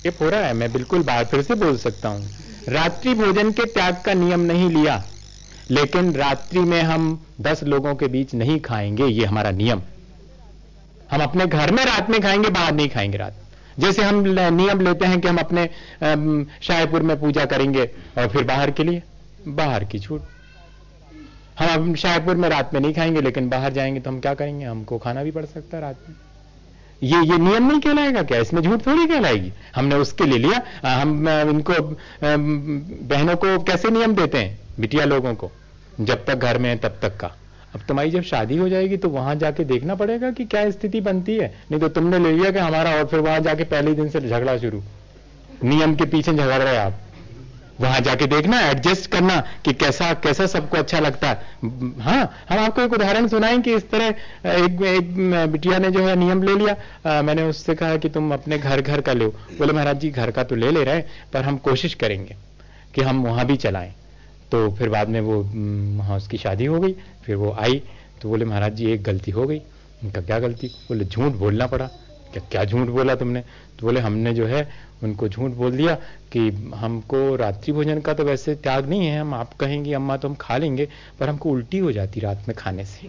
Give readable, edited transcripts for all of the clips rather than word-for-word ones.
Skip हो रहा है, मैं बिल्कुल बात फिर से बोल सकता हूं। रात्रि भोजन के त्याग का नियम नहीं लिया, लेकिन रात्रि में हम 10 लोगों के बीच नहीं खाएंगे, ये हमारा नियम। हम अपने घर में रात में खाएंगे, बाहर नहीं खाएंगे रात। जैसे हम नियम लेते हैं कि हम अपने शाहपुर में पूजा करेंगे और फिर बाहर के लिए बाहर की छूट। हम शाहपुर में रात में नहीं खाएंगे, लेकिन बाहर जाएंगे तो हम क्या करेंगे, हमको खाना भी पड़ सकता है रात में। ये नियम नहीं कहलाएगा क्या? इसमें झूठ थोड़ी कहलाएगी। हमने उसके लिए लिया। हम इनको बहनों को कैसे नियम देते हैं, बिटिया लोगों को, जब तक घर में है तब तक का। अब तुम्हारी जब शादी हो जाएगी तो वहां जाके देखना पड़ेगा कि क्या स्थिति बनती है। नहीं तो तुमने ले लिया कि हमारा, और फिर वहां जाके पहले ही दिन से झगड़ा शुरू, नियम के पीछे झगड़ रहे आप। वहां जाके देखना, एडजस्ट करना कि कैसा कैसा सबको अच्छा लगता है। हाँ, हम आपको एक उदाहरण सुनाएं कि इस तरह एक बिटिया ने जो है नियम ले लिया। मैंने उससे कहा कि तुम अपने घर घर का लो। बोले महाराज जी घर का तो ले रहे हैं, पर हम कोशिश करेंगे कि हम वहां भी चलाएं। तो फिर बाद में वो वहां उसकी शादी हो गई। फिर वो आई तो बोले महाराज जी एक गलती हो गई। उनका क्या गलती? बोले झूठ बोलना पड़ा। क्या झूठ बोला तुमने? तो बोले हमने जो है उनको झूठ बोल दिया कि हमको रात्रि भोजन का तो वैसे त्याग नहीं है, हम आप कहेंगी अम्मा तो हम खा लेंगे, पर हमको उल्टी हो जाती रात में खाने से।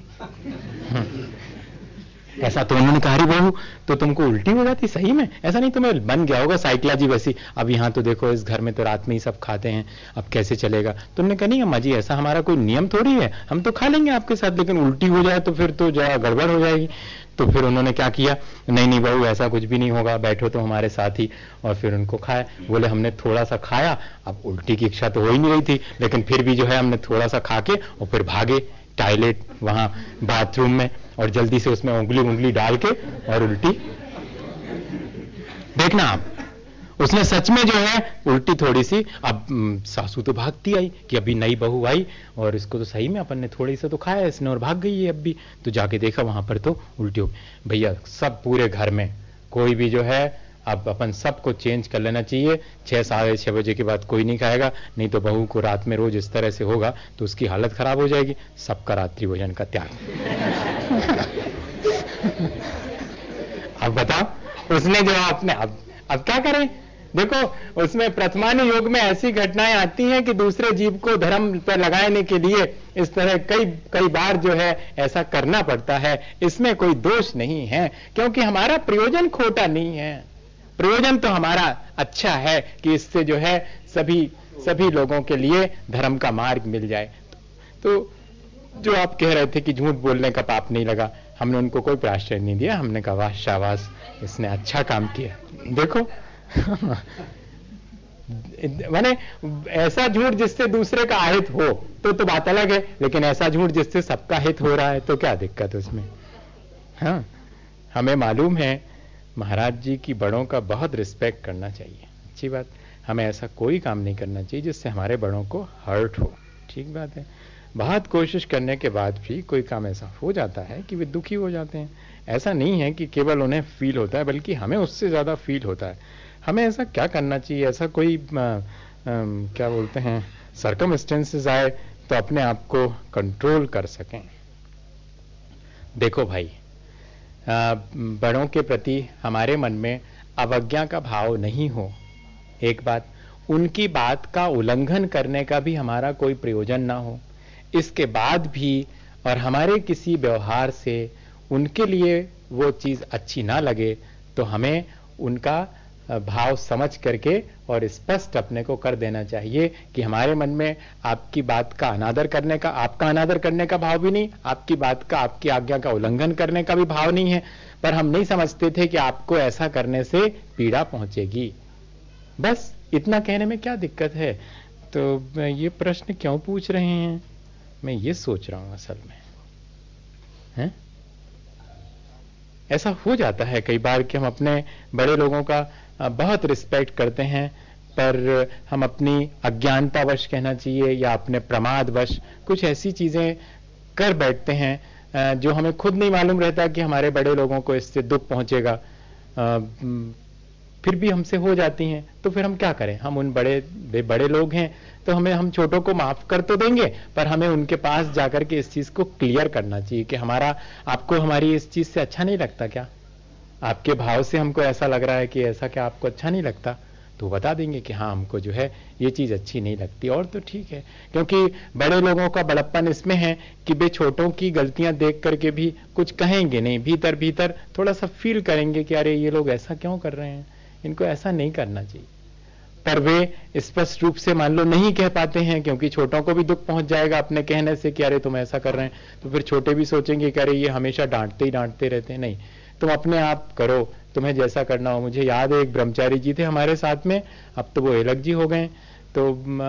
ऐसा तो उन्होंने कहा, अरे बहू तो तुमको उल्टी हो जाती? सही में? ऐसा नहीं तुम्हें बन गया होगा साइकोलॉजी वैसी। अब यहाँ तो देखो इस घर में तो रात में ही सब खाते हैं, अब कैसे चलेगा? तुमने कहा नहीं अम्मा जी ऐसा हमारा कोई नियम थोड़ी है, हम तो खा लेंगे आपके साथ, लेकिन उल्टी हो जाए तो फिर तो जरा गड़बड़ हो जाएगी। तो फिर उन्होंने क्या किया, नहीं नहीं बहू ऐसा कुछ भी नहीं होगा, बैठो तो हमारे साथ ही। और फिर उनको खाया। बोले हमने थोड़ा सा खाया, अब उल्टी की इच्छा तो हो ही नहीं रही थी, लेकिन फिर भी जो है हमने थोड़ा सा खा के और फिर भागे टॉयलेट वहां बाथरूम में, और जल्दी से उसमें उंगली डाल के और उल्टी। देखना आप, उसने सच में जो है उल्टी थोड़ी सी। अब सासू तो भागती आई कि अभी नई बहू आई और इसको तो सही में अपन ने थोड़ी सा तो खाया इसने और भाग गई है। अब भी तो जाके देखा वहां पर तो उल्टी हो गई। भैया सब पूरे घर में कोई भी जो है, अब अपन सबको चेंज कर लेना चाहिए। 6-6:30 बजे के बाद कोई नहीं खाएगा, नहीं तो बहू को रात में रोज इस तरह से होगा तो उसकी हालत खराब हो जाएगी। सबका रात्रि भोजन का त्याग। अब बताओ उसने जो आपने, अब क्या करें? देखो उसमें प्रथमानु योग में ऐसी घटनाएं आती हैं कि दूसरे जीव को धर्म पर लगाने के लिए इस तरह कई बार जो है ऐसा करना पड़ता है। इसमें कोई दोष नहीं है, क्योंकि हमारा प्रयोजन खोटा नहीं है। प्रयोजन तो हमारा अच्छा है कि इससे जो है सभी लोगों के लिए धर्म का मार्ग मिल जाए। तो जो आप कह रहे थे कि झूठ बोलने का पाप नहीं लगा, हमने उनको कोई प्रायश्चित नहीं दिया। हमने कहा वाह शाबाश, इसने अच्छा काम किया। देखो माने ऐसा झूठ जिससे दूसरे का अहित हो तो बात अलग है, लेकिन ऐसा झूठ जिससे सबका हित हो रहा है तो क्या दिक्कत उसमें? हाँ, हमें मालूम है महाराज जी की बड़ों का बहुत रिस्पेक्ट करना चाहिए, अच्छी बात। हमें ऐसा कोई काम नहीं करना चाहिए जिससे हमारे बड़ों को हर्ट हो, ठीक बात है। बहुत कोशिश करने के बाद भी कोई काम ऐसा हो जाता है कि वे दुखी हो जाते हैं। ऐसा नहीं है कि केवल उन्हें फील होता है, बल्कि हमें उससे ज्यादा फील होता है। हमें ऐसा क्या करना चाहिए, ऐसा कोई क्या बोलते हैं सर्कमस्टेंसेस आए तो अपने आप को कंट्रोल कर सकें। देखो भाई, बड़ों के प्रति हमारे मन में अवज्ञा का भाव नहीं हो, एक बात, उनकी बात का उल्लंघन करने का भी हमारा कोई प्रयोजन ना हो, इसके बाद भी और हमारे किसी व्यवहार से उनके लिए वो चीज अच्छी ना लगे तो हमें उनका भाव समझ करके और स्पष्ट अपने को कर देना चाहिए कि हमारे मन में आपकी बात का अनादर करने का, आपका अनादर करने का भाव भी नहीं, आपकी बात का, आपकी आज्ञा का उल्लंघन करने का भी भाव नहीं है, पर हम नहीं समझते थे कि आपको ऐसा करने से पीड़ा पहुंचेगी। बस इतना कहने में क्या दिक्कत है? तो ये प्रश्न क्यों पूछ रहे हैं, मैं ये सोच रहा हूं असल में है? ऐसा हो जाता है कई बार कि हम अपने बड़े लोगों का बहुत रिस्पेक्ट करते हैं, पर हम अपनी अज्ञानतावश कहना चाहिए या अपने प्रमादवश कुछ ऐसी चीजें कर बैठते हैं जो हमें खुद नहीं मालूम रहता कि हमारे बड़े लोगों को इससे दुख पहुंचेगा, फिर भी हमसे हो जाती हैं। तो फिर हम क्या करें? हम उन बड़े लोग हैं तो हम छोटों को माफ कर तो देंगे, पर हमें उनके पास जाकर के इस चीज को क्लियर करना चाहिए कि आपको हमारी इस चीज से अच्छा नहीं लगता क्या? आपके भाव से हमको ऐसा लग रहा है कि ऐसा क्या आपको अच्छा नहीं लगता, तो बता देंगे कि हाँ हमको जो है ये चीज अच्छी नहीं लगती, और तो ठीक है। क्योंकि बड़े लोगों का बड़प्पन इसमें है कि वे छोटों की गलतियां देख करके भी कुछ कहेंगे नहीं, भीतर भीतर थोड़ा सा फील करेंगे कि अरे ये लोग ऐसा क्यों कर रहे हैं, इनको ऐसा नहीं करना चाहिए। पर वे स्पष्ट रूप से मान लो नहीं कह पाते हैं, क्योंकि छोटों को भी दुख पहुंच जाएगा अपने कहने से कि अरे तुम ऐसा कर रहे हैं, तो फिर छोटे भी सोचेंगे कि अरे ये हमेशा डांटते ही डांटते रहते हैं। नहीं, तुम अपने आप करो, तुम्हें जैसा करना हो। मुझे याद है एक ब्रह्मचारी जी थे हमारे साथ में, अब तो वो अलग जी हो गए, तो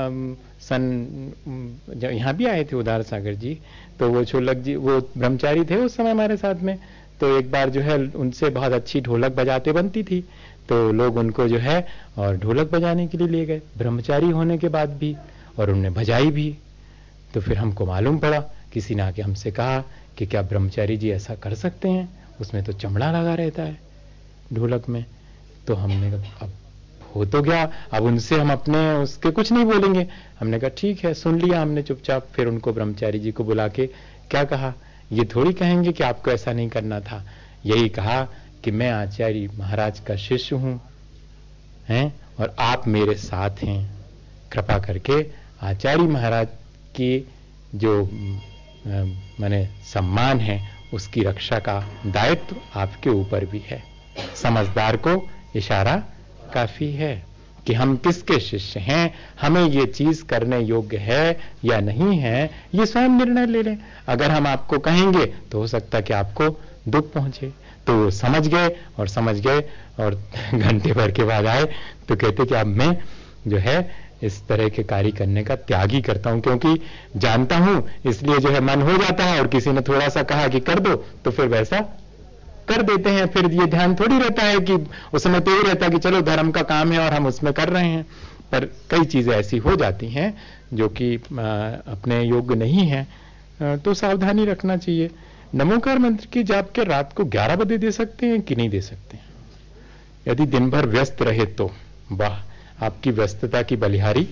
यहाँ भी आए थे उदार सागर जी, तो वो छोलक जी वो ब्रह्मचारी थे उस समय हमारे साथ में। तो एक बार जो है उनसे बहुत अच्छी ढोलक बजाते बनती थी, तो लोग उनको जो है और ढोलक बजाने के लिए ले गए ब्रह्मचारी होने के बाद भी, और उनने बजाई भी। तो फिर हमको मालूम पड़ा, किसी ने आके हमसे कहा कि क्या ब्रह्मचारी जी ऐसा कर सकते हैं, उसमें तो चमड़ा लगा रहता है ढोलक में। तो हमने कहा अब हो तो गया, अब उनसे हम अपने उसके कुछ नहीं बोलेंगे। हमने कहा ठीक है, सुन लिया हमने चुपचाप। फिर उनको ब्रह्मचारी जी को बुला के क्या कहा, ये थोड़ी कहेंगे कि आपको ऐसा नहीं करना था, यही कहा कि मैं आचार्य महाराज का शिष्य हूं हैं और आप मेरे साथ हैं, कृपा करके आचार्य महाराज की जो माने सम्मान है उसकी रक्षा का दायित्व आपके ऊपर भी है। समझदार को इशारा काफी है कि हम किसके शिष्य हैं, हमें ये चीज करने योग्य है या नहीं है, ये स्वयं निर्णय ले लें। अगर हम आपको कहेंगे तो हो सकता है कि आपको दुख पहुंचे। तो समझ गए और घंटे भर के बाद आए तो कहते कि अब मैं जो है इस तरह के कार्य करने का त्याग ही करता हूं, क्योंकि जानता हूं, इसलिए जो है मन हो जाता है, और किसी ने थोड़ा सा कहा कि कर दो तो फिर वैसा कर देते हैं। फिर ये ध्यान थोड़ी रहता है कि उस समय तो ये रहता है कि चलो धर्म का काम है और हम उसमें कर रहे हैं, पर कई चीजें ऐसी हो जाती हैं जो कि अपने योग्य नहीं है, तो सावधानी रखना चाहिए। नमोकार मंत्र की जाप के रात को 11 बजे दे सकते हैं कि नहीं दे सकते हैं? यदि दिन भर व्यस्त रहे तो वाह, आपकी व्यस्तता की बलिहारी।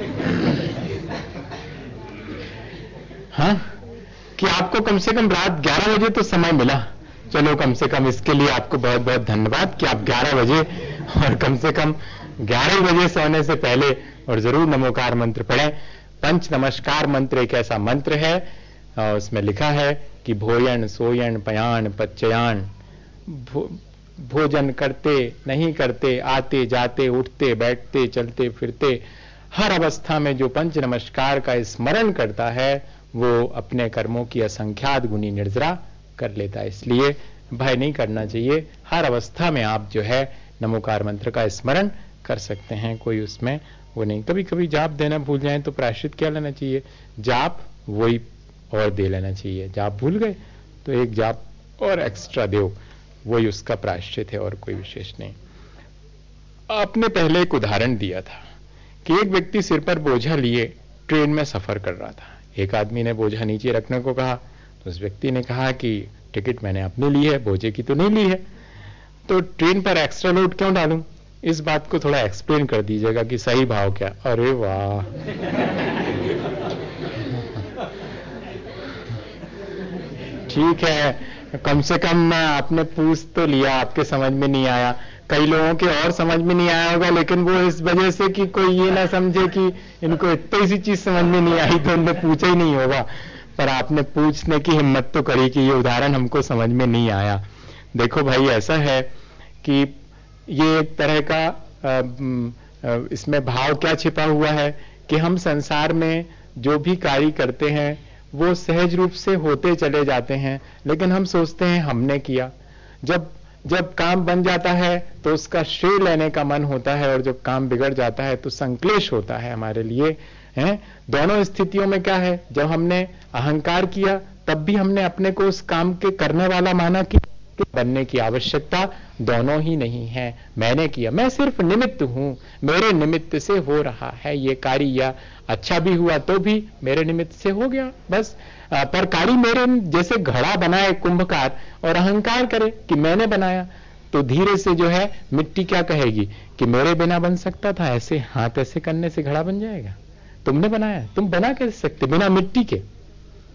हाँ, कि आपको कम से कम रात 11 बजे तो समय मिला, चलो कम से कम इसके लिए आपको बहुत बहुत धन्यवाद कि आप 11 बजे और कम से कम 11 बजे सोने से पहले और जरूर नमोकार मंत्र पढ़ें। पंच नमस्कार मंत्र एक ऐसा मंत्र है, उसमें लिखा है कि भोयन सोयन पयान पच्चयान, भोजन करते नहीं करते, आते जाते, उठते बैठते, चलते फिरते, हर अवस्था में जो पंच नमस्कार का स्मरण करता है वो अपने कर्मों की असंख्यात गुनी निर्जरा कर लेता है। इसलिए भय नहीं करना चाहिए, हर अवस्था में आप जो है नमोकार मंत्र का स्मरण कर सकते हैं, कोई उसमें वो नहीं। कभी कभी जाप देना भूल जाएं तो प्रायश्चित क्या लेना चाहिए, जाप वही और दे लेना चाहिए। जाप भूल गए तो एक जाप और एक्स्ट्रा दो, वही उसका प्रायश्चित है और कोई विशेष नहीं। आपने पहले एक उदाहरण दिया था कि एक व्यक्ति सिर पर बोझा लिए ट्रेन में सफर कर रहा था, एक आदमी ने बोझा नीचे रखने को कहा, तो उस व्यक्ति ने कहा कि टिकट मैंने अपने ली है, बोझे की तो नहीं ली है, तो ट्रेन पर एक्स्ट्रा लोड क्यों डालूं? इस बात को थोड़ा एक्सप्लेन कर दीजिएगा कि सही भाव क्या। अरे वाह, ठीक है, कम से कम आपने पूछ तो लिया, आपके समझ में नहीं आया, कई लोगों के और समझ में नहीं आया होगा, लेकिन वो इस वजह से कि कोई ये ना समझे कि इनको इतनी सी चीज समझ में नहीं आई तो उन्होंने पूछा ही नहीं होगा, पर आपने पूछने की हिम्मत तो करी कि ये उदाहरण हमको समझ में नहीं आया। देखो भाई, ऐसा है कि ये एक तरह का इसमें भाव क्या छिपा हुआ है कि हम संसार में जो भी कार्य करते हैं वो सहज रूप से होते चले जाते हैं, लेकिन हम सोचते हैं हमने किया। जब काम बन जाता है तो उसका श्रेय लेने का मन होता है, और जब काम बिगड़ जाता है तो संक्लेश होता है हमारे लिए, हैं? दोनों स्थितियों में क्या है, जब हमने अहंकार किया तब भी हमने अपने को उस काम के करने वाला माना कि बनने की आवश्यकता दोनों ही नहीं है। मैंने किया, मैं सिर्फ निमित्त हूं, मेरे निमित्त से हो रहा है ये कार्य, या अच्छा भी हुआ तो भी मेरे निमित्त से हो गया बस। पर कार्य मेरे जैसे घड़ा बनाए कुंभकार और अहंकार करे कि मैंने बनाया, तो धीरे से जो है मिट्टी क्या कहेगी कि मेरे बिना बन सकता था, ऐसे हाथ ऐसे करने से घड़ा बन जाएगा, तुमने बनाया, तुम बना कैसे सकते बिना मिट्टी के?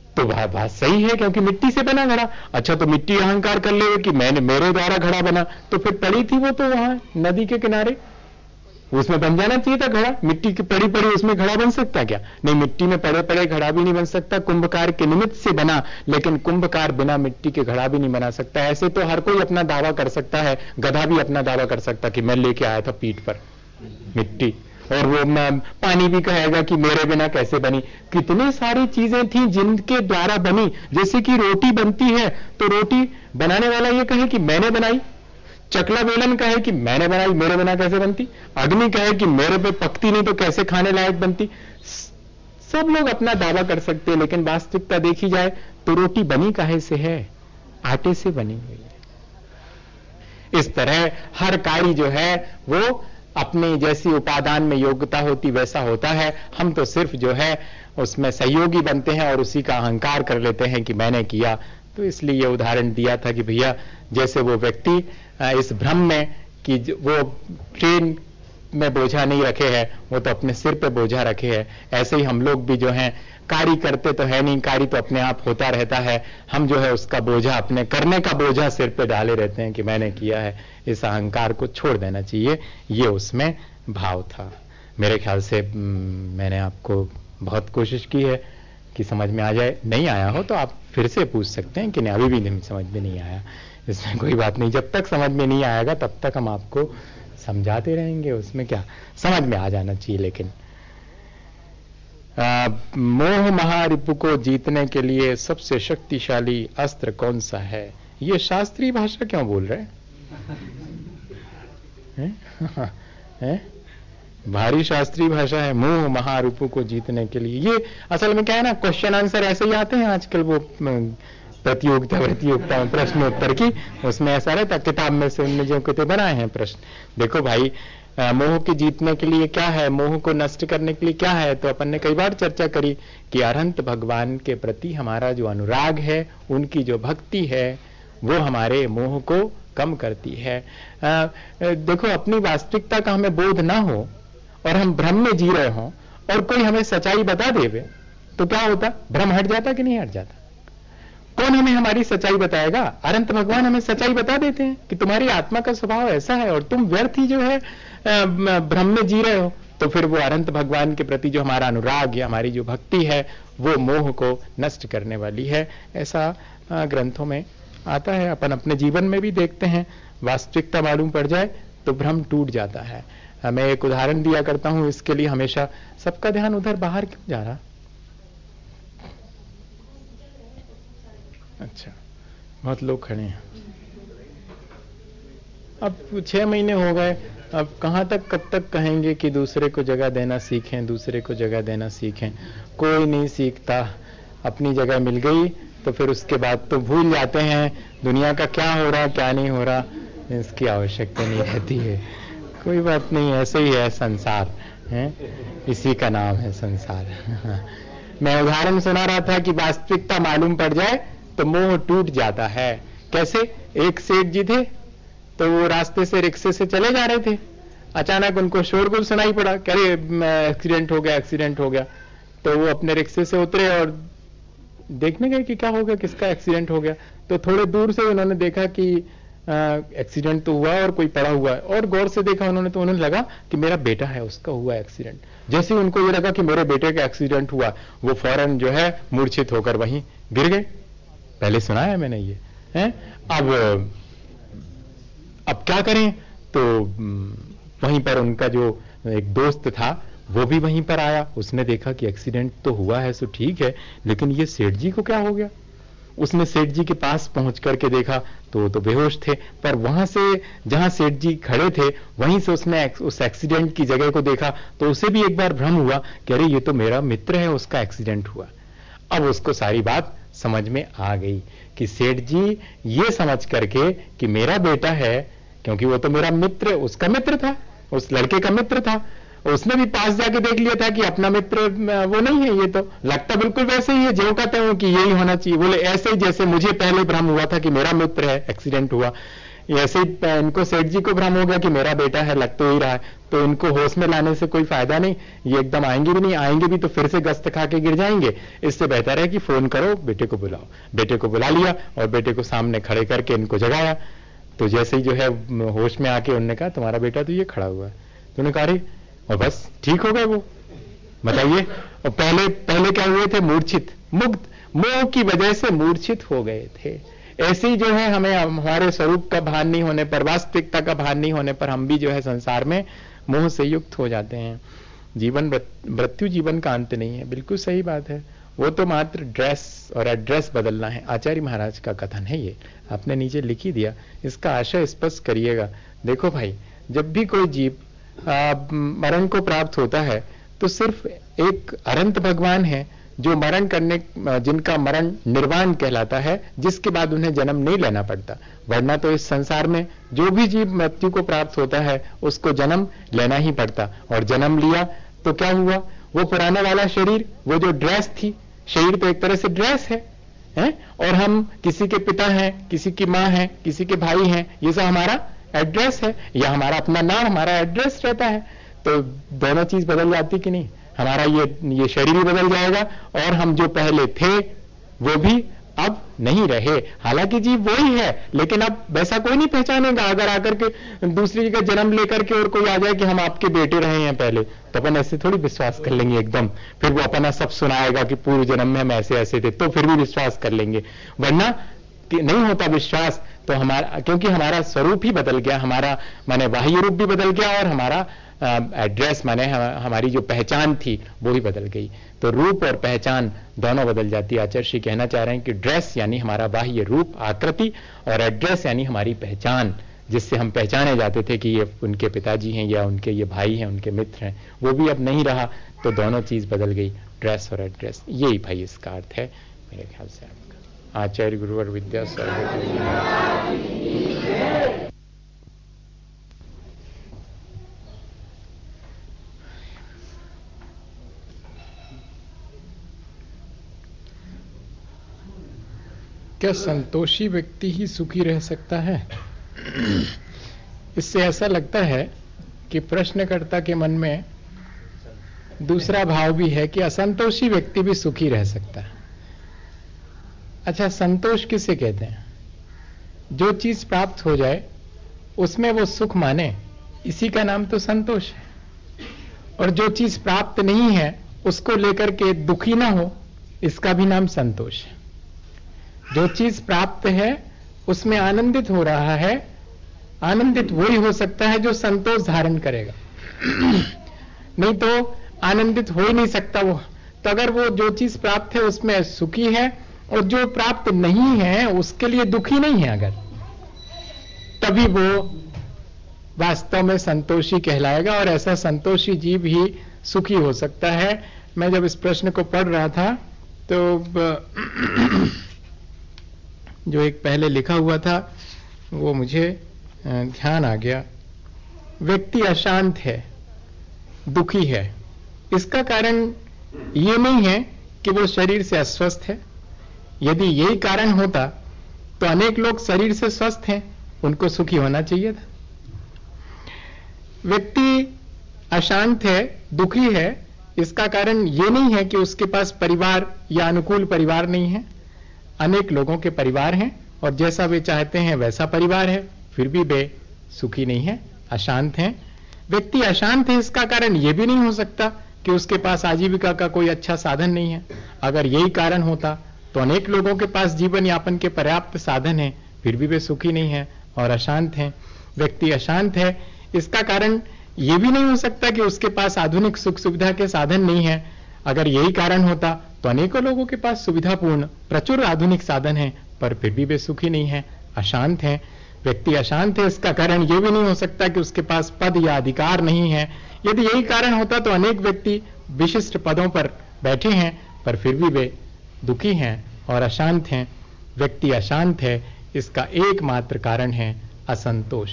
तो बात सही है, क्योंकि मिट्टी से बना घड़ा। अच्छा, तो मिट्टी अहंकार कर ले कि मैंने मेरे द्वारा घड़ा बना, तो फिर पड़ी थी वो तो वहां नदी के किनारे, उसमें बन जाना चाहिए था घड़ा। मिट्टी की पड़ी पड़ी उसमें घड़ा बन सकता क्या? नहीं, मिट्टी में पड़े पड़े घड़ा भी नहीं बन सकता। कुंभकार के निमित्त से बना, लेकिन कुंभकार बिना मिट्टी के घड़ा भी नहीं बना सकता। ऐसे तो हर कोई अपना दावा कर सकता है, गधा भी अपना दावा कर सकता कि मैं लेके आया था पीठ पर मिट्टी, और वो पानी भी कहेगा कि मेरे बिना कैसे बनी। कितनी सारी चीजें थी जिनके द्वारा बनी। जैसे कि रोटी बनती है तो रोटी बनाने वाला ये कहे कि मैंने बनाई, चकला बेलन कहे कि मैंने बनाई, मेरे बिना कैसे बनती। अग्नि कहे कि मेरे पे पकती नहीं तो कैसे खाने लायक बनती। सब लोग अपना दावा कर सकते हैं, लेकिन वास्तविकता देखी जाए तो रोटी बनी काहे से है? आटे से बनी हुई है। इस तरह हर कार्य जो है वो अपनी जैसी उपादान में योग्यता होती वैसा होता है। हम तो सिर्फ जो है उसमें सहयोगी बनते हैं और उसी का अहंकार कर लेते हैं कि मैंने किया। तो इसलिए ये उदाहरण दिया था कि भैया जैसे वो व्यक्ति इस भ्रम में कि वो ट्रेन में बोझा नहीं रखे है, वो तो अपने सिर पे बोझा रखे है, ऐसे ही हम लोग भी जो हैं कार्य करते तो है नहीं, कार्य तो अपने आप होता रहता है। हम जो है उसका बोझा, अपने करने का बोझा सिर पे डाले रहते हैं कि मैंने किया है। इस अहंकार को छोड़ देना चाहिए, ये उसमें भाव था। मेरे ख्याल से मैंने आपको बहुत कोशिश की है कि समझ में आ जाए। नहीं आया हो तो आप फिर से पूछ सकते हैं कि नहीं अभी भी समझ में नहीं आया, इसमें कोई बात नहीं। जब तक समझ में नहीं आएगा तब तक हम आपको समझाते रहेंगे, उसमें क्या, समझ में आ जाना चाहिए। लेकिन मोह महारिपु को जीतने के लिए सबसे शक्तिशाली अस्त्र कौन सा है? ये शास्त्रीय भाषा क्यों बोल रहे हैं? भारी शास्त्रीय भाषा है। मोह महारिपु को जीतने के लिए, ये असल में क्या है ना, क्वेश्चन आंसर ऐसे ही आते हैं आजकल, वो प्रतियोगिता प्रश्न उत्तर की, उसमें ऐसा रहता किताब में से उनने जो किताब बनाए हैं प्रश्न। देखो भाई, मोह के जीतने के लिए क्या है, मोह को नष्ट करने के लिए क्या है? तो अपन ने कई बार चर्चा करी कि अनंत भगवान के प्रति हमारा जो अनुराग है, उनकी जो भक्ति है, वो हमारे मोह को कम करती है। देखो, अपनी वास्तविकता का हमें बोध ना हो और हम भ्रम में जी रहे हों और कोई हमें सच्चाई बता देवे, तो क्या होता? भ्रम हट जाता कि नहीं हट जाता? कौन हमें हमारी सच्चाई बताएगा? अनंत भगवान हमें सच्चाई बता देते हैं कि तुम्हारी आत्मा का स्वभाव ऐसा है और तुम व्यर्थ ही जो है भ्रम में जी रहे हो। तो फिर वो अनंत भगवान के प्रति जो हमारा अनुराग या हमारी जो भक्ति है, वो मोह को नष्ट करने वाली है। ऐसा ग्रंथों में आता है, अपन अपने जीवन में भी देखते हैं। वास्तविकता मालूम पड़ जाए तो भ्रम टूट जाता है। मैं एक उदाहरण दिया करता हूं इसके लिए। हमेशा सबका ध्यान उधर बाहर क्यों जा रहा? अच्छा, बहुत लोग खड़े हैं। अब 6 महीने हो गए, अब कहां तक कब तक कहेंगे कि दूसरे को जगह देना सीखें, दूसरे को जगह देना सीखें? कोई नहीं सीखता। अपनी जगह मिल गई तो फिर उसके बाद तो भूल जाते हैं दुनिया का क्या हो रहा क्या नहीं हो रहा, इसकी आवश्यकता नहीं रहती है। कोई बात नहीं, ऐसे ही है संसार है, इसी का नाम है संसार। मैं उदाहरण सुना रहा था कि वास्तविकता मालूम पड़ जाए तो मोह टूट जाता है। कैसे? एक सेठ जी थे, तो वो रास्ते से रिक्शे से चले जा रहे थे, अचानक उनको शोरगुल सुनाई पड़ा, कह रहे एक्सीडेंट हो गया, एक्सीडेंट हो गया। तो वो अपने रिक्शे से उतरे और देखने गए कि क्या हो गया, किसका एक्सीडेंट हो गया। तो थोड़े दूर से उन्होंने देखा कि एक्सीडेंट तो हुआ और कोई पड़ा हुआ है, और गौर से देखा उन्होंने तो उन्हें लगा कि मेरा बेटा है, उसका हुआ एक्सीडेंट। जैसे ही उनको ये लगा कि मेरे बेटे का एक्सीडेंट हुआ, वो फौरन जो है मूर्छित होकर वहीं गिर गए। पहले सुना है मैंने ये है। अब क्या करें? तो वहीं पर उनका जो एक दोस्त था वो भी वहीं पर आया। उसने देखा कि एक्सीडेंट तो हुआ है सो ठीक है, लेकिन ये सेठ जी को क्या हो गया? उसने सेठ जी के पास पहुंच करके देखा तो बेहोश थे, पर वहां से जहां सेठ जी खड़े थे वहीं से उसने उस एक्सीडेंट की जगह को देखा, तो उसे भी एक बार भ्रम हुआ कि अरे ये तो मेरा मित्र है, उसका एक्सीडेंट हुआ। अब उसको सारी बात समझ में आ गई कि सेठ जी ये समझ करके कि मेरा बेटा है, क्योंकि वो तो मेरा मित्र, उसका मित्र था, उस लड़के का मित्र था, उसने भी पास जाके देख लिया था कि अपना मित्र वो नहीं है, ये तो लगता बिल्कुल वैसे ही है जो कहते हो कि यही होना चाहिए। बोले ऐसे ही जैसे मुझे पहले भ्रम हुआ था कि मेरा मित्र है, एक्सीडेंट हुआ, ऐसे ही इनको सेठ जी को भ्रम हो गया कि मेरा बेटा है, लग तो ही रहा है, तो इनको होश में लाने से कोई फायदा नहीं, ये एकदम आएंगे भी नहीं, आएंगे भी तो फिर से गस्त खा के गिर जाएंगे। इससे बेहतर है कि फोन करो, बेटे को बुलाओ। बेटे को बुला लिया और बेटे को सामने खड़े करके इनको जगाया। तो जैसे ही जो है होश में आके उन्होंने कहा तुम्हारा बेटा तो ये खड़ा हुआ है। तो उन्होंने कहा अरे, और बस ठीक हो गए वो, बताइए। और पहले क्या हुए थे? मूर्छित, मुग्ध, मोह की वजह से मूर्छित हो गए थे। ऐसे ही जो है हमें हमारे स्वरूप का भान नहीं होने पर, वास्तविकता का भान नहीं होने पर हम भी जो है संसार में मोह से युक्त हो जाते हैं। जीवन मृत्यु जीवन का अंत नहीं है, बिल्कुल सही बात है। वो तो मात्र ड्रेस और एड्रेस बदलना है। आचार्य महाराज का कथन है ये, आपने नीचे लिख ही दिया, इसका आशय स्पष्ट करिएगा। देखो भाई, जब भी कोई जीव मरण को प्राप्त होता है तो सिर्फ एक अनंत भगवान है जो मरण करने, जिनका मरण निर्वाण कहलाता है, जिसके बाद उन्हें जन्म नहीं लेना पड़ता। वरना तो इस संसार में जो भी जीव मृत्यु को प्राप्त होता है उसको जन्म लेना ही पड़ता, और जन्म लिया तो क्या हुआ? वो पुराने वाला शरीर, वो जो ड्रेस थी, शरीर तो एक तरह से ड्रेस है? और हम किसी के पिता हैं, किसी की मां हैं, किसी के भाई हैं, ये सब हमारा एड्रेस है, या हमारा अपना नाम हमारा एड्रेस रहता है। तो दोनों चीज बदल जाती कि नहीं? हमारा ये शरीर भी बदल जाएगा और हम जो पहले थे वो भी अब नहीं रहे। हालांकि जीव वही है, लेकिन अब वैसा कोई नहीं पहचानेगा। अगर आकर के दूसरी जगह जन्म लेकर के और कोई आ जाए कि हम आपके बेटे रहे हैं पहले, तो अपन ऐसे थोड़ी विश्वास कर लेंगे एकदम। फिर वो अपना सब सुनाएगा कि पूर्व जन्म में हम ऐसे ऐसे थे, तो फिर भी विश्वास कर लेंगे। वरना नहीं होता विश्वास, तो हमारा, क्योंकि हमारा स्वरूप ही बदल गया, हमारा माने बाह्य रूप भी बदल गया और हमारा एड्रेस माने हमारी जो पहचान थी वो ही बदल गई। तो रूप और पहचान दोनों बदल जाती है। आचार्य श्री कहना चाह रहे हैं कि ड्रेस यानी हमारा बाह्य रूप आकृति, और एड्रेस यानी हमारी पहचान, जिससे हम पहचाने जाते थे कि ये उनके पिताजी हैं या उनके ये भाई हैं, उनके मित्र हैं, वो भी अब नहीं रहा। तो दोनों चीज बदल गई, ड्रेस और एड्रेस। यही भाई इसका अर्थ है मेरे ख्याल से आपका। आचार्य गुरुवर विद्या क्या संतोषी व्यक्ति ही सुखी रह सकता है? इससे ऐसा लगता है कि प्रश्नकर्ता के मन में दूसरा भाव भी है कि असंतोषी व्यक्ति भी सुखी रह सकता है। अच्छा, संतोष किसे कहते हैं? जो चीज प्राप्त हो जाए उसमें वो सुख माने, इसी का नाम तो संतोष है। और जो चीज प्राप्त नहीं है उसको लेकर के दुखी ना हो, इसका भी नाम संतोष है। जो चीज प्राप्त है उसमें आनंदित हो रहा है, आनंदित वही हो सकता है जो संतोष धारण करेगा। नहीं तो आनंदित हो ही नहीं सकता वो। तो अगर वो जो चीज प्राप्त है उसमें सुखी है और जो प्राप्त नहीं है उसके लिए दुखी नहीं है, अगर तभी वो वास्तव में संतोषी कहलाएगा, और ऐसा संतोषी जीव ही सुखी हो सकता है। मैं जब इस प्रश्न को पढ़ रहा था तो जो एक पहले लिखा हुआ था वो मुझे ध्यान आ गया। व्यक्ति अशांत है, दुखी है, इसका कारण ये नहीं है कि वो शरीर से अस्वस्थ है। यदि यही कारण होता तो अनेक लोग शरीर से स्वस्थ हैं, उनको सुखी होना चाहिए था। व्यक्ति अशांत है, दुखी है, इसका कारण ये नहीं है कि उसके पास परिवार या अनुकूल परिवार नहीं है। अनेक लोगों के परिवार हैं और जैसा वे चाहते हैं वैसा परिवार है, फिर भी वे सुखी नहीं है, अशांत हैं। व्यक्ति अशांत है, इसका कारण यह भी नहीं हो सकता कि उसके पास आजीविका का कोई अच्छा साधन नहीं है। अगर यही कारण होता तो अनेक लोगों के पास जीवन यापन के पर्याप्त साधन हैं, फिर भी वे सुखी नहीं है और अशांत हैं। व्यक्ति अशांत है, इसका कारण यह भी नहीं हो सकता कि उसके पास आधुनिक सुख सुविधा के साधन नहीं है। अगर यही कारण होता तो अनेकों लोगों के पास सुविधापूर्ण प्रचुर आधुनिक साधन हैं, पर फिर भी वे सुखी नहीं है, अशांत हैं। व्यक्ति अशांत है, इसका कारण यह भी नहीं हो सकता कि उसके पास पद या अधिकार नहीं है। यदि यही कारण होता तो अनेक व्यक्ति विशिष्ट पदों पर बैठे हैं, पर फिर भी वे दुखी हैं और अशांत हैं। व्यक्ति अशांत है, इसका एकमात्र कारण है असंतोष।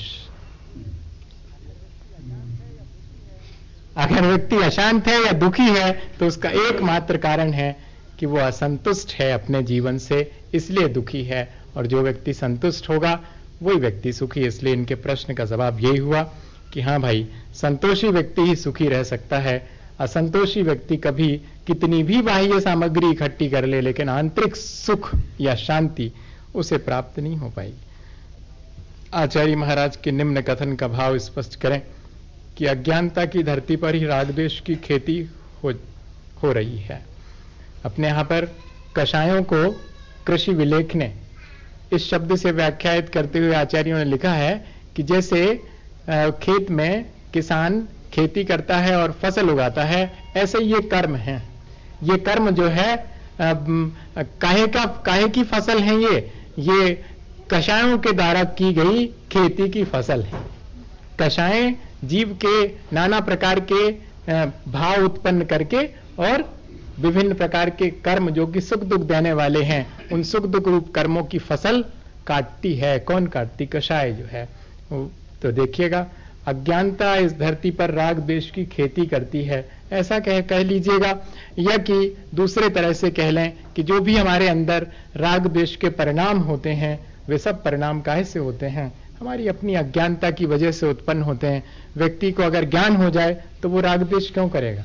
अगर व्यक्ति अशांत है या दुखी है तो उसका एकमात्र कारण है कि वो असंतुष्ट है अपने जीवन से, इसलिए दुखी है। और जो व्यक्ति संतुष्ट होगा वही व्यक्ति सुखी। इसलिए इनके प्रश्न का जवाब यही हुआ कि हाँ भाई, संतोषी व्यक्ति ही सुखी रह सकता है। असंतोषी व्यक्ति कभी कितनी भी बाह्य सामग्री इकट्ठी कर ले, लेकिन आंतरिक सुख या शांति उसे प्राप्त नहीं हो पाएगी। आचार्य महाराज के निम्न कथन का भाव स्पष्ट करें कि अज्ञानता की धरती पर ही राग द्वेष की खेती हो रही है। अपने यहां पर कषायों को कृषि विलेख ने इस शब्द से व्याख्यायित करते हुए आचार्यों ने लिखा है कि जैसे खेत में किसान खेती करता है और फसल उगाता है, ऐसे ये कर्म है। ये कर्म जो है काहे की फसल है, ये कषायों के द्वारा की गई खेती की फसल है। कषाय जीव के नाना प्रकार के भाव उत्पन्न करके और विभिन्न प्रकार के कर्म जो कि सुख दुख देने वाले हैं, उन सुख दुख रूप कर्मों की फसल काटती है। कौन काटती? कषाय जो है। तो देखिएगा, अज्ञानता इस धरती पर राग द्वेष की खेती करती है, ऐसा कह लीजिएगा, या कि दूसरे तरह से कह लें कि जो भी हमारे अंदर राग द्वेष के परिणाम होते हैं, वे सब परिणाम काहे से होते हैं? हमारी अपनी अज्ञानता की वजह से उत्पन्न होते हैं। व्यक्ति को अगर ज्ञान हो जाए तो वो राग द्वेष क्यों करेगा?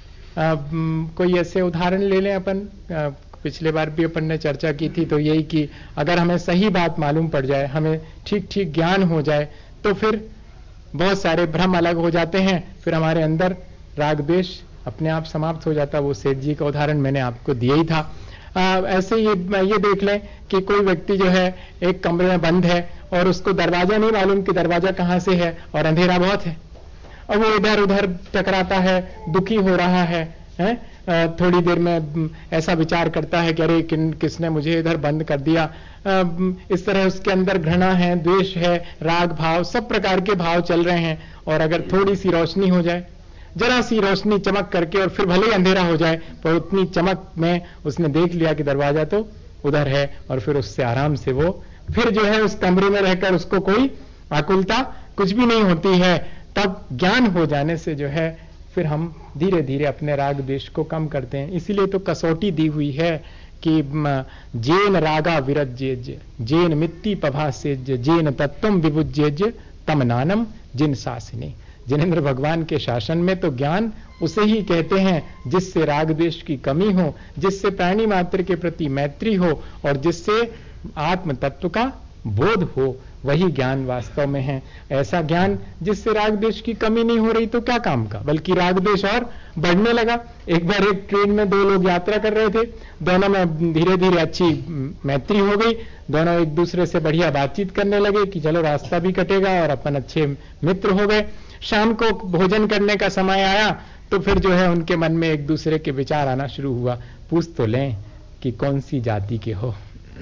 कोई ऐसे उदाहरण ले लें अपन, पिछले बार भी अपन ने चर्चा की थी, तो यही कि अगर हमें सही बात मालूम पड़ जाए, हमें ठीक ठीक ज्ञान हो जाए, तो फिर बहुत सारे भ्रम अलग हो जाते हैं, फिर हमारे अंदर राग द्वेष अपने आप समाप्त हो जाता। वो सेठ जी का उदाहरण मैंने आपको दिया ही था। ऐसे ये देख लें कि कोई व्यक्ति जो है एक कमरे में बंद है और उसको दरवाजा नहीं मालूम कि दरवाजा कहां से है, और अंधेरा बहुत है, और वो इधर उधर टकराता है, दुखी हो रहा है, थोड़ी देर में ऐसा विचार करता है कि अरे किसने मुझे इधर बंद कर दिया। इस तरह उसके अंदर घृणा है, द्वेष है, राग भाव, सब प्रकार के भाव चल रहे हैं। और अगर थोड़ी सी रोशनी हो जाए, जरा सी रोशनी चमक करके, और फिर भले ही अंधेरा हो जाए, पर उतनी चमक में उसने देख लिया कि दरवाजा तो उधर है, और फिर उससे आराम से वो फिर जो है उस कमरे में रहकर उसको कोई आकुलता कुछ भी नहीं होती है। तब ज्ञान हो जाने से जो है फिर हम धीरे धीरे अपने राग द्वेष को कम करते हैं। इसीलिए तो कसौटी दी हुई है कि जेन रागा विरज्येज्य, जेन मित्ति पभासेज्य, जेन तत्वम विभुज्येज्य तम नानम जिन शासने। जिनेंद्र भगवान के शासन में तो ज्ञान उसे ही कहते हैं जिससे राग द्वेष की कमी हो, जिससे प्राणी मात्र के प्रति मैत्री हो, और जिससे आत्म तत्व का बोध हो, वही ज्ञान वास्तव में है। ऐसा ज्ञान जिससे राग द्वेष की कमी नहीं हो रही तो क्या काम का, बल्कि राग द्वेष और बढ़ने लगा। एक बार एक ट्रेन में दो लोग यात्रा कर रहे थे, दोनों में धीरे धीरे अच्छी मैत्री हो गई, दोनों एक दूसरे से बढ़िया बातचीत करने लगे कि चलो रास्ता भी कटेगा, और अपन अच्छे मित्र हो गए। शाम को भोजन करने का समय आया तो फिर जो है उनके मन में एक दूसरे के विचार आना शुरू हुआ, पूछ तो लें कि कौन सी जाति के हो।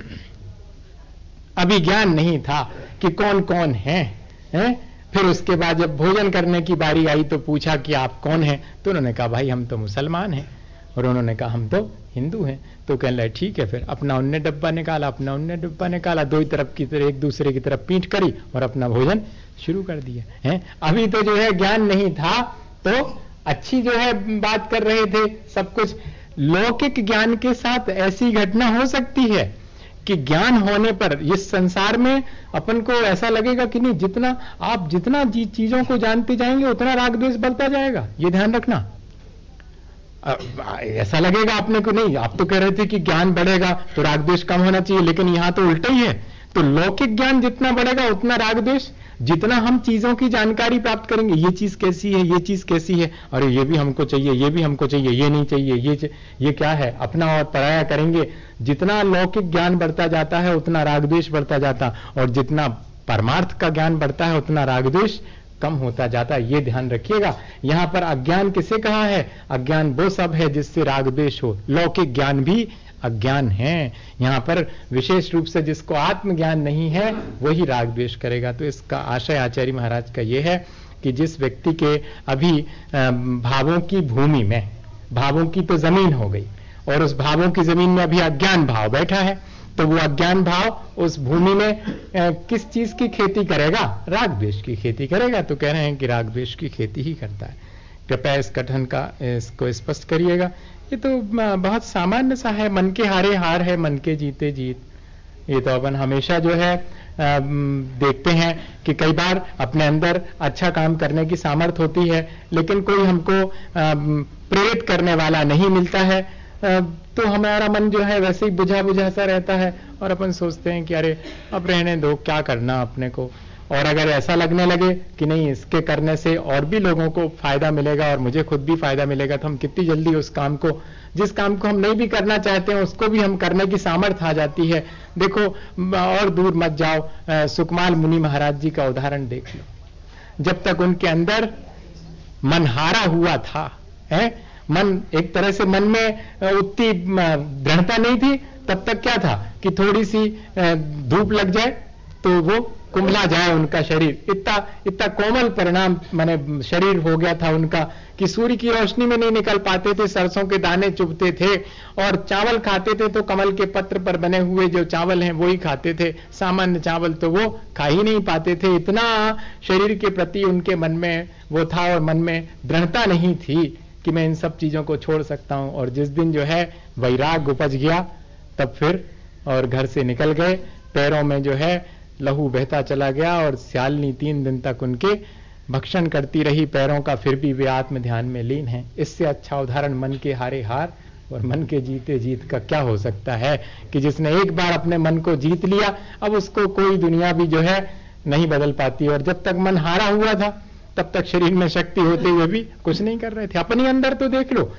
अभी ज्ञान नहीं था कि कौन कौन है? फिर उसके बाद जब भोजन करने की बारी आई तो पूछा कि आप कौन हैं? तो उन्होंने कहा भाई हम तो मुसलमान हैं, और उन्होंने कहा हम तो हिंदू हैं। तो कहने लगे ठीक है, फिर अपना उनने डब्बा निकाला, अपना उनने डब्बा निकाला, दो तरफ की तरफ एक दूसरे की तरफ पीठ करी और अपना भोजन शुरू कर दिया है। अभी तो जो है ज्ञान नहीं था तो अच्छी जो है बात कर रहे थे सब कुछ। लौकिक ज्ञान के साथ ऐसी घटना हो सकती है कि ज्ञान होने पर इस संसार में अपन को ऐसा लगेगा कि नहीं, जितना चीजों को जानते जाएंगे उतना राग द्वेष बढ़ता जाएगा। ये ध्यान रखना। ऐसा लगेगा आपने को, नहीं आप तो कह रहे थे कि ज्ञान बढ़ेगा तो राग द्वेष कम होना चाहिए, लेकिन यहां तो उल्टा ही है। तो लौकिक ज्ञान जितना बढ़ेगा उतना राग द्वेष, जितना हम चीजों की जानकारी प्राप्त करेंगे, ये चीज कैसी है, ये चीज कैसी है, अरे ये भी हमको चाहिए, ये भी हमको चाहिए, ये नहीं चाहिए, ये क्या है, अपना और पराया करेंगे। जितना लौकिक ज्ञान बढ़ता जाता है उतना राग द्वेष बढ़ता जाता, और जितना परमार्थ का ज्ञान बढ़ता है उतना राग द्वेष कम होता जाता है। ये ध्यान रखिएगा। यहां पर अज्ञान किसे कहा है? अज्ञान वो सब है जिससे राग द्वेष हो। लौकिक ज्ञान भी अज्ञान है। यहां पर विशेष रूप से जिसको आत्मज्ञान नहीं है वही राग द्वेष करेगा। तो इसका आशय आचार्य महाराज का यह है कि जिस व्यक्ति के अभी भावों की भूमि में, भावों की तो जमीन हो गई, और उस भावों की जमीन में अभी अज्ञान भाव बैठा है, तो वो अज्ञान भाव उस भूमि में किस चीज की खेती करेगा? राग द्वेष की खेती करेगा। तो कह रहे हैं कि राग द्वेष की खेती ही करता है। कृपया इस कथन का इसको स्पष्ट करिएगा। ये तो बहुत सामान्य सा है, मन के हारे हार है, मन के जीते जीत। ये तो अपन हमेशा जो है देखते हैं कि कई बार अपने अंदर अच्छा काम करने की सामर्थ्य होती है, लेकिन कोई हमको प्रेरित करने वाला नहीं मिलता है, तो हमारा मन जो है वैसे ही बुझा बुझा सा रहता है और अपन सोचते हैं कि अरे अब रहने दो, क्या करना अपने को। और अगर ऐसा लगने लगे कि नहीं, इसके करने से और भी लोगों को फायदा मिलेगा और मुझे खुद भी फायदा मिलेगा, तो हम कितनी जल्दी उस काम को, जिस काम को हम नहीं भी करना चाहते हैं, उसको भी हम करने की सामर्थ्य आ जाती है। देखो, और दूर मत जाओ, सुकमाल मुनि महाराज जी का उदाहरण देख लो। जब तक उनके अंदर मन हारा हुआ था, मन एक तरह से मन में उतनी दृढ़ता नहीं थी, तब तक क्या था कि थोड़ी सी धूप लग जाए तो वो कुंभला जाए उनका शरीर। इतना कोमल परिणाम माने शरीर हो गया था उनका कि सूर्य की रोशनी में नहीं निकल पाते थे, सरसों के दाने चुभते थे, और चावल खाते थे तो कमल के पत्र पर बने हुए जो चावल हैं वो ही खाते थे, सामान्य चावल तो वो खा ही नहीं पाते थे। इतना शरीर के प्रति उनके मन में वो था और मन में दृढ़ता नहीं थी कि मैं इन सब चीजों को छोड़ सकता हूं। और जिस दिन जो है वैराग उपज गया, तब फिर और घर से निकल गए, पैरों में जो है लहू बहता चला गया और स्यालनी 3 दिन तक उनके भक्षण करती रही पैरों का, फिर भी वे आत्म ध्यान में लीन हैं। इससे अच्छा उदाहरण मन के हारे हार और मन के जीते जीत का क्या हो सकता है कि जिसने एक बार अपने मन को जीत लिया, अब उसको कोई दुनिया भी जो है नहीं बदल पाती। और जब तक मन हारा हुआ था तब तक शरीर में शक्ति होते हुए भी कुछ नहीं कर रहे थे। अपने अंदर तो देख लो,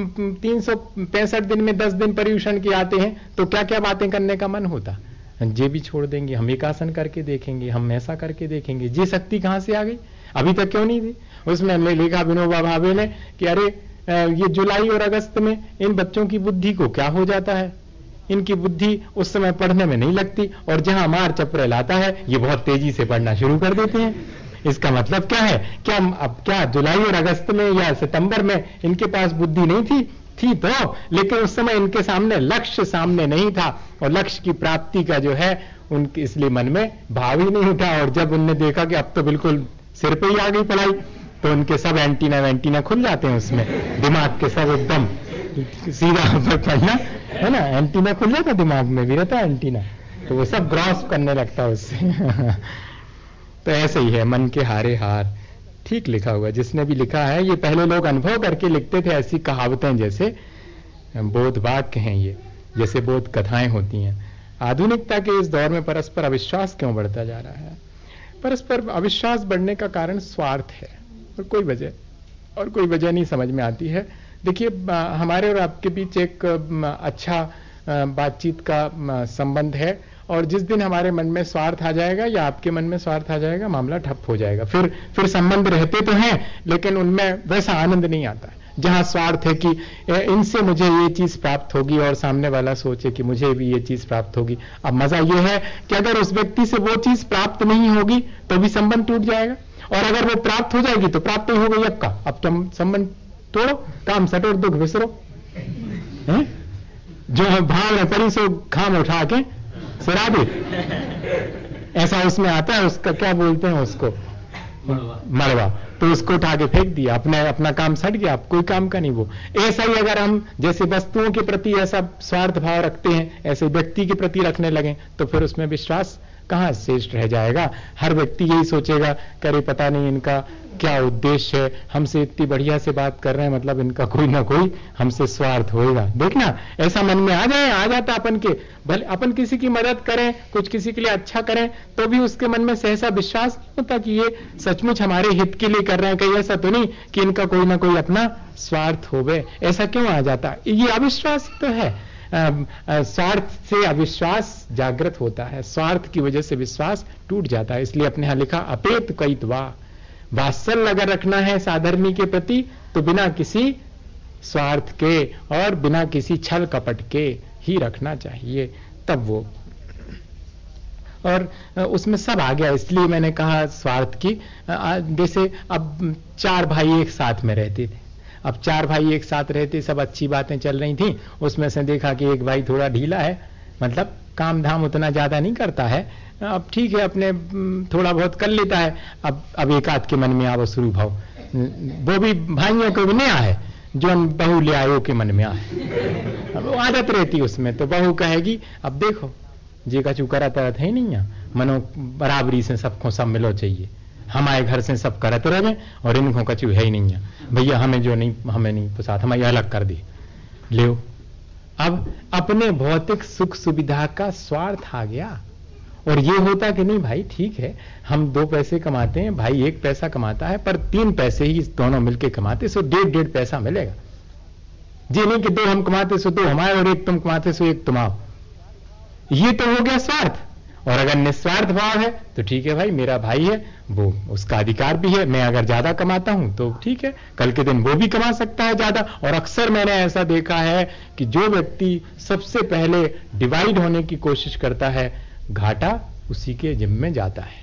365 दिन में 10 दिन पर्यूषण के आते हैं, तो क्या क्या बातें करने का मन होता। जे भी छोड़ देंगे, हम एक आसन करके देखेंगे, हम ऐसा करके देखेंगे। ये शक्ति कहां से आ गई, अभी तक क्यों नहीं थी। उसमें हमने लिखा विनोबा भावे ने कि अरे ये जुलाई और अगस्त में इन बच्चों की बुद्धि को क्या हो जाता है, इनकी बुद्धि उस समय पढ़ने में नहीं लगती, और जहां मार्च अप्रैल आता है ये बहुत तेजी से पढ़ना शुरू कर देते हैं। इसका मतलब क्या है, क्या अब क्या जुलाई और अगस्त में या सितंबर में इनके पास बुद्धि नहीं थी तो, लेकिन उस समय इनके सामने लक्ष्य सामने नहीं था, और लक्ष्य की प्राप्ति का जो है उनके इसलिए मन में भाव ही नहीं उठा। और जब उनने देखा कि अब तो बिल्कुल सिर पे ही आ गई पढ़ाई, तो उनके सब एंटीना खुल जाते हैं, उसमें दिमाग के सब एकदम सीधा पढ़ना है ना, एंटीना खुल जाता दिमाग में भी रहता एंटीना, तो वो सब ग्रॉस करने लगता है उससे। तो ऐसे ही है, मन के हारे हार। ठीक लिखा हुआ, जिसने भी लिखा है, ये पहले लोग अनुभव करके लिखते थे, ऐसी कहावतें जैसे बोध वाक्य हैं ये, जैसे बोध कथाएं होती हैं। आधुनिकता के इस दौर में परस्पर अविश्वास क्यों बढ़ता जा रहा है? परस्पर अविश्वास बढ़ने का कारण स्वार्थ है, और कोई वजह नहीं समझ में आती है। देखिए, हमारे और आपके बीच एक अच्छा बातचीत का संबंध है, और जिस दिन हमारे मन में स्वार्थ आ जाएगा या आपके मन में स्वार्थ आ जाएगा, मामला ठप हो जाएगा। फिर संबंध रहते तो हैं, लेकिन उनमें वैसा आनंद नहीं आता। जहां स्वार्थ है कि इनसे मुझे ये चीज प्राप्त होगी, और सामने वाला सोचे कि मुझे भी ये चीज प्राप्त होगी। अब मजा ये है कि अगर उस व्यक्ति से वो चीज प्राप्त नहीं होगी तो भी संबंध टूट जाएगा, और अगर वो प्राप्त हो जाएगी तो प्राप्त ही हो गई। अब तुम संबंध तोड़ो, काम सटो, दुख विसरो। जो भाव में परी सो खाम उठा के सिरा दे, ऐसा उसमें आता है। उसका क्या बोलते हैं उसको, मड़वा। तो उसको उठा के फेंक दिया, अपना काम सट गया, अब कोई काम का नहीं वो। ऐसा ही अगर हम जैसे वस्तुओं के प्रति ऐसा स्वार्थ भाव रखते हैं, ऐसे व्यक्ति के प्रति रखने लगे, तो फिर उसमें विश्वास कहां शेष रह जाएगा। हर व्यक्ति यही सोचेगा, करे पता नहीं इनका क्या उद्देश्य है, हमसे इतनी बढ़िया से बात कर रहे हैं, मतलब इनका कोई ना कोई हमसे स्वार्थ होएगा। देखना, ऐसा मन में आ जाता अपन के। भले अपन किसी की मदद करें, कुछ किसी के लिए अच्छा करें, तो भी उसके मन में सहसा विश्वास होता कि ये सचमुच हमारे हित के लिए कर रहे हैं, कहीं ऐसा तो नहीं कि इनका कोई ना कोई अपना स्वार्थ होवे। ऐसा क्यों आ जाता? ये अविश्वास तो है। स्वार्थ से अविश्वास जागृत होता है, स्वार्थ की वजह से विश्वास टूट जाता है। इसलिए अपने यहां लिखा, अपेत कईतवा, वात्सल्य अगर रखना है साधर्मी के प्रति, तो बिना किसी स्वार्थ के और बिना किसी छल कपट के ही रखना चाहिए, तब वो। और उसमें सब आ गया, इसलिए मैंने कहा स्वार्थ की। जैसे अब 4 भाई एक साथ में रहते थे, अब 4 भाई एक साथ रहते, सब अच्छी बातें चल रही थी। उसमें से देखा कि एक भाई थोड़ा ढीला है, मतलब काम धाम उतना ज्यादा नहीं करता है, अब ठीक है अपने थोड़ा बहुत कर लेता है। अब एक आध के मन में आवा शुरू भाव, वो भी भाइयों को भी नया है, जो बहू ले आयो के मन में आए, अब आदत रहती उसमें। तो बहू कहेगी, अब देखो जी का चुकरा तरह है नहीं, मनो बराबरी से सबको सब मिलो चाहिए, हमारे घर से सब करत रहे और इनको कछु है ही नहीं है, भैया हमें जो नहीं, हमें नहीं पसंद, हमें यह अलग कर दी ले। अब अपने भौतिक सुख सुविधा का स्वार्थ आ गया। और ये होता कि नहीं भाई ठीक है, हम 2 पैसे कमाते हैं, भाई 1 पैसा कमाता है, पर 3 पैसे ही दोनों मिलके कमाते, सो 1.5 पैसा मिलेगा। जी नहीं कि 2 हम कमाते सो 2 हमारे और 1 तुम कमाते सो 1 तुम आओ। ये तो हो गया स्वार्थ। और अगर निस्वार्थ भाव है तो ठीक है भाई, मेरा भाई है, वो उसका अधिकार भी है, मैं अगर ज्यादा कमाता हूं तो ठीक है, कल के दिन वो भी कमा सकता है ज्यादा। और अक्सर मैंने ऐसा देखा है कि जो व्यक्ति सबसे पहले डिवाइड होने की कोशिश करता है, घाटा उसी के जिम्मे में जाता है।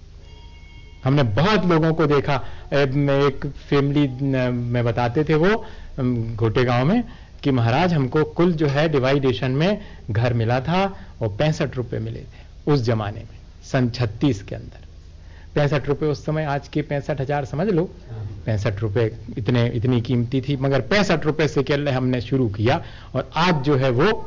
हमने बहुत लोगों को देखा, एक फैमिली में बताते थे वो घोटे गांव में कि महाराज हमको कुल जो है डिवाइडेशन में घर मिला था और 65 रुपए मिले थे उस जमाने में, सन 36 के अंदर। 65 रुपए उस समय आज के 65,000 समझ लो। 65 रुपए इतनी कीमती थी, मगर 65 रुपए से केवल हमने शुरू किया। और आज जो है वो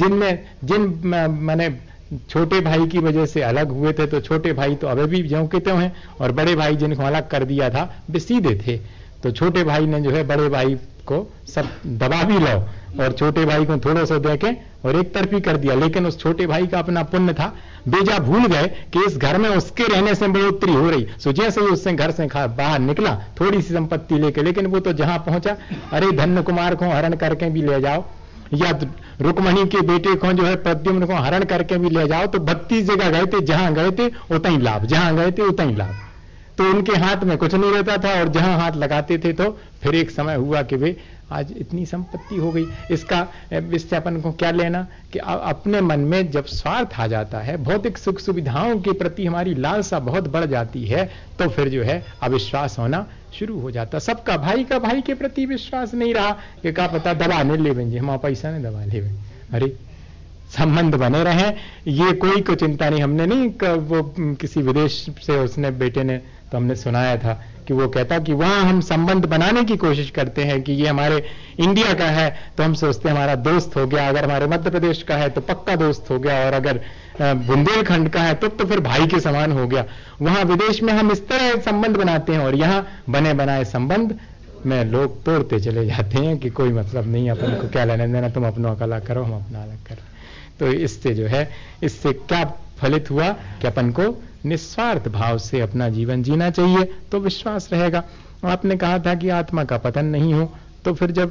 जिन मैंने छोटे भाई की वजह से अलग हुए थे, तो छोटे भाई तो अभी भी ज्यों के त्यों हैं, और बड़े भाई जिनको अलग कर दिया था वे सीधे थे। तो छोटे भाई ने जो है बड़े भाई को सब दबा भी लो और छोटे भाई को थोड़ा सा देके और एक तरफी कर दिया। लेकिन उस छोटे भाई का अपना पुण्य था, बेजा भूल गए कि इस घर में उसके रहने से बढ़ोतरी हो रही। सो जैसे ही उससे घर से बाहर निकला थोड़ी सी संपत्ति लेके, लेकिन वो तो जहां पहुंचा, अरे धन्य कुमार को हरण करके भी ले जाओ, या रुक्मणी के बेटे को जो है प्रद्युम्न को हरण करके भी ले जाओ। तो 32 जगह गए थे, जहां गए थे उतना ही लाभ, जहां गए थे उतना ही लाभ। तो उनके हाथ में कुछ नहीं रहता था, और जहां हाथ लगाते थे तो फिर एक समय हुआ कि वे आज इतनी संपत्ति हो गई। इससे अपन को क्या लेना कि अपने मन में जब स्वार्थ आ जाता है, भौतिक सुख सुविधाओं के प्रति हमारी लालसा बहुत बढ़ जाती है, तो फिर जो है अविश्वास होना शुरू हो जाता। सबका भाई का भाई के प्रति विश्वास नहीं रहा कि क्या पता दबा नहीं ले बन, हमारा पैसा नहीं दबा ले, अरे संबंध बने रहे, ये कोई को चिंता नहीं। हमने नहीं वो किसी विदेश से उसने बेटे ने तो हमने सुनाया था कि वो कहता कि वहां हम संबंध बनाने की कोशिश करते हैं कि ये हमारे इंडिया का है तो हम सोचते हैं हमारा दोस्त हो गया, अगर हमारे मध्य प्रदेश का है तो पक्का दोस्त हो गया, और अगर बुंदेलखंड का है तो फिर भाई के समान हो गया। वहां विदेश में हम इस तरह संबंध बनाते हैं, और यहाँ बने बनाए संबंध में लोग तोड़ते चले जाते हैं कि कोई मतलब नहीं, अपन को क्या लेना देना, तुम अपना अलग करो हम अपना अलग करो। तो इससे जो है, इससे क्या फलित हुआ कि अपन को निस्वार्थ भाव से अपना जीवन जीना चाहिए, तो विश्वास रहेगा। आपने कहा था कि आत्मा का पतन नहीं हो, तो फिर जब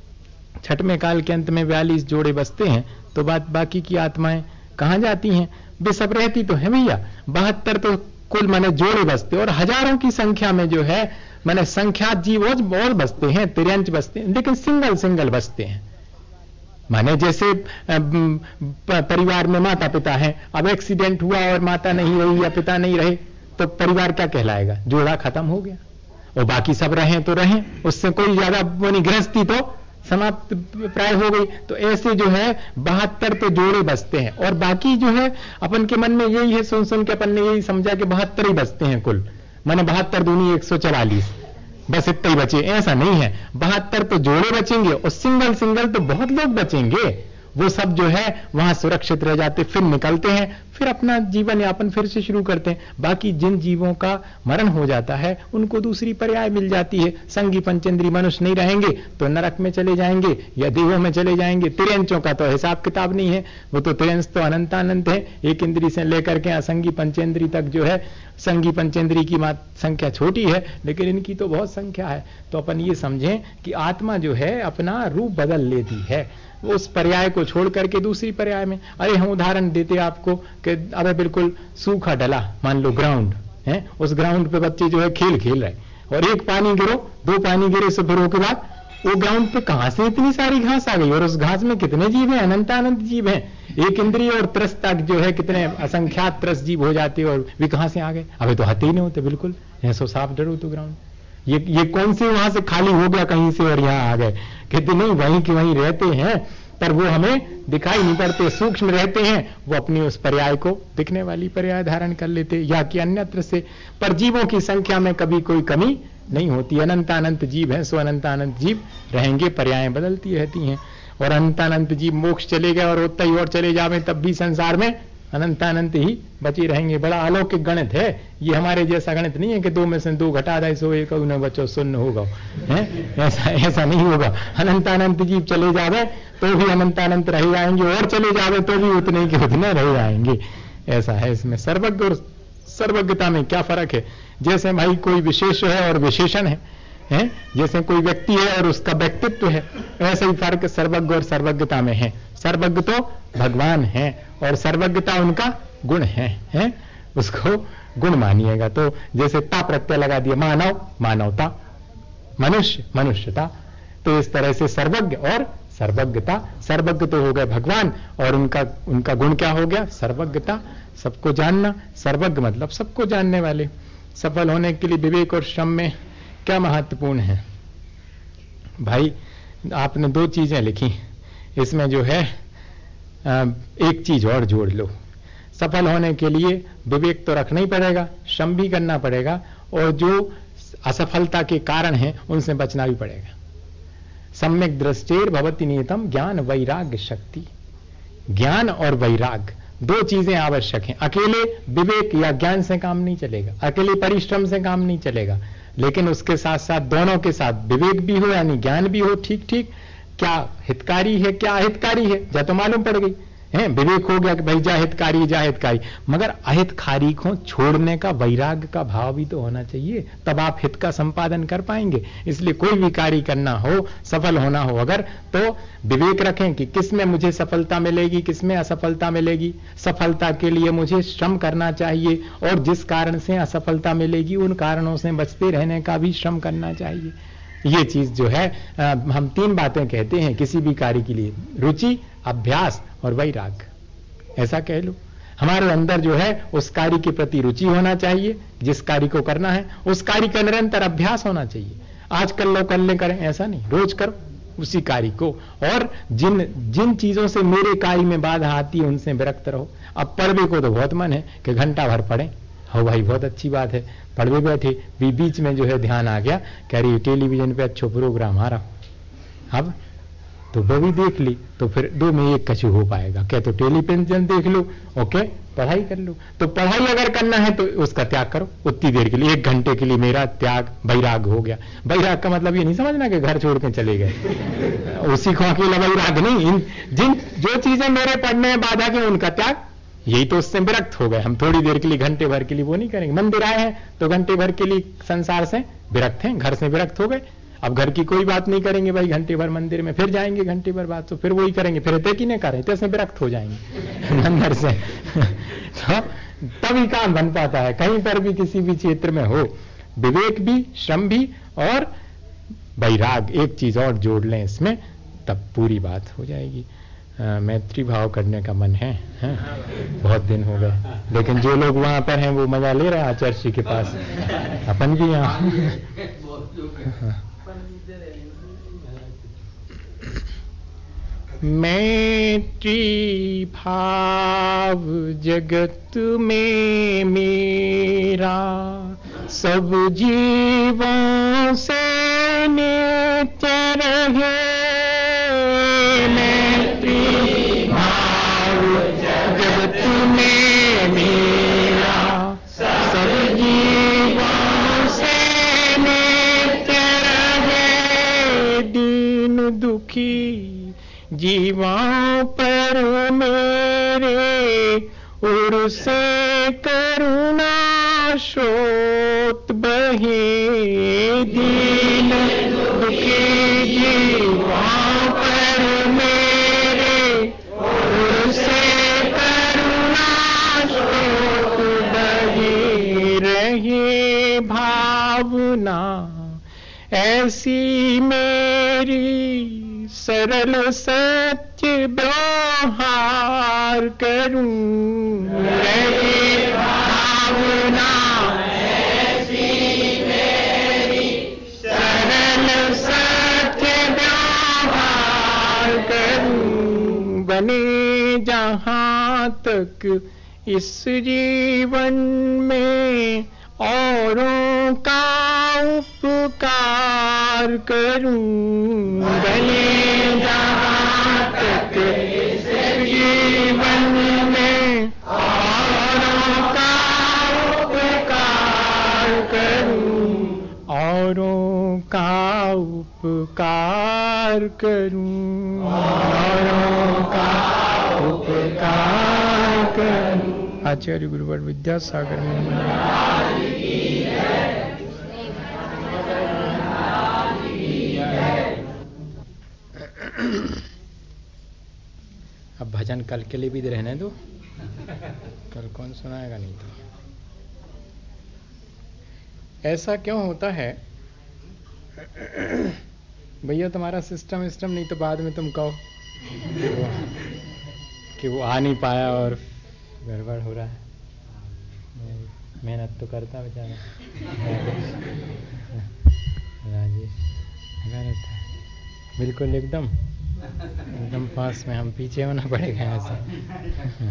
छठवें काल के अंत में 42 जोड़े बसते हैं तो बाकी की आत्माएं कहां जाती हैं? वे सब रहती तो है भैया, 72 तो कुल माने जोड़े बसते, और हजारों की संख्या में जो है माने संख्यात जीव और बसते हैं, 53 बसते हैं, लेकिन सिंगल बसते हैं। माने जैसे परिवार में माता पिता है, अब एक्सीडेंट हुआ और माता नहीं रही या पिता नहीं रहे तो परिवार क्या कहलाएगा? जोड़ा खत्म हो गया। और बाकी सब रहे तो रहे, उससे कोई ज्यादा वो नहीं, गृहस्थी तो समाप्त प्राय हो गई। तो ऐसे जो है 72 तो जोड़े बसते हैं, और बाकी जो है अपन के मन में यही है, सुन के अपन ने यही समझा कि 72 ही बसते हैं कुल, माने 72 दूनी 144, बस इतने ही बचे। ऐसा नहीं है, 72 तो जोड़े बचेंगे और सिंगल तो बहुत लोग बचेंगे। वो सब जो है वहां सुरक्षित रह जाते, फिर निकलते हैं, फिर अपना जीवन यापन फिर से शुरू करते हैं। बाकी जिन जीवों का मरण हो जाता है उनको दूसरी पर्याय मिल जाती है। संगी पंचेंद्री मनुष्य नहीं रहेंगे तो नरक में चले जाएंगे या देवों में चले जाएंगे। तिरंचों का तो हिसाब किताब नहीं है, वो तो तिरंच तो अनंत है, एक इंद्री से लेकर के असंगी पंचेंद्री तक जो है। संगी पंचेंद्री की संख्या छोटी है, लेकिन इनकी तो बहुत संख्या है। तो अपन ये समझें कि आत्मा जो है अपना रूप बदल लेती है, उस पर्याय को छोड़ करके दूसरी पर्याय में। अरे हम उदाहरण देते आपको कि अबे बिल्कुल सूखा डला, मान लो ग्राउंड है, उस ग्राउंड पे बच्चे जो है खेल रहे, और एक पानी गिरो, 2 पानी गिरे, से फिर के बाद वो ग्राउंड पे कहां से इतनी सारी घास आ गई, और उस घास में कितने जीव हैं? अनंत जीव हैं। एक इंद्रिय और त्रस तक जो है कितने असंख्यात त्रस जीव हो जाते, और वे कहां से आ गए? अबे तो हाथे ही नहीं होते, बिल्कुल ऐसो साफ डरो तो ग्राउंड। ये कौन से वहां से खाली हो गया कहीं से और यहां आ गए? कहते नहीं, वहीं के वहीं रहते हैं, पर वो हमें दिखाई नहीं पड़ते, सूक्ष्म रहते हैं। वो अपनी उस पर्याय को दिखने वाली पर्याय धारण कर लेते, या कि अन्यत्र से। पर जीवों की संख्या में कभी कोई कमी नहीं होती। अनंत जीव हैं, सो अनंत जीव रहेंगे, पर्यायें बदलती रहती हैं। और अनंत जीव मोक्ष चले गए और उत्तर ही और चले जावे, तब भी संसार में अनंत अनंत ही बची रहेंगे। बड़ा अलौकिक गणित है ये, हमारे जैसा गणित नहीं है कि 2 में से 2 घटा दे 101 उन्हें बचो शून्य होगा, है ऐसा नहीं होगा। अनंत अनंत जीव चले जावे तो भी अनंत अनंत रह जाएंगे, और चले जावे तो भी उतने के उतने रह जाएंगे। ऐसा है इसमें। सर्वज्ञ और सर्वज्ञता में क्या फर्क है? जैसे भाई कोई विशेष है और विशेषण है, जैसे कोई व्यक्ति है और उसका व्यक्तित्व है, ऐसा ही फर्क सर्वज्ञ और सर्वज्ञता में है। सर्वज्ञ तो भगवान है और सर्वज्ञता उनका गुण है, उसको गुण मानिएगा। तो जैसे ता प्रत्यय लगा दिया, मानव मानवता, मनुष्य मनुष्यता, तो इस तरह से सर्वज्ञ और सर्वज्ञता। सर्वज्ञ तो हो गए भगवान और उनका गुण क्या हो गया? सर्वज्ञता, सबको जानना। सर्वज्ञ मतलब सबको जानने वाले। सफल होने के लिए विवेक और श्रम में क्या महत्वपूर्ण है? भाई आपने 2 चीजें लिखी, इसमें जो है एक चीज और जोड़ लो। सफल होने के लिए विवेक तो रखना ही पड़ेगा, श्रम भी करना पड़ेगा, और जो असफलता के कारण हैं उनसे बचना भी पड़ेगा। सम्यक दृष्टेर भवति नियतम ज्ञान वैराग्य शक्ति। ज्ञान और वैराग्य 2 चीजें आवश्यक हैं। अकेले विवेक या ज्ञान से काम नहीं चलेगा, अकेले परिश्रम से काम नहीं चलेगा, लेकिन उसके साथ साथ दोनों के साथ विवेक भी हो यानी ज्ञान भी हो। ठीक ठीक, क्या हितकारी है क्या अहितकारी है जा तो मालूम पड़ गई है। विवेक हो गया कि भाई जा हितकारी, मगर अहितकारी को छोड़ने का वैराग्य का भाव भी तो होना चाहिए, तब आप हित का संपादन कर पाएंगे। इसलिए कोई भी कार्य करना हो, सफल होना हो अगर, तो विवेक रखें कि किसमें मुझे सफलता मिलेगी, किसमें असफलता मिलेगी। सफलता के लिए मुझे श्रम करना चाहिए और जिस कारण से असफलता मिलेगी उन कारणों से बचते रहने का भी श्रम करना चाहिए। ये चीज जो है हम 3 बातें कहते हैं किसी भी कार्य के लिए: रुचि, अभ्यास और वैराग्य, ऐसा कह लो। हमारे अंदर जो है उस कार्य के प्रति रुचि होना चाहिए, जिस कार्य को करना है उस कार्य का निरंतर अभ्यास होना चाहिए। आज कर लो कल ले करें ऐसा नहीं, रोज करो उसी कार्य को। और जिन चीजों से मेरे कार्य में बाधा आती है उनसे विरक्त रहो। अब पढ़वे को तो बहुत मन है कि घंटा भर पढ़ें, हो भाई बहुत अच्छी बात है, पढ़वे बैठे, बीच में जो है ध्यान आ गया कह रही टेलीविजन पे अच्छा प्रोग्राम आ रहा, अब तो वो भी देख ली, तो फिर 2 में 1 कछु हो पाएगा क्या? तो टेलीविजन देख लो, ओके, पढ़ाई कर लो। तो पढ़ाई अगर करना है तो उसका त्याग करो उतनी देर के लिए, 1 घंटे के लिए मेरा त्याग वैराग हो गया। वैराग का मतलब ये नहीं समझना कि घर छोड़ के चले गए, उसी को अकेला वैराग नहीं। जो चीजें मेरे पढ़ने में बाधा की उनका त्याग, यही तो उससे विरक्त हो गए। हम थोड़ी देर के लिए घंटे भर के लिए वो नहीं करेंगे। मंदिर आए हैं तो घंटे भर के लिए संसार से विरक्त हैं, घर से विरक्त हो गए। अब घर की कोई बात नहीं करेंगे भाई घंटे भर मंदिर में, फिर जाएंगे घंटे भर बाद तो फिर वही करेंगे, फिर तय की नहीं करें तो विरक्त हो जाएंगे अंदर से तो तभी काम बन पाता है। कहीं पर भी किसी भी क्षेत्र में हो, विवेक भी, श्रम भी और वैराग, एक चीज और जोड़ लें इसमें, तब पूरी बात हो जाएगी। मैत्री भाव करने का मन है, बहुत दिन हो गए, लेकिन जो लोग वहां पर हैं वो मजा ले रहे हैं आचार्य जी के पास, अपन भी यहाँ मैत्री भाव जगत में मेरा सब जीवों से नित्य रहे। मैत्री भाव जगत में मेरा सब जीवों से नित्य रहे। दीन दुखी जीवों पर मेरे उर से करुणा स्रोत बहे। दीन दुखी जीवों पर मेरे उर से करुणा स्रोत बहे। रहे भावना ऐसी मेरी सरल सत्य व्यवहार करूं। रहे भावना ऐसी मेरी सरल सत्य व्यवहार करूं। बने जहां तक इस जीवन में औरों का उपकार करूं। बने जहां तक इस जीवन में का उपकार करूं, औरों का उपकार करूं। आचार्य गुरुवर विद्यासागर अब भजन कल के लिए भी रहने दो, कल कौन सुनाएगा? नहीं तो ऐसा क्यों होता है भैया तुम्हारा सिस्टम नहीं तो बाद में तुम कहो कि वो आ नहीं पाया और गड़बड़ हो रहा है। मेहनत तो करता बेचारा राजेश, लगा रहता है बिल्कुल एकदम पास में, हम पीछे होना पड़ेगा ऐसा।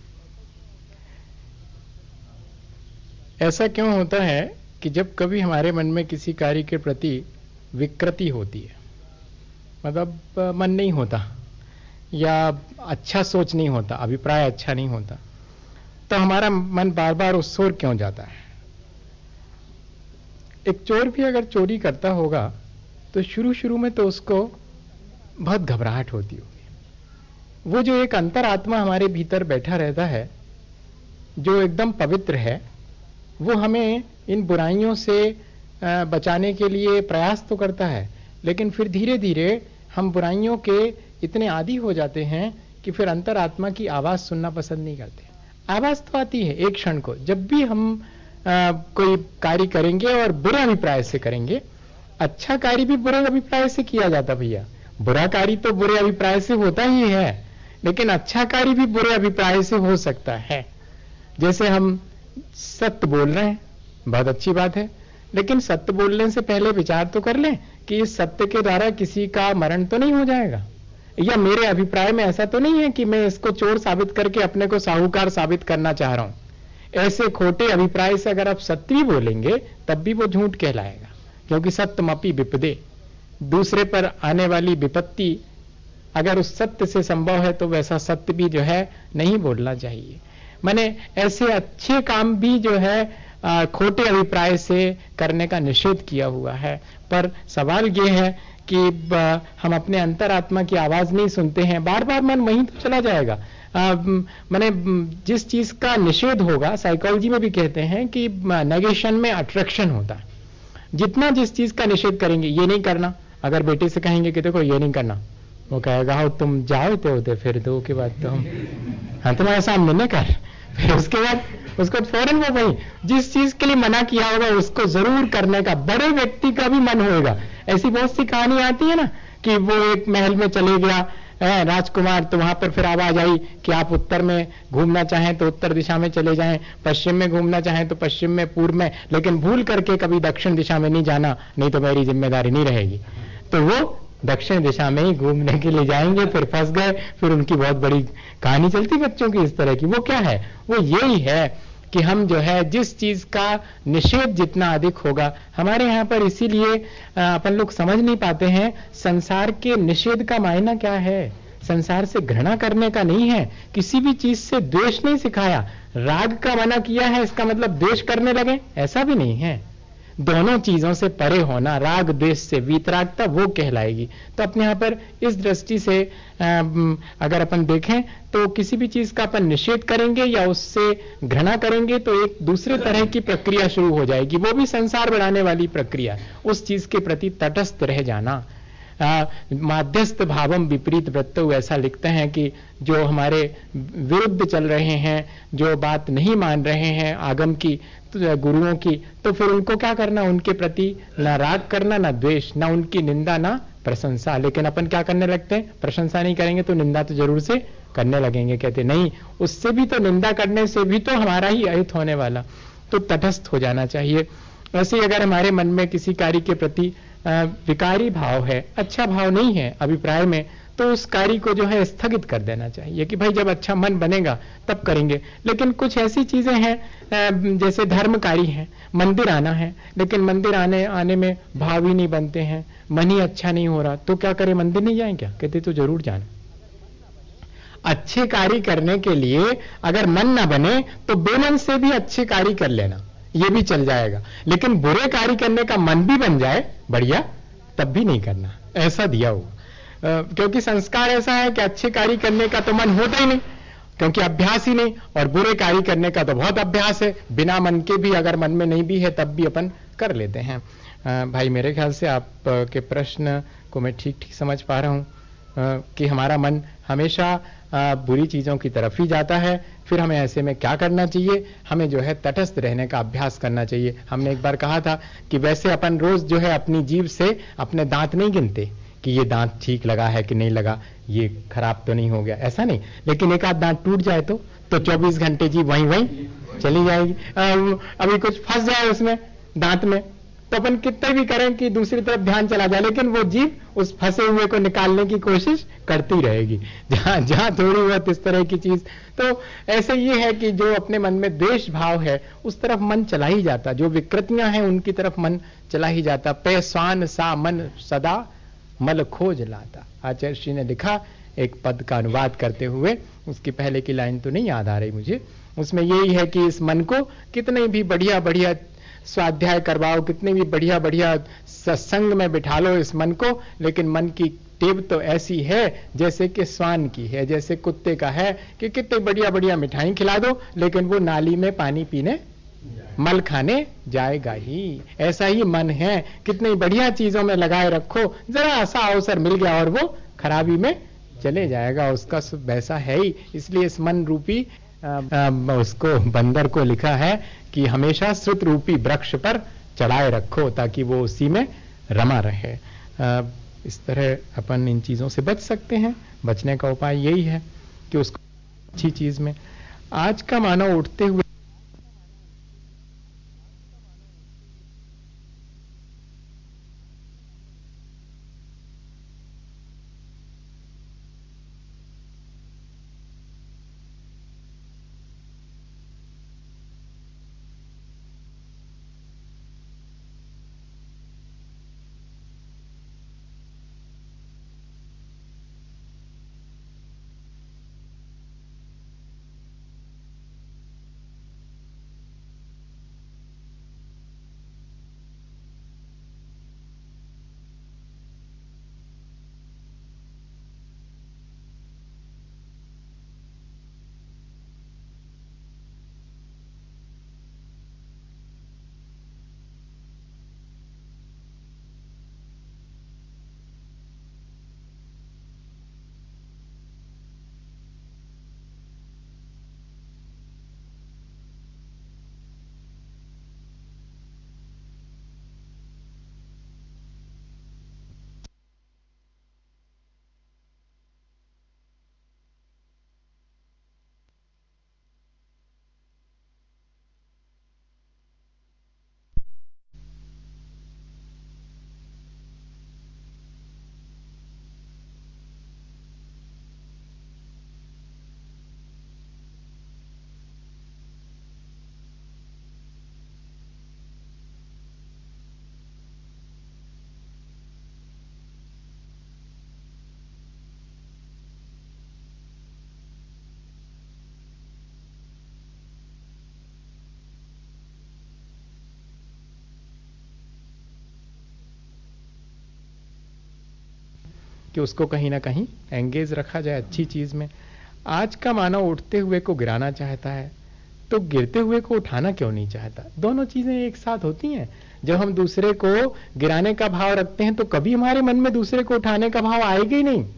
ऐसा क्यों होता है कि जब कभी हमारे मन में किसी कार्य के प्रति विकृति होती है, मतलब मन नहीं होता या अच्छा सोच नहीं होता, अभिप्राय अच्छा नहीं होता, तो हमारा मन बार बार उस ओर क्यों जाता है? एक चोर भी अगर चोरी करता होगा तो शुरू में तो उसको बहुत घबराहट होती होगी। वो जो एक अंतरात्मा हमारे भीतर बैठा रहता है, जो एकदम पवित्र है, वो हमें इन बुराइयों से बचाने के लिए प्रयास तो करता है, लेकिन फिर धीरे धीरे हम बुराइयों के इतने आदी हो जाते हैं कि फिर अंतरात्मा की आवाज सुनना पसंद नहीं करते। आवाज तो आती है एक क्षण को, जब भी हम कोई कार्य करेंगे और बुरे अभिप्राय से करेंगे। अच्छा कार्य भी बुरे अभिप्राय से किया जाता भैया, बुरा कार्य तो बुरे अभिप्राय से होता ही है, लेकिन अच्छा कार्य भी बुरे अभिप्राय से हो सकता है। जैसे हम सत्य बोल रहे हैं, बहुत अच्छी बात है, लेकिन सत्य बोलने से पहले विचार तो कर लें कि इस सत्य के द्वारा किसी का मरण तो नहीं हो जाएगा, या मेरे अभिप्राय में ऐसा तो नहीं है कि मैं इसको चोर साबित करके अपने को साहूकार साबित करना चाह रहा हूं। ऐसे खोटे अभिप्राय से अगर आप सत्य भी बोलेंगे तब भी वो झूठ कहलाएगा, क्योंकि सत्यमपि विपदे, दूसरे पर आने वाली विपत्ति अगर उस सत्य से संभव है तो वैसा सत्य भी जो है नहीं बोलना चाहिए। माने ऐसे अच्छे काम भी जो है खोटे अभिप्राय से करने का निषेध किया हुआ है। पर सवाल ये है कि हम अपने अंतरात्मा की आवाज नहीं सुनते हैं, बार बार मन वहीं तो चला जाएगा। माने जिस चीज का निषेध होगा, साइकोलॉजी में भी कहते हैं कि नेगेशन में अट्रैक्शन होता है। जितना जिस चीज का निषेध करेंगे, ये नहीं करना, अगर बेटे से कहेंगे कि देखो ये नहीं करना, वो कहेगा हो तुम जाओ होते फिर दो के बाद तो हम हाँ तुम्हारे सामने न कर, फिर उसके बाद उसको फौरन वो भाई जिस चीज के लिए मना किया होगा उसको जरूर करने का बड़े व्यक्ति का भी मन होएगा। ऐसी बहुत सी कहानी आती है ना कि वो एक महल में चले गया राजकुमार, तो वहां पर फिर आवाज आई कि आप उत्तर में घूमना चाहें तो उत्तर दिशा में चले जाएं, पश्चिम में घूमना चाहें तो पश्चिम में, पूर्व में, लेकिन भूल करके कभी दक्षिण दिशा में नहीं जाना, नहीं तो मेरी जिम्मेदारी नहीं रहेगी। तो वो दक्षिण दिशा में ही घूमने के लिए जाएंगे, फिर फंस गए। फिर उनकी बहुत बड़ी कहानी चलती बच्चों की इस तरह की। वो क्या है? वो यही है कि हम जो है जिस चीज का निषेध जितना अधिक होगा, हमारे यहां पर इसीलिए अपन लोग समझ नहीं पाते हैं संसार के निषेध का मायना क्या है। संसार से घृणा करने का नहीं है, किसी भी चीज से द्वेष नहीं सिखाया। राग का मना किया है, इसका मतलब द्वेष करने लगे, ऐसा भी नहीं है। दोनों चीजों से परे होना, राग द्वेष से वीतरागता, वो कहलाएगी। तो अपने यहां पर इस दृष्टि से अगर अपन देखें तो किसी भी चीज का अपन निषेध करेंगे या उससे घृणा करेंगे तो एक दूसरे तरह की प्रक्रिया शुरू हो जाएगी, वो भी संसार बढ़ाने वाली प्रक्रिया। उस चीज के प्रति तटस्थ रह जाना। माध्यस्थ भावम विपरीत वृत्तो, ऐसा लिखते हैं कि जो हमारे विरुद्ध चल रहे हैं, जो बात नहीं मान रहे हैं आगम की, तो गुरुओं की, तो फिर उनको क्या करना, उनके प्रति ना राग करना, ना द्वेष, ना उनकी निंदा, ना प्रशंसा। लेकिन अपन क्या करने लगते हैं, प्रशंसा नहीं करेंगे तो निंदा तो जरूर से करने लगेंगे। कहते नहीं, उससे भी तो, निंदा करने से भी तो हमारा ही अहित होने वाला। तो तटस्थ हो जाना चाहिए। वैसे अगर हमारे मन में किसी कार्य के प्रति विकारी भाव है, अच्छा भाव नहीं है अभिप्राय में, तो उस कार्य को जो है स्थगित कर देना चाहिए कि भाई जब अच्छा मन बनेगा तब करेंगे। लेकिन कुछ ऐसी चीजें हैं जैसे धर्म कार्य है, मंदिर आना है, लेकिन मंदिर आने में भाव ही नहीं बनते हैं, मन ही अच्छा नहीं हो रहा, तो क्या करें, मंदिर नहीं जाएं क्या? कहते तो जरूर जाना। अच्छे कार्य करने के लिए अगर मन ना बने तो बेमन से भी अच्छे कार्य कर लेना, ये भी चल जाएगा। लेकिन बुरे कार्य करने का मन भी बन जाए बढ़िया, तब भी नहीं करना, ऐसा दिया हुआ। क्योंकि संस्कार ऐसा है कि अच्छे कार्य करने का तो मन होता ही नहीं, क्योंकि अभ्यास ही नहीं, और बुरे कार्य करने का तो बहुत अभ्यास है। बिना मन के भी, अगर मन में नहीं भी है तब भी अपन कर लेते हैं। भाई मेरे ख्याल से आप के प्रश्न को मैं ठीक ठीक समझ पा रहा हूं, कि हमारा मन हमेशा बुरी चीजों की तरफ ही जाता है। फिर हमें ऐसे में क्या करना चाहिए? हमें जो है तटस्थ रहने का अभ्यास करना चाहिए। हमने एक बार कहा था कि वैसे अपन रोज जो है अपनी जीभ से अपने दांत नहीं गिनते कि ये दांत ठीक लगा है कि नहीं लगा, ये खराब तो नहीं हो गया, ऐसा नहीं। लेकिन एक आध दांत टूट जाए तो 24 घंटे जीभ वहीं वहीं चली जाएगी। अभी कुछ फंस जाए उसमें दांत में, तो अपन कितना भी करें कि दूसरी तरफ ध्यान चला जाए, लेकिन वो जीभ उस फंसे हुए को निकालने की कोशिश करती रहेगी, जहां जहां थोड़ी बहुत इस तरह की चीज। तो ऐसे ये है कि जो अपने मन में द्वेष भाव है उस तरफ मन चला ही जाता, जो विकृतियां हैं उनकी तरफ मन चला ही जाता। पैसान सा मन सदा मल खोज लाता, आचार्य श्री ने लिखा एक पद का अनुवाद करते हुए। उसकी पहले की लाइन तो नहीं याद आ रही मुझे, उसमें यही है कि इस मन को कितने भी बढ़िया बढ़िया स्वाध्याय करवाओ, कितने भी बढ़िया बढ़िया सत्संग में बिठा लो इस मन को, लेकिन मन की टेव तो ऐसी है जैसे कि स्वान की है, जैसे कुत्ते का है कि कितने बढ़िया बढ़िया मिठाई खिला दो लेकिन वो नाली में पानी पीने, मल खाने जाएगा ही। ऐसा ही मन है, कितनी बढ़िया चीजों में लगाए रखो, जरा सा अवसर मिल गया और वो खराबी में चले जाएगा, उसका वैसा है ही। इसलिए इस मन रूपी उसको बंदर को लिखा है कि हमेशा श्रुत रूपी वृक्ष पर चढ़ाए रखो ताकि वो उसी में रमा रहे। इस तरह अपन इन चीजों से बच सकते हैं। बचने का उपाय यही है कि उसको अच्छी चीज में आज का मानव उठते हुए कि उसको कहीं ना कहीं एंगेज रखा जाए अच्छी चीज में। आज का मानव उठते हुए को गिराना चाहता है तो गिरते हुए को उठाना क्यों नहीं चाहता? दोनों चीजें एक साथ होती हैं। जब हम दूसरे को गिराने का भाव रखते हैं तो कभी हमारे मन में दूसरे को उठाने का भाव आएगा ही नहीं।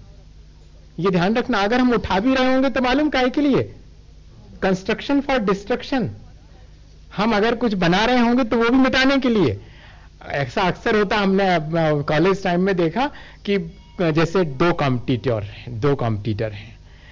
ये ध्यान रखना, अगर हम उठा भी रहे होंगे तो मालूम काहे के लिए? Construction for destruction. हम अगर कुछ बना रहे होंगे तो वो भी मिटाने के लिए। ऐसा अक्सर होता, हमने कॉलेज टाइम में देखा कि जैसे दो कॉम्पिटिटर हैं,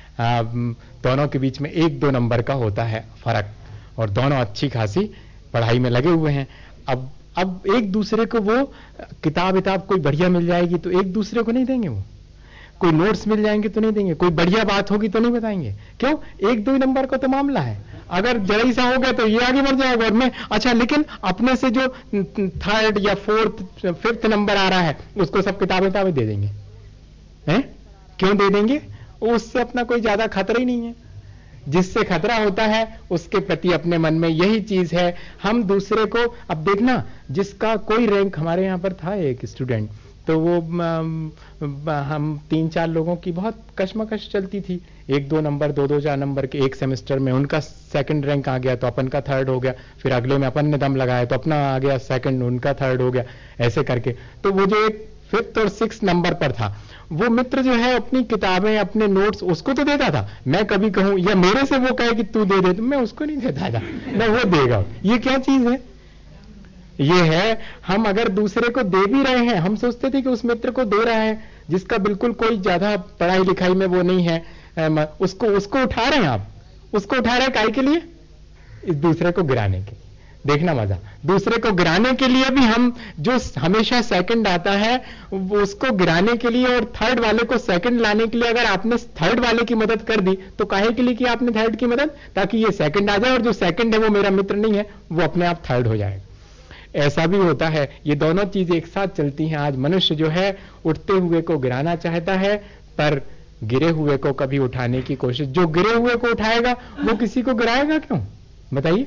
दोनों के बीच में 1-2 नंबर का होता है फर्क, और दोनों अच्छी खासी पढ़ाई में लगे हुए हैं। अब एक दूसरे को वो किताब कोई बढ़िया मिल जाएगी तो एक दूसरे को नहीं देंगे, वो कोई नोट्स मिल जाएंगे तो नहीं देंगे, कोई बढ़िया बात होगी तो नहीं बताएंगे। क्यों? 1-2 नंबर का तो मामला है। अगर जरा सा हो गया तो ये आगे बढ़ जाएगा और मैं अच्छा, लेकिन अपने से जो 3rd या 4th 5th नंबर आ रहा है उसको सब किताबें दे देंगे हैं? क्यों दे देंगे? उससे अपना कोई ज्यादा खतरा ही नहीं है। जिससे खतरा होता है उसके प्रति अपने मन में यही चीज है। हम दूसरे को, अब देखना, जिसका कोई रैंक, हमारे यहां पर था एक स्टूडेंट, तो वो हम 3-4 लोगों की बहुत कशमकश चलती थी, 1-2 नंबर, 2-2 4 नंबर के एक सेमेस्टर में। उनका सेकंड रैंक आ गया तो अपन का थर्ड हो गया, फिर अगले में अपन ने दम लगाया तो अपना आ गया सेकंड, उनका थर्ड हो गया, ऐसे करके। तो वो जो एक 5th और 6th नंबर पर था, वो मित्र जो है अपनी किताबें, अपने नोट्स उसको तो देता था। मैं कभी कहूं या मेरे से वो कहे कि तू दे दे, तो मैं उसको नहीं देता था, मैं वो देगा। ये क्या चीज है? ये है, हम अगर दूसरे को दे भी रहे हैं, हम सोचते थे कि उस मित्र को दे रहा है जिसका बिल्कुल कोई ज्यादा पढ़ाई लिखाई में वो नहीं है, उसको उठा रहे हैं आप, उसको उठा रहे हैं काहे के लिए? इस दूसरे को गिराने के लिए। देखना मजा, दूसरे को गिराने के लिए भी हम, जो हमेशा सेकंड आता है वो उसको गिराने के लिए, और थर्ड वाले को सेकंड लाने के लिए अगर आपने थर्ड वाले की मदद कर दी तो काहे के लिए कि आपने थर्ड की मदद? ताकि ये सेकंड आ जाए और जो सेकंड है वो मेरा मित्र नहीं है, वो अपने आप थर्ड हो जाएगा। ऐसा भी होता है, ये दोनों चीजें एक साथ चलती हैं। आज मनुष्य जो है उठते हुए को गिराना चाहता है, पर गिरे हुए को कभी उठाने की कोशिश, जो गिरे हुए को उठाएगा वो किसी को गिराएगा क्यों, बताइए?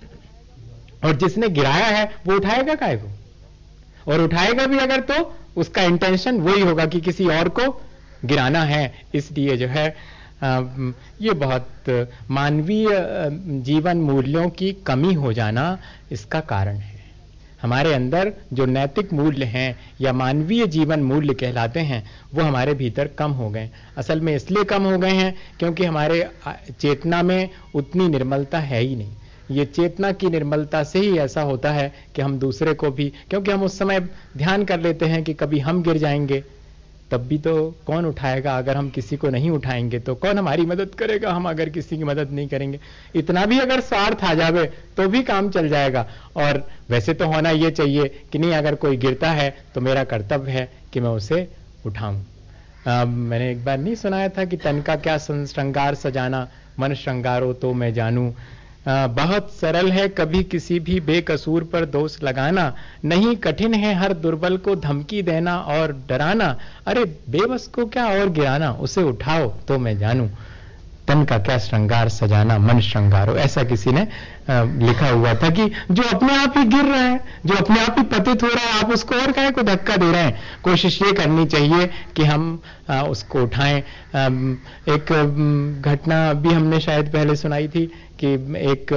और जिसने गिराया है वो उठाएगा काहे को? और उठाएगा भी अगर तो उसका इंटेंशन वही होगा कि किसी और को गिराना है। इसलिए जो है ये बहुत मानवीय जीवन मूल्यों की कमी हो जाना इसका कारण है। हमारे अंदर जो नैतिक मूल्य हैं या मानवीय जीवन मूल्य कहलाते हैं वो हमारे भीतर कम हो गए। असल में इसलिए कम हो गए हैं क्योंकि हमारे चेतना में उतनी निर्मलता है ही नहीं। ये चेतना की निर्मलता से ही ऐसा होता है कि हम दूसरे को भी, क्योंकि हम उस समय ध्यान कर लेते हैं कि कभी हम गिर जाएंगे तब भी तो कौन उठाएगा, अगर हम किसी को नहीं उठाएंगे तो कौन हमारी मदद करेगा, हम अगर किसी की मदद नहीं करेंगे। इतना भी अगर स्वार्थ आ जावे तो भी काम चल जाएगा। और वैसे तो होना ये चाहिए कि नहीं, अगर कोई गिरता है तो मेरा कर्तव्य है कि मैं उसे उठाऊं। मैंने एक बार नहीं सुनाया था कि तन का क्या श्रृंगार सजाना, मन श्रृंगारो तो मैं जानूं। बहुत सरल है कभी किसी भी बेकसूर पर दोष लगाना, नहीं कठिन है हर दुर्बल को धमकी देना और डराना। अरे बेबस को क्या और गिराना, उसे उठाओ तो मैं जानूं। तन का क्या श्रृंगार सजाना, मन श्रृंगारो, ऐसा किसी ने लिखा हुआ था कि जो अपने आप ही गिर रहा है, जो अपने आप ही पतित हो रहा है, आप उसको और काहे को धक्का दे रहे हैं? कोशिश ये करनी चाहिए कि हम उसको उठाएं। एक घटना भी हमने शायद पहले सुनाई थी कि एक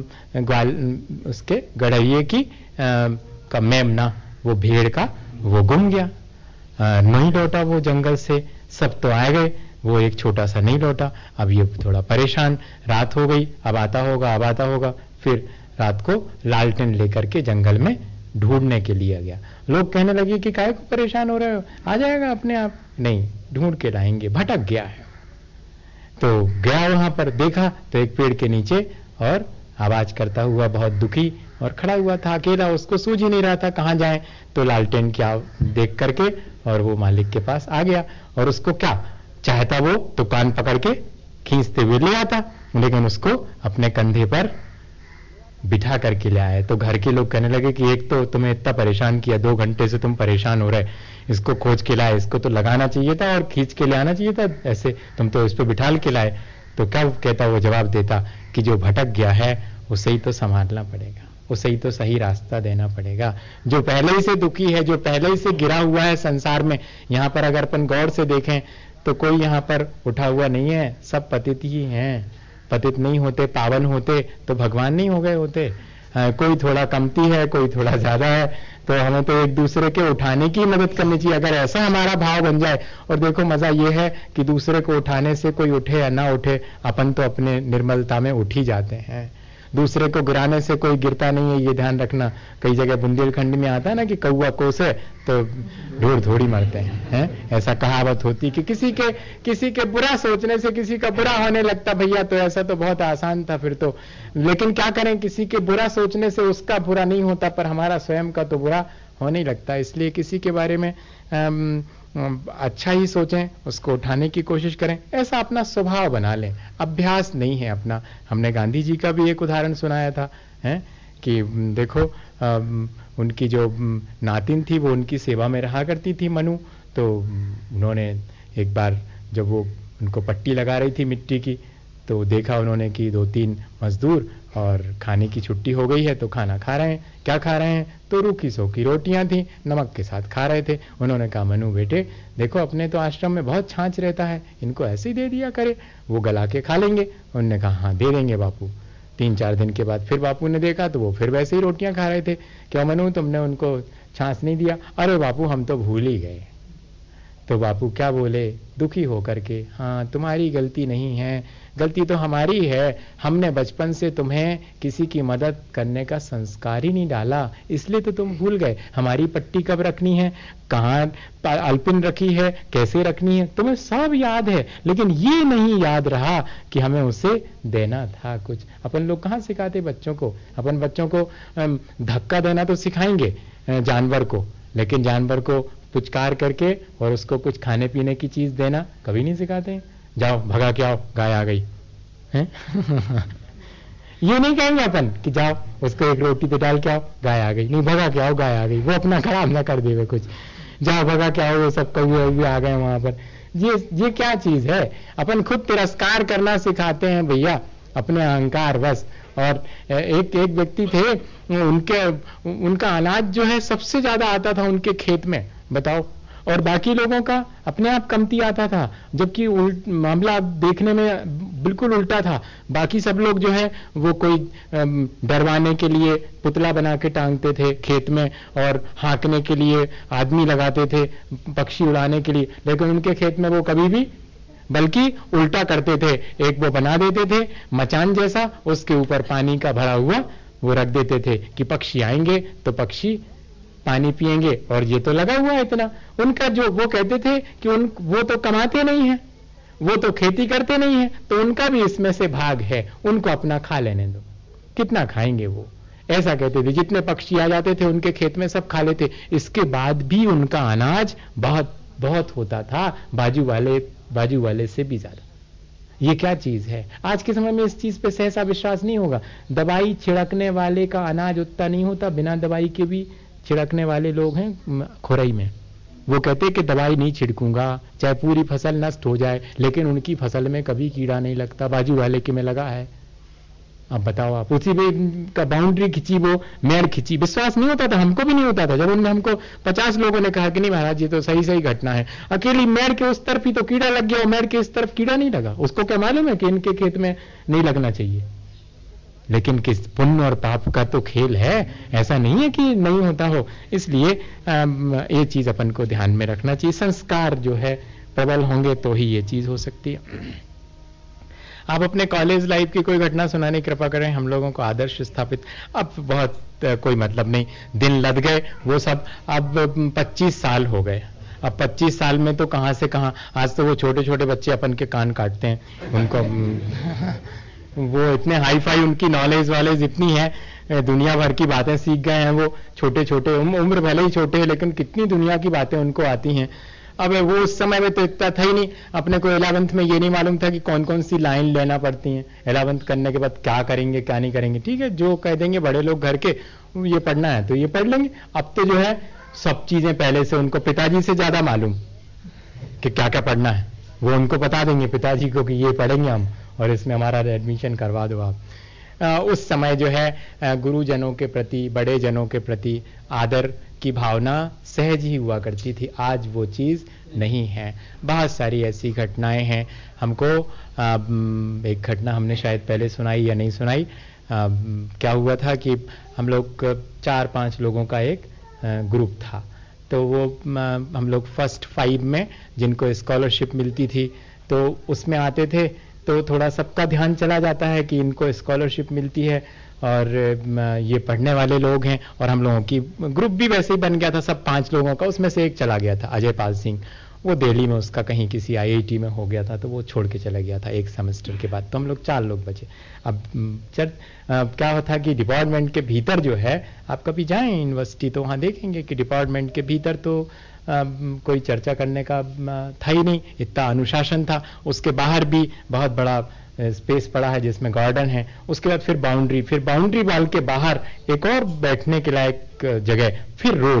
उसके गड़हिए की का मेमना, वो भेड़ का, वो गुम गया, नहीं लौटा वो जंगल से। सब तो आ गए, वो एक छोटा सा नहीं लौटा। अब ये थोड़ा परेशान, रात हो गई, अब आता होगा। फिर रात को लालटेन लेकर के जंगल में ढूंढने के लिए गया। लोग कहने लगे कि काहे को परेशान हो रहे हो, आ जाएगा अपने आप। नहीं, ढूंढ के लाएंगे, भटक गया है। तो गया वहां पर, देखा तो एक पेड़ के नीचे और आवाज करता हुआ, बहुत दुखी और खड़ा हुआ था अकेला, उसको सूझ ही नहीं रहा था कहां जाए। तो लालटेन क्या देख करके और वो मालिक के पास आ गया, और उसको क्या चाहता, वो तो कान पकड़ के खींचते हुए ले आता, लेकिन उसको अपने कंधे पर बिठा करके ले आए। तो घर के लोग कहने लगे कि एक तो तुम्हें इतना परेशान किया, 2 घंटे से तुम परेशान हो रहे, इसको खोज के लाए, इसको तो लगाना चाहिए था और खींच के ले आना चाहिए था, ऐसे तुम तो इस पे बिठाल के लाए। तो क्या कहता, वो जवाब देता कि जो भटक गया है उसे ही तो संभालना पड़ेगा, उसे ही तो सही रास्ता देना पड़ेगा। जो पहले ही से दुखी है, जो पहले ही से गिरा हुआ है संसार में, यहां पर अगर अपन गौर से देखें तो कोई यहां पर उठा हुआ नहीं है, सब पतित ही हैं। पतित नहीं होते, पावन होते तो भगवान नहीं हो गए होते। कोई थोड़ा कमती है, कोई थोड़ा ज्यादा है, तो हमें तो एक दूसरे के उठाने की मदद करनी चाहिए। अगर ऐसा हमारा भाव बन जाए, और देखो मजा ये है कि दूसरे को उठाने से कोई उठे या ना उठे, अपन तो अपने निर्मलता में उठ ही जाते हैं। दूसरे को गिराने से कोई गिरता नहीं है, ये ध्यान रखना। कई जगह बुंदेलखंड में आता है ना कि कौआ कोसे तो ढूंढ थोड़ी मरते हैं, ऐसा कहावत होती कि किसी के बुरा सोचने से किसी का बुरा होने लगता। भैया तो ऐसा तो बहुत आसान था फिर तो, लेकिन क्या करें, किसी के बुरा सोचने से उसका बुरा नहीं होता, पर हमारा स्वयं का तो बुरा होने लगता। इसलिए किसी के बारे में अच्छा ही सोचें, उसको उठाने की कोशिश करें, ऐसा अपना स्वभाव बना लें, अभ्यास नहीं है अपना। हमने गांधी जी का भी एक उदाहरण सुनाया था, है कि देखो उनकी जो नातिन थी वो उनकी सेवा में रहा करती थी, मनु। तो उन्होंने एक बार जब वो उनको पट्टी लगा रही थी मिट्टी की, तो देखा उन्होंने कि 2-3 मजदूर और खाने की छुट्टी हो गई है तो खाना खा रहे हैं। क्या खा रहे हैं? तो रूखी सूखी रोटियां थी, नमक के साथ खा रहे थे। उन्होंने कहा, मनु बेटे देखो, अपने तो आश्रम में बहुत छाछ रहता है, इनको ऐसे ही दे दिया करे, वो गला के खा लेंगे। उन्होंने कहा, हाँ दे देंगे बापू। 3-4 दिन के बाद फिर बापू ने देखा तो वो फिर वैसे ही रोटियां खा रहे थे। क्या मनु, तुमने उनको छाछ नहीं दिया? अरे बापू हम तो भूल ही गए। तो बापू क्या बोले दुखी होकर के, हाँ तुम्हारी गलती नहीं है, गलती तो हमारी है। हमने बचपन से तुम्हें किसी की मदद करने का संस्कार ही नहीं डाला, इसलिए तो तुम भूल गए। हमारी पट्टी कब रखनी है, कहाँ अल्पिन रखी है, कैसे रखनी है, तुम्हें सब याद है, लेकिन ये नहीं याद रहा कि हमें उसे देना था कुछ। अपन लोग कहाँ सिखाते बच्चों को? अपन बच्चों को धक्का देना तो सिखाएंगे जानवर को, लेकिन जानवर को पुचकार करके और उसको कुछ खाने पीने की चीज देना कभी नहीं सिखाते हैं। जाओ भगा के आओ, गाय आ गई है। ये नहीं कहेंगे अपन कि जाओ उसको एक रोटी तो डाल के आओ, गाय आ गई। नहीं, भगा के आओ, गाय आ गई। वो अपना खराब ना कर देवे कुछ। जाओ भगा के आओ, वो सब कौवे आ गए वहां पर। ये क्या चीज है? अपन खुद तिरस्कार करना सिखाते हैं भैया, अपने अहंकार बस। और एक व्यक्ति थे, उनका अनाज जो है सबसे ज्यादा आता था उनके खेत में, बताओ, और बाकी लोगों का अपने आप कमती आता था, जबकि मामला देखने में बिल्कुल उल्टा था। बाकी सब लोग जो है वो कोई डरवाने के लिए पुतला बना के टांगते थे खेत में, और हाँकने के लिए आदमी लगाते थे, पक्षी उड़ाने के लिए, लेकिन उनके खेत में वो कभी भी, बल्कि उल्टा करते थे। एक वो बना देते थे मचान जैसा, उसके ऊपर पानी का भरा हुआ वो रख देते थे कि पक्षी आएंगे तो पक्षी पानी पिएंगे, और ये तो लगा हुआ है इतना। उनका जो वो कहते थे कि वो तो कमाते नहीं है, वो तो खेती करते नहीं है, तो उनका भी इसमें से भाग है, उनको अपना खा लेने दो। कितना खाएंगे वो? ऐसा कहते थे। जितने पक्षी आ जाते थे उनके खेत में सब खा लेते। इसके बाद भी उनका अनाज बहुत बहुत होता था, बाजू वाले से भी ज्यादा। ये क्या चीज है? आज के समय में इस चीज पे सहसा विश्वास नहीं होगा। दवाई छिड़कने वाले का अनाज उतना नहीं होता, बिना दवाई के भी छिड़कने वाले लोग हैं खुरई में। वो कहते कि दवाई नहीं छिड़कूंगा चाहे पूरी फसल नष्ट हो जाए, लेकिन उनकी फसल में कभी कीड़ा नहीं लगता, बाजू वाले के में लगा है। अब बताओ आप, उसी में का बाउंड्री खिंची, वो मेड़ खिंची, विश्वास नहीं होता था, हमको भी नहीं होता था। जब उनने हमको 50 लोगों ने कहा कि नहीं महाराज ये तो सही घटना है, अकेली मेड़ के उस तरफ ही तो कीड़ा लग गया और मेड़ के इस तरफ कीड़ा नहीं लगा, उसको क्या मालूम है कि इनके खेत में नहीं लगना चाहिए? लेकिन किस पुण्य और पाप का तो खेल है, ऐसा नहीं है कि नहीं होता हो। इसलिए ये चीज अपन को ध्यान में रखना चाहिए। संस्कार जो है प्रबल होंगे तो ही ये चीज हो सकती है। आप अपने कॉलेज लाइफ की कोई घटना सुनाने की कृपा करें, हम लोगों को आदर्श स्थापित। अब बहुत कोई मतलब नहीं, दिन लद गए वो सब। अब 25 साल हो गए। अब 25 साल में तो कहां से कहां, आज तो वो छोटे छोटे बच्चे अपन के कान काटते हैं, उनको वो इतने हाई फाई, उनकी नॉलेज वॉलेज इतनी है, दुनिया भर की बातें सीख गए हैं वो। छोटे छोटे उम्र भले ही छोटे है, लेकिन कितनी दुनिया की बातें उनको आती हैं। अब वो उस समय में तो इतना था ही नहीं। अपने को 11th में ये नहीं मालूम था कि कौन कौन सी लाइन लेना पड़ती हैं, 11th करने के बाद क्या करेंगे क्या नहीं करेंगे। ठीक है, जो कह देंगे बड़े लोग घर के, ये पढ़ना है तो ये पढ़ लेंगे। अब तो जो है सब चीजें पहले से उनको पिताजी से ज्यादा मालूम कि क्या क्या पढ़ना है, वो उनको बता देंगे पिताजी को कि ये पढ़ेंगे हम, और इसमें हमारा एडमिशन करवा दो आप। उस समय जो है गुरुजनों के प्रति, बड़े जनों के प्रति आदर की भावना सहज ही हुआ करती थी। आज वो चीज नहीं है। बहुत सारी ऐसी घटनाएं हैं। हमको एक घटना हमने शायद पहले सुनाई या नहीं सुनाई। क्या हुआ था कि हम लोग 4-5 लोगों का एक ग्रुप था, तो वो हम लोग फर्स्ट 5 में जिनको स्कॉलरशिप मिलती थी तो उसमें आते थे। तो थोड़ा सबका ध्यान चला जाता है कि इनको स्कॉलरशिप मिलती है और ये पढ़ने वाले लोग हैं, और हम लोगों की ग्रुप भी वैसे ही बन गया था सब 5 लोगों का। उसमें से एक चला गया था, अजय पाल सिंह, वो दिल्ली में उसका कहीं किसी IIT में हो गया था, तो वो छोड़ के चला गया था एक सेमेस्टर के बाद। तो हम लोग 4 लोग बचे। अब क्या होता कि डिपार्टमेंट के भीतर जो है, आप कभी जाएं यूनिवर्सिटी तो वहां देखेंगे कि डिपार्टमेंट के भीतर तो कोई चर्चा करने का था ही नहीं, इतना अनुशासन था। उसके बाहर भी बहुत बड़ा स्पेस पड़ा है जिसमें गार्डन है। उसके बाद फिर बाउंड्री वाल के बाहर एक और बैठने के लायक जगह, फिर रोड।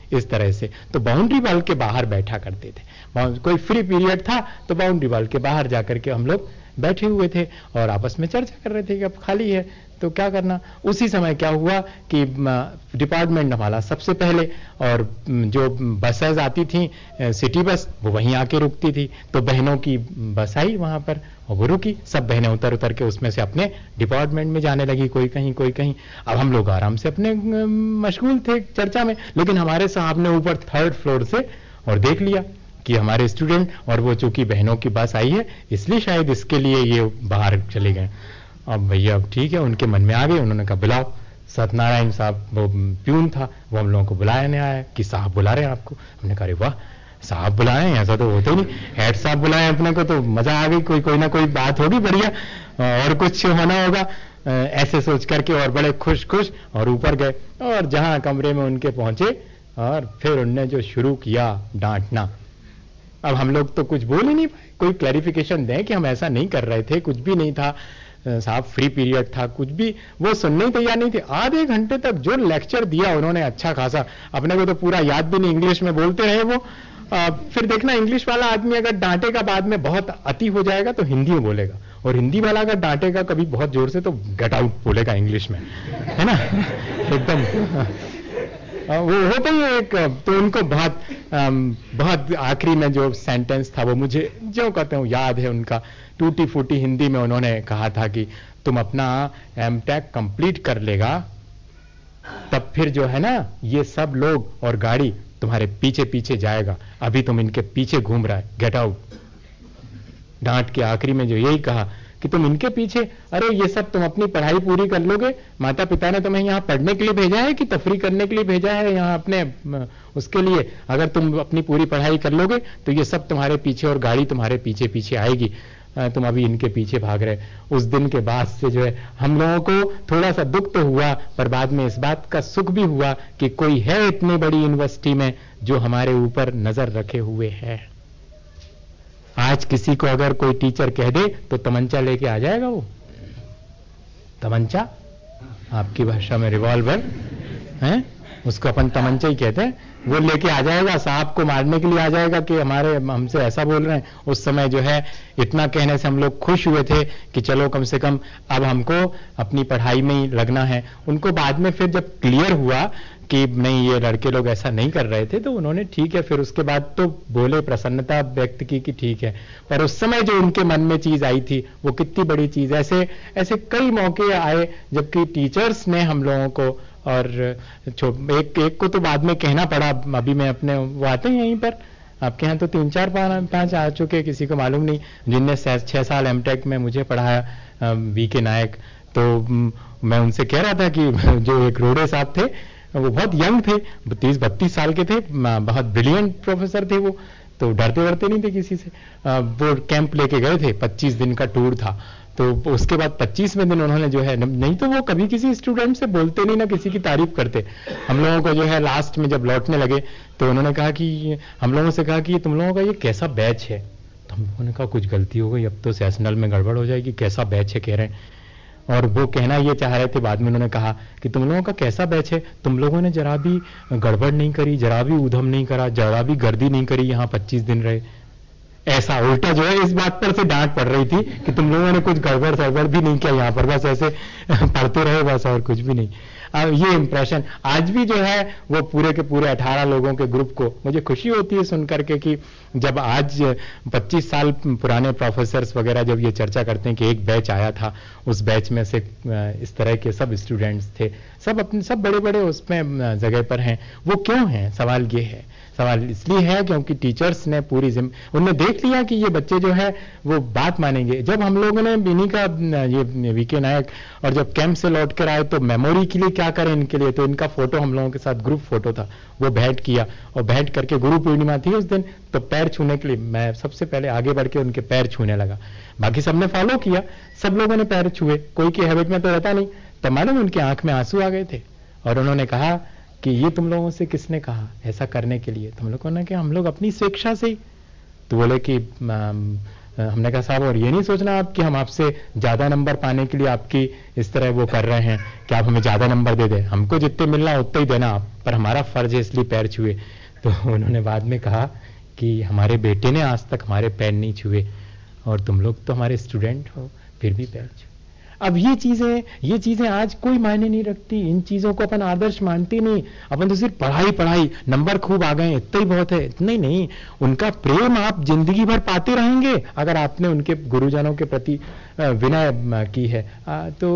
इस तरह से। तो बाउंड्री वॉल के बाहर बैठा करते थे। कोई फ्री पीरियड था तो बाउंड्री वॉल के बाहर जाकर के हम लोग बैठे हुए थे और आपस में चर्चा कर रहे थे कि अब खाली है तो क्या करना। उसी समय क्या हुआ कि डिपार्टमेंट हमारा सबसे पहले, और जो बसेज आती थी सिटी बस वो वहीं आके रुकती थी, तो बहनों की बस आई वहां पर और वो रुकी। सब बहनें उतर उतर के उसमें से अपने डिपार्टमेंट में जाने लगी, कोई कहीं कोई कहीं। अब हम लोग आराम से अपने मशगूल थे चर्चा में, लेकिन हमारे साहब ने ऊपर 3rd फ्लोर से और देख लिया कि हमारे स्टूडेंट, और वो चूंकि बहनों की बस आई है इसलिए शायद इसके लिए ये बाहर चले गए। अब भैया अब ठीक है, उनके मन में आ गए, उन्होंने कहा बुलाओ। सत्यनारायण साहब वो प्यून था, वो हम लोगों को बुलाने आया कि साहब बुला रहे हैं आपको। हमने कहा वाह साहब बुलाए हैं, ऐसा तो होता ही नहीं, हेड साहब बुलाए अपने को तो मजा आ गई, कोई ना कोई बात होगी बढ़िया और कुछ होना होगा, ऐसे सोच करके और बड़े खुश और ऊपर गए। और जहां कमरे में उनके पहुंचे और फिर उनने जो शुरू किया डांटना। अब हम लोग तो कुछ बोल ही नहीं पाए, कोई क्लैरिफिकेशन दें कि हम ऐसा नहीं कर रहे थे, कुछ भी नहीं था साहब, फ्री पीरियड था, कुछ भी वो सुनने ही तैयार नहीं थे। आधे घंटे तक जो लेक्चर दिया उन्होंने अच्छा खासा, अपने को तो पूरा याद भी नहीं, इंग्लिश में बोलते रहे वो। फिर देखना इंग्लिश वाला आदमी अगर डांटेगा बाद में बहुत अति हो जाएगा तो हिंदी में बोलेगा, और हिंदी वाला अगर डांटेगा कभी बहुत जोर से तो गेट आउट बोलेगा इंग्लिश में, है ना एकदम वो होता ही एक। तो उनको बहुत आखिरी में जो सेंटेंस था वो मुझे जो कहते हूँ याद है, उनका टूटी फूटी हिंदी में उन्होंने कहा था कि तुम अपना एमटेक कंप्लीट कर लेगा तब फिर जो है ना ये सब लोग और गाड़ी तुम्हारे पीछे पीछे जाएगा, अभी तुम इनके पीछे घूम रहा है, गेट आउट। डांट के आखिरी में जो यही कहा कि तुम इनके पीछे, अरे ये सब तुम अपनी पढ़ाई पूरी कर लोगे, माता पिता ने तुम्हें यहाँ पढ़ने के लिए भेजा है कि तफरी करने के लिए भेजा है यहाँ अपने उसके लिए, अगर तुम अपनी पूरी पढ़ाई कर लोगे तो ये सब तुम्हारे पीछे और गाड़ी तुम्हारे पीछे पीछे आएगी, तुम अभी इनके पीछे भाग रहे। उस दिन के बाद से जो है हम लोगों को थोड़ा सा दुख तो हुआ, पर बाद में इस बात का सुख भी हुआ कि कोई है इतनी बड़ी यूनिवर्सिटी में जो हमारे ऊपर नजर रखे हुए है। आज किसी को अगर कोई टीचर कह दे तो तमंचा लेके आ जाएगा, वो तमंचा आपकी भाषा में रिवॉल्वर है, उसको अपन तमंचा ही कहते हैं, वो लेके आ जाएगा, साहब को मारने के लिए आ जाएगा कि हमसे ऐसा बोल रहे हैं। उस समय जो है इतना कहने से हम लोग खुश हुए थे कि चलो कम से कम अब हमको अपनी पढ़ाई में ही लगना है। उनको बाद में फिर जब क्लियर हुआ कि नहीं ये लड़के लोग ऐसा नहीं कर रहे थे तो उन्होंने ठीक है, फिर उसके बाद तो बोले, प्रसन्नता व्यक्त की कि ठीक है, पर उस समय जो उनके मन में चीज आई थी वो कितनी बड़ी चीज। ऐसे कई मौके आए जबकि टीचर्स ने हम लोगों को, और एक को तो बाद में कहना पड़ा, अभी मैं अपने वो आते हैं यहीं पर आपके यहाँ तो 3-4-5 आ चुके, किसी को मालूम नहीं, जिनने 6 साल एमटेक में मुझे पढ़ाया, वीके नायक। तो मैं उनसे कह रहा था कि जो एक रोड़े साहब थे वो बहुत यंग थे, 30-32 साल के थे, बहुत ब्रिलियंट प्रोफेसर थे वो, तो डरते वरते नहीं थे किसी से। वो कैंप लेके गए थे, 25 दिन का टूर था, तो उसके बाद 25वें दिन उन्होंने जो है, नहीं तो वो कभी किसी स्टूडेंट से बोलते नहीं ना किसी की तारीफ करते, हम लोगों को जो है लास्ट में जब लौटने लगे तो उन्होंने कहा कि हम लोगों से कहा कि तुम लोगों का ये कैसा बैच है, तो हम लोगों ने कहा कुछ गलती हो गई, अब तो सेशनल में गड़बड़ हो जाएगी, कैसा बैच है कह रहे हैं। और वो कहना ये चाह रहे थे, बाद में उन्होंने कहा कि तुम लोगों का कैसा बैच है, तुम लोगों ने जरा भी गड़बड़ नहीं करी, जरा भी उधम नहीं करा, जरा भी गर्दी नहीं करी, यहाँ 25 दिन रहे। ऐसा उल्टा जो है इस बात पर से डांट पड़ रही थी कि तुम लोगों ने कुछ गड़बड़ सड़बड़ भी नहीं किया यहाँ पर, बस ऐसे पढ़ते रहे बस और कुछ भी नहीं। ये इंप्रेशन आज भी जो है वो पूरे के पूरे 18 लोगों के ग्रुप को, मुझे खुशी होती है सुनकर के कि जब आज 25 साल पुराने प्रोफेसर्स वगैरह जब ये चर्चा करते हैं कि एक बैच आया था, उस बैच में से इस तरह के सब स्टूडेंट्स थे, सब अपने सब बड़े बड़े उसमें जगह पर हैं। वो क्यों हैं, सवाल ये है, सवाल इसलिए है क्योंकि टीचर्स ने पूरी उन्होंने देख लिया कि ये बच्चे जो है वो बात मानेंगे। जब हम लोगों ने इन्हीं का ये वीके नायक और जब कैंप से लौट कर आए तो मेमोरी के लिए क्या करें इनके लिए, तो इनका फोटो हम लोगों के साथ ग्रुप फोटो था, वो भेंट किया, और भेंट करके गुरु पूर्णिमा थी उस दिन, तो पैर छूने के लिए मैं सबसे पहले आगे बढ़ के उनके पैर छूने लगा। बाकी सबने फॉलो किया, सब लोगों ने पैर छुए, कोई की हैबिट में तो रहता नहीं, तो मालूम उनकी आंख में आंसू आ गए थे, और उन्होंने कहा कि ये तुम लोगों से किसने कहा ऐसा करने के लिए, तुम लोगों ने कि हम लोग अपनी स्वेच्छा से ही। तो बोले कि हमने कहा साहब और ये नहीं सोचना आप कि हम आपसे ज्यादा नंबर पाने के लिए आपकी इस तरह वो कर रहे हैं कि आप हमें ज्यादा नंबर दे दें, हमको जितने मिलना उतना ही देना आप, पर हमारा फर्ज है इसलिए पैर छुए। तो उन्होंने बाद में कहा कि हमारे बेटे ने आज तक हमारे पैर नहीं छुए और तुम लोग तो हमारे स्टूडेंट हो फिर भी पैर छुए। अब ये चीजें आज कोई मायने नहीं रखती, इन चीजों को अपन आदर्श मानते नहीं, अपन तो सिर्फ पढ़ाई नंबर खूब आ गए इतना ही बहुत है, इतना ही नहीं, उनका प्रेम आप जिंदगी भर पाते रहेंगे अगर आपने उनके गुरुजनों के प्रति विनय की है। तो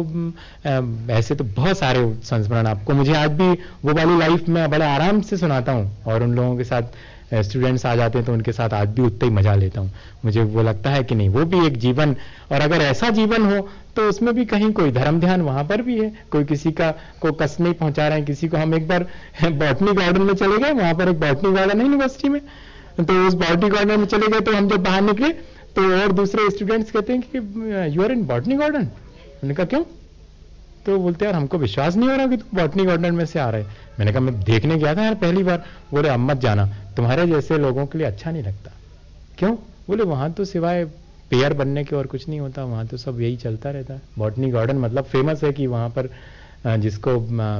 ऐसे तो बहुत सारे संस्मरण आपको, मुझे आज भी वो वाली लाइफ में बड़े आराम से सुनाता हूँ और उन लोगों के साथ स्टूडेंट्स आ जाते हैं तो उनके साथ आज भी उतना ही मजा लेता हूँ। मुझे वो लगता है कि नहीं वो भी एक जीवन, और अगर ऐसा जीवन हो तो उसमें भी कहीं कोई धर्म ध्यान वहां पर भी है, कोई किसी का को कष्ट नहीं पहुंचा रहे हैं किसी को। हम एक बार बॉटनी गार्डन में चले गए, वहां पर एक बॉटनी गार्डन है यूनिवर्सिटी में, तो उस बॉटनी गार्डन में चले गए तो हम जब बाहर निकले तो और दूसरे स्टूडेंट्स कहते हैं कि you are in botany garden. मैंने कहा क्यों? तो बोलते यार हमको विश्वास नहीं हो रहा कि तुम बॉटनी गार्डन में से आ रहे। मैंने कहा मैं देखने गया था यार पहली बार। बोले अब मत जाना, तुम्हारे जैसे लोगों के लिए अच्छा नहीं लगता। क्यों? बोले वहां तो सिवाय पेयर बनने के और कुछ नहीं होता, वहां तो सब यही चलता रहता है। बॉटनी गार्डन मतलब फेमस है कि वहां पर जिसको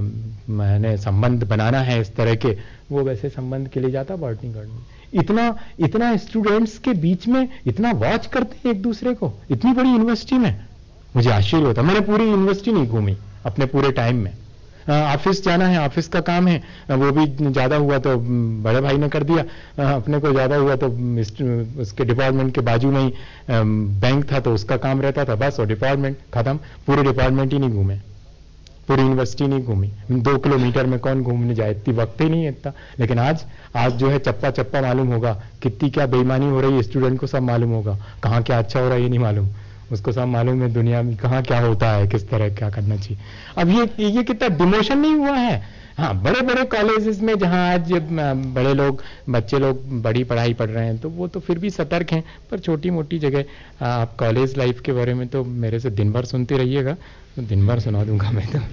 मैंने संबंध बनाना है इस तरह के, वो वैसे संबंध के लिए जाता बॉटनी गार्डन। इतना स्टूडेंट्स के बीच में इतना वॉच करते हैं एक दूसरे को, इतनी बड़ी यूनिवर्सिटी में, मुझे आश्चर्य होता। मैंने पूरी यूनिवर्सिटी नहीं घूमी अपने पूरे टाइम में। ऑफिस जाना है, ऑफिस का काम है, वो भी ज्यादा हुआ तो बड़े भाई ने कर दिया, अपने को ज्यादा हुआ तो उसके डिपार्टमेंट के बाजू में ही बैंक था तो उसका काम रहता था, बस और डिपार्टमेंट खत्म। पूरे डिपार्टमेंट ही नहीं घूमे, पूरी यूनिवर्सिटी नहीं घूमी। 2 किलोमीटर में कौन घूमने जाए, इतनी वक्त ही नहीं इतना। लेकिन आज जो है चप्पा चप्पा मालूम होगा, कितनी क्या बेईमानी हो रही है स्टूडेंट को सब मालूम होगा, कहाँ क्या अच्छा हो रहा है ये नहीं मालूम, उसको सब मालूम है दुनिया में कहाँ क्या होता है, किस तरह क्या करना चाहिए। अब ये कितना डिमोशन नहीं हुआ है। हाँ, बड़े बड़े कॉलेजेस में जहाँ आज बड़े लोग बच्चे लोग बड़ी पढ़ाई पढ़ रहे हैं तो वो तो फिर भी सतर्क हैं, पर छोटी मोटी जगह आप कॉलेज लाइफ के बारे में तो मेरे से दिन भर सुनते रहिएगा, तो दिन भर सुना दूंगा मैं तो।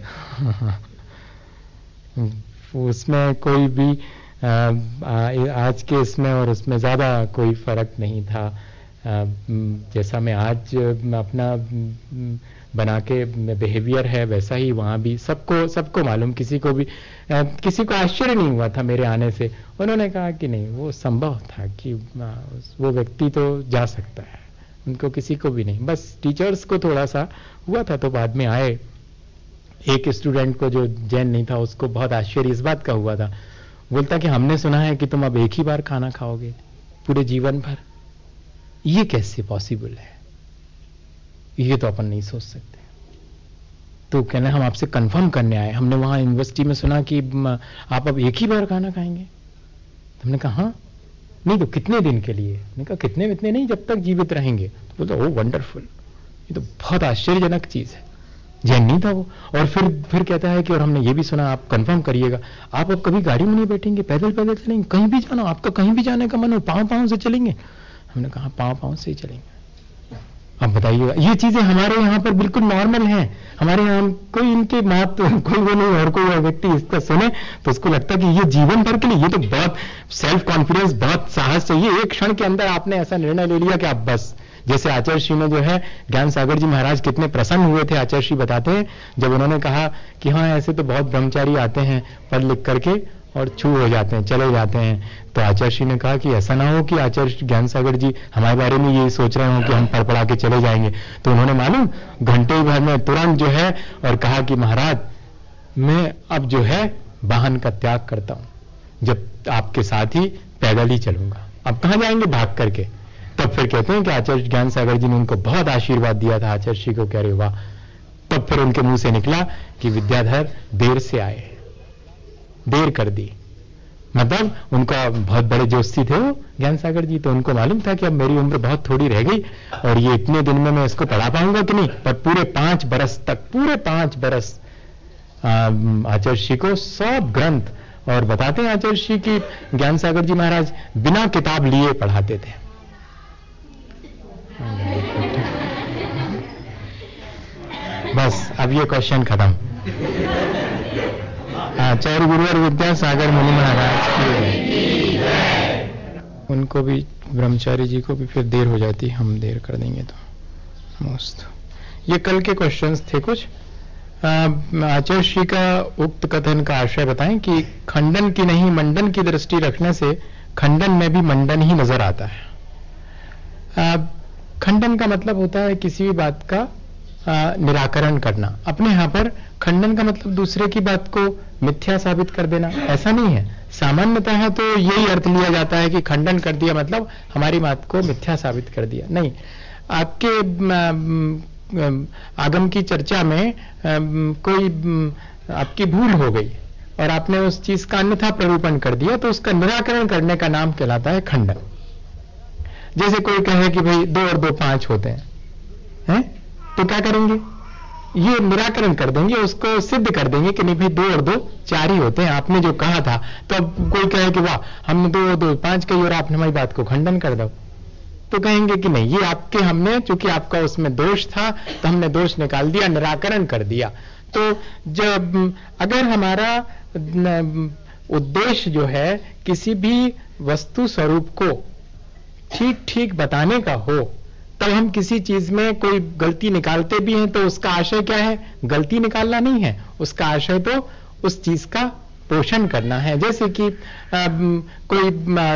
उसमें कोई भी आज के इसमें और उसमें ज्यादा कोई फर्क नहीं था। जैसा मैं आज अपना बना के बिहेवियर है वैसा ही वहां भी सबको मालूम, किसी को आश्चर्य नहीं हुआ था मेरे आने से। उन्होंने कहा कि नहीं वो संभव था कि वो व्यक्ति तो जा सकता है, उनको किसी को भी नहीं, बस टीचर्स को थोड़ा सा हुआ था। तो बाद में आए एक स्टूडेंट को जो जैन नहीं था उसको बहुत आश्चर्य इस बात का हुआ था, बोलता कि हमने सुना है कि तुम अब एक ही बार खाना खाओगे पूरे जीवन भर, ये कैसे पॉसिबल है, ये तो अपन नहीं सोच सकते। तो कहने हम आपसे कंफर्म करने आए, हमने वहां यूनिवर्सिटी में सुना कि आप अब एक ही बार खाना खाएंगे। हमने कहा हाँ, नहीं तो कितने दिन के लिए? मैंने कहा कितने नहीं, जब तक जीवित रहेंगे। तो बोलते ओ वंडरफुल, ये तो बहुत आश्चर्यजनक चीज है। जैन नहीं था वो। और फिर कहता है कि और हमने ये भी सुना, आप कंफर्म करिएगा, आप अब कभी गाड़ी में नहीं बैठेंगे, पैदल चलेंगे, कहीं भी जाना आपका, कहीं भी जाने का मन हो पांव से चलेंगे। हमने कहा पांव से ही चलेंगे। अब बताइएगा, ये चीजें हमारे यहाँ पर बिल्कुल नॉर्मल हैं। हमारे यहाँ कोई इनके मात कोई वो नहीं, और कोई व्यक्ति इसका सुने तो उसको लगता है कि ये जीवन भर के लिए, ये तो बहुत सेल्फ कॉन्फिडेंस, बहुत साहस चाहिए। एक क्षण के अंदर आपने ऐसा निर्णय ले लिया कि आप बस, जैसे आचार्य श्री में जो है ज्ञान सागर जी महाराज कितने प्रसन्न हुए थे, आचार्य श्री बताते हैं जब उन्होंने कहा कि हाँ ऐसे तो बहुत ब्रह्मचारी आते हैं पढ़ लिख करके और छू हो जाते हैं, चले जाते हैं। तो आचार्य श्री ने कहा कि ऐसा ना हो कि आचार्य ज्ञान सागर जी हमारे बारे में ये सोच रहे हो कि हम पढ़ पढ़ा के चले जाएंगे। तो उन्होंने मालूम घंटे भर में तुरंत जो है और कहा कि महाराज मैं अब जो है वाहन का त्याग करता हूं, जब आपके साथ ही पैदल ही चलूंगा, अब कहां जाएंगे भाग करके। तब फिर कहते हैं कि आचार्य ज्ञान सागर जी ने उनको बहुत आशीर्वाद दिया था। आचार्य श्री को कह रहे वाह। तब फिर उनके मुंह से निकला कि विद्याधर देर से आए, देर कर दी। मतलब उनका बहुत बड़े जोशी थे वो ज्ञान सागर जी, तो उनको मालूम था कि अब मेरी उम्र बहुत थोड़ी रह गई और ये इतने दिन में मैं इसको पढ़ा पाऊंगा कि नहीं। पर पूरे 5 बरस तक, पूरे 5 बरस आचार्य श्री को सब ग्रंथ, और बताते हैं आचार्य श्री की ज्ञान सागर जी महाराज बिना किताब लिए पढ़ाते थे। बस अब ये क्वेश्चन खत्म। आचार्य गुरुवर विद्यासागर मुनि महाराज की उनको भी ब्रह्मचारी जी को भी फिर देर हो जाती, हम देर कर देंगे तो मस्त। ये कल के क्वेश्चंस थे कुछ। आचार्य श्री का उक्त कथन का आशय बताएं कि खंडन की नहीं मंडन की दृष्टि रखने से खंडन में भी मंडन ही नजर आता है। खंडन का मतलब होता है किसी भी बात का निराकरण करना। अपने यहां पर खंडन का मतलब दूसरे की बात को मिथ्या साबित कर देना, ऐसा नहीं है। सामान्यतः तो यही अर्थ लिया जाता है कि खंडन कर दिया मतलब हमारी बात को मिथ्या साबित कर दिया। नहीं, आपके आगम की चर्चा में कोई आपकी भूल हो गई और आपने उस चीज का अन्यथा प्ररूपण कर दिया, तो उसका निराकरण करने का नाम कहलाता है खंडन। जैसे कोई कहे कि भाई 2 और 2 5 होते हैं, तो क्या करेंगे? ये निराकरण कर देंगे, उसको सिद्ध कर देंगे कि नहीं भाई 2 और 2 4 ही होते हैं, आपने जो कहा था। तो अब कोई कहे कि वाह हमने 2 और 2 5 कही और आपने हमारी बात को खंडन कर दो, तो कहेंगे कि नहीं, ये आपके हमने, चूंकि आपका उसमें दोष था तो हमने दोष निकाल दिया, निराकरण कर दिया। तो जब अगर हमारा उद्देश्य जो है किसी भी वस्तु स्वरूप को ठीक ठीक बताने का हो, तब हम किसी चीज में कोई गलती निकालते भी हैं तो उसका आशय क्या है? गलती निकालना नहीं है, उसका आशय तो उस चीज का पोषण करना है। जैसे कि कोई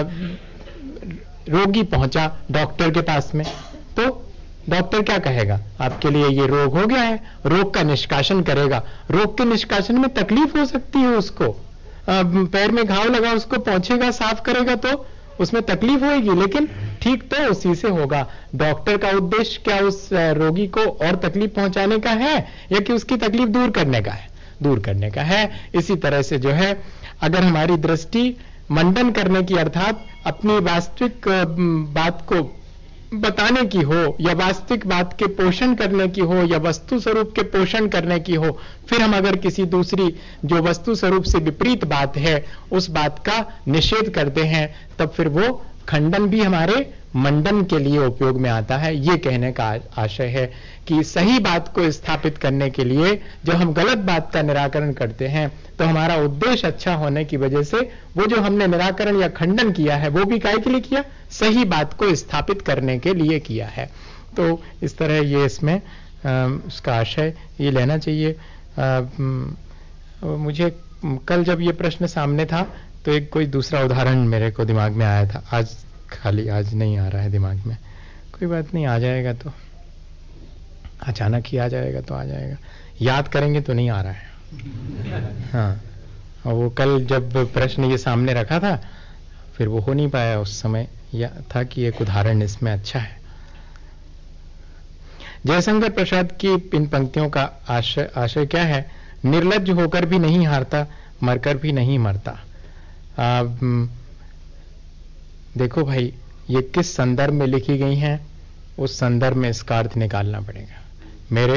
रोगी पहुंचा डॉक्टर के पास में, तो डॉक्टर क्या कहेगा? आपके लिए ये रोग हो गया है, रोग का निष्कासन करेगा। रोग के निष्कासन में तकलीफ हो सकती है उसको, पैर में घाव लगा उसको पहुंचेगा, साफ करेगा तो उसमें तकलीफ होगी, लेकिन ठीक तो उसी से होगा। डॉक्टर का उद्देश्य क्या उस रोगी को और तकलीफ पहुंचाने का है या कि उसकी तकलीफ दूर करने का है? दूर करने का है। इसी तरह से जो है, अगर हमारी दृष्टि मंडन करने की अर्थात अपनी वास्तविक बात को बताने की हो या वास्तविक बात के पोषण करने की हो या वस्तु स्वरूप के पोषण करने की हो, फिर हम अगर किसी दूसरी जो वस्तु स्वरूप से विपरीत बात है उस बात का निषेध करते हैं, तब फिर वो खंडन भी हमारे मंडन के लिए उपयोग में आता है। ये कहने का आशय है कि सही बात को स्थापित करने के लिए जब हम गलत बात का निराकरण करते हैं तो हमारा उद्देश्य अच्छा होने की वजह से वो जो हमने निराकरण या खंडन किया है वो भी काहे के लिए किया? सही बात को स्थापित करने के लिए किया है। तो इस तरह ये इसमें उसका आशय ये लेना चाहिए। मुझे कल जब ये प्रश्न सामने था तो एक कोई दूसरा उदाहरण मेरे को दिमाग में आया था, आज खाली आज नहीं आ रहा है दिमाग में। कोई बात नहीं, आ जाएगा तो अचानक ही आ जाएगा तो आ जाएगा, याद करेंगे तो नहीं आ रहा है। हाँ, और वो कल जब प्रश्न ये सामने रखा था फिर वो हो नहीं पाया उस समय, या था कि एक उदाहरण इसमें अच्छा है। जयशंकर प्रसाद की इन पंक्तियों का आशय क्या है? निर्लज्ज होकर भी नहीं हारता, मरकर भी नहीं मरता। देखो भाई, ये किस संदर्भ में लिखी गई हैं, उस संदर्भ में इसका अर्थ निकालना पड़ेगा मेरे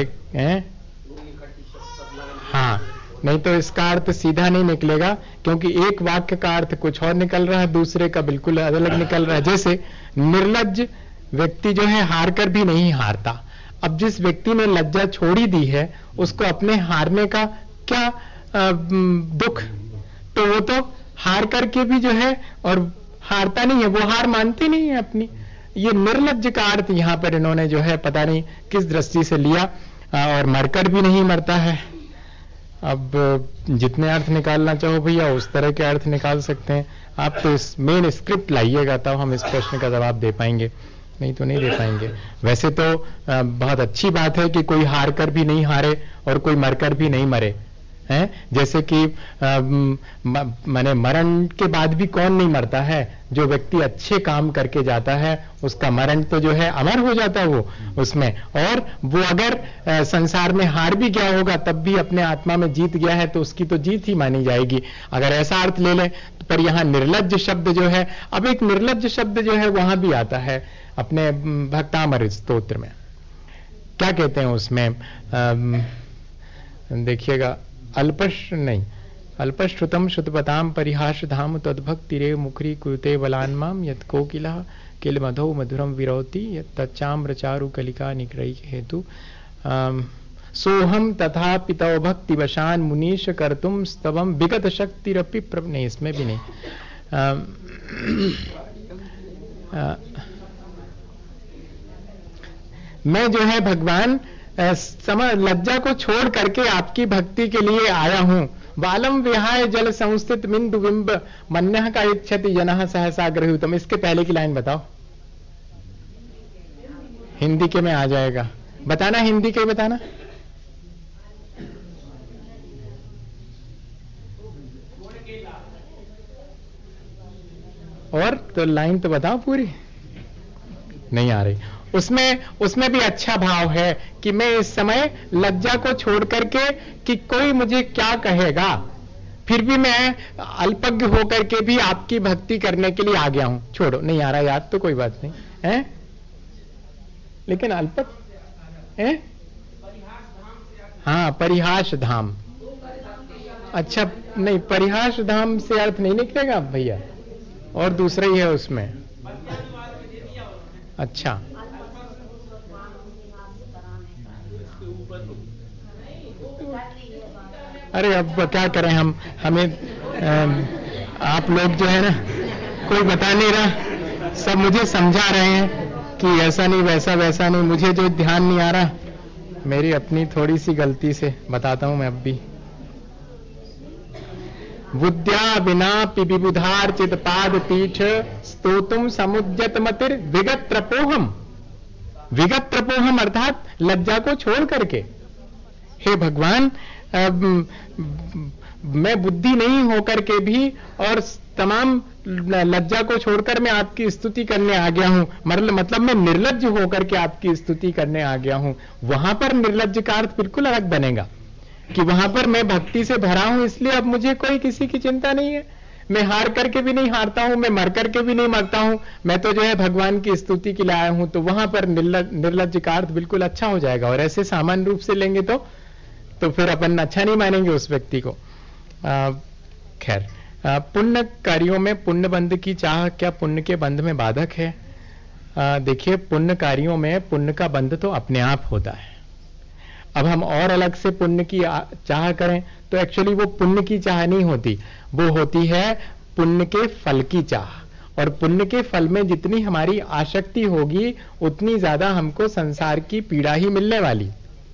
हाँ, नहीं तो इसका अर्थ सीधा नहीं निकलेगा, क्योंकि एक वाक्य का अर्थ कुछ और निकल रहा है, दूसरे का बिल्कुल अलग निकल रहा है। जैसे निर्लज्ज व्यक्ति जो है हार कर भी नहीं हारता। अब जिस व्यक्ति ने लज्जा छोड़ी दी है उसको अपने हारने का क्या दुख? तो वो तो हार करके भी जो है और हारता नहीं है, वो हार मानती नहीं है अपनी। ये निर्लज्ज का अर्थ यहां पर इन्होंने जो है पता नहीं किस दृष्टि से लिया, और मरकर भी नहीं मरता है। अब जितने अर्थ निकालना चाहो भैया उस तरह के अर्थ निकाल सकते हैं आप। तो इस मेन स्क्रिप्ट लाइएगा तब हम इस प्रश्न का जवाब दे पाएंगे, नहीं तो नहीं दे पाएंगे। वैसे तो बहुत अच्छी बात है कि कोई हार कर भी नहीं हारे और कोई मरकर भी नहीं मरे हैं। जैसे कि माने मरण के बाद भी कौन नहीं मरता है? जो व्यक्ति अच्छे काम करके जाता है उसका मरण तो जो है अमर हो जाता है वो उसमें, और वो अगर संसार में हार भी गया होगा तब भी अपने आत्मा में जीत गया है तो उसकी तो जीत ही मानी जाएगी, अगर ऐसा अर्थ ले लें। पर यहाँ निर्लज्ज शब्द जो है, अब एक निर्लज्ज शब्द जो है वहां भी आता है अपने भक्तामृत स्तोत्र में। क्या कहते हैं उसमें? देखिएगा, अल्पश्रुतम श्रुतपताम परिहास धाम तद्भक्तिरेव मुखरी कुरुते बलान्माम यत् कोकिलः किल मधौ मधुरम विरोति यत् तच्चाम्र चारु कलिका निग्रही हेतु सोहम तथा पितौ भक्ति वशान मुनीश कर्तुम स्तवम विगत शक्तिरपि नहीं, इसमें भी नहीं। मैं जो है भगवान लज्जा को छोड़ करके आपकी भक्ति के लिए आया हूं। बालम विहाय जल संस्थित मिंदु बिंब मन्यः का इच्छति जनः सहसा गृहीतम। इसके पहले की लाइन बताओ, हिंदी के में आ जाएगा, बताना हिंदी के बताना। और तो लाइन तो बताओ पूरी, नहीं आ रही। उसमें भी अच्छा भाव है कि मैं इस समय लज्जा को छोड़ करके कि कोई मुझे क्या कहेगा, फिर भी मैं अल्पज्ञ होकर के भी आपकी भक्ति करने के लिए आ गया हूं। छोड़ो, नहीं आ रहा याद तो कोई बात नहीं है, लेकिन अल्पज्ञ है। हाँ, परिहास धाम। अच्छा, नहीं, परिहास धाम से अर्थ नहीं निकलेगा भैया, और दूसरा ही है उसमें। अच्छा, अरे अब क्या करें हम, हमें आप लोग जो है ना, कोई बता नहीं रहा, सब मुझे समझा रहे हैं कि ऐसा नहीं वैसा वैसा नहीं, मुझे जो ध्यान नहीं आ रहा, मेरी अपनी थोड़ी सी गलती से बताता हूं मैं अब भी। बुद्ध्या बिना विबुधार्चित पाद पीठ स्तोतुम समुद्यत मतिर विगत त्रपोहम। विगत त्रपोहम अर्थात लज्जा को छोड़ करके, हे भगवान, मैं बुद्धि नहीं होकर के भी और तमाम लज्जा को छोड़कर मैं आपकी स्तुति करने आ गया हूं। मतलब मैं निर्लज्ज होकर के आपकी स्तुति करने आ गया हूं। वहां पर निर्लज्ज का अर्थ बिल्कुल अलग बनेगा कि वहां पर मैं भक्ति से भरा हूं, इसलिए अब मुझे कोई किसी की चिंता नहीं है। मैं हार करके भी नहीं हारता हूं, मैं मर करके भी नहीं मरता हूं, मैं तो जो है भगवान की स्तुति के लिए आया हूं। तो वहां पर निर्लज्ज का अर्थ बिल्कुल अच्छा हो जाएगा। और ऐसे सामान्य रूप से लेंगे तो फिर अपन अच्छा नहीं मानेंगे उस व्यक्ति को। खैर, पुण्य कार्यों में पुण्य बंध की चाह क्या पुण्य के बंध में बाधक है? देखिए, पुण्य कार्यों में पुण्य का बंध तो अपने आप होता है। अब हम और अलग से पुण्य की चाह करें तो एक्चुअली वो पुण्य की चाह नहीं होती, वो होती है पुण्य के फल की चाह। और पुण्य के फल में जितनी हमारी आसक्ति होगी उतनी ज्यादा हमको संसार की पीड़ा ही मिलने वाली।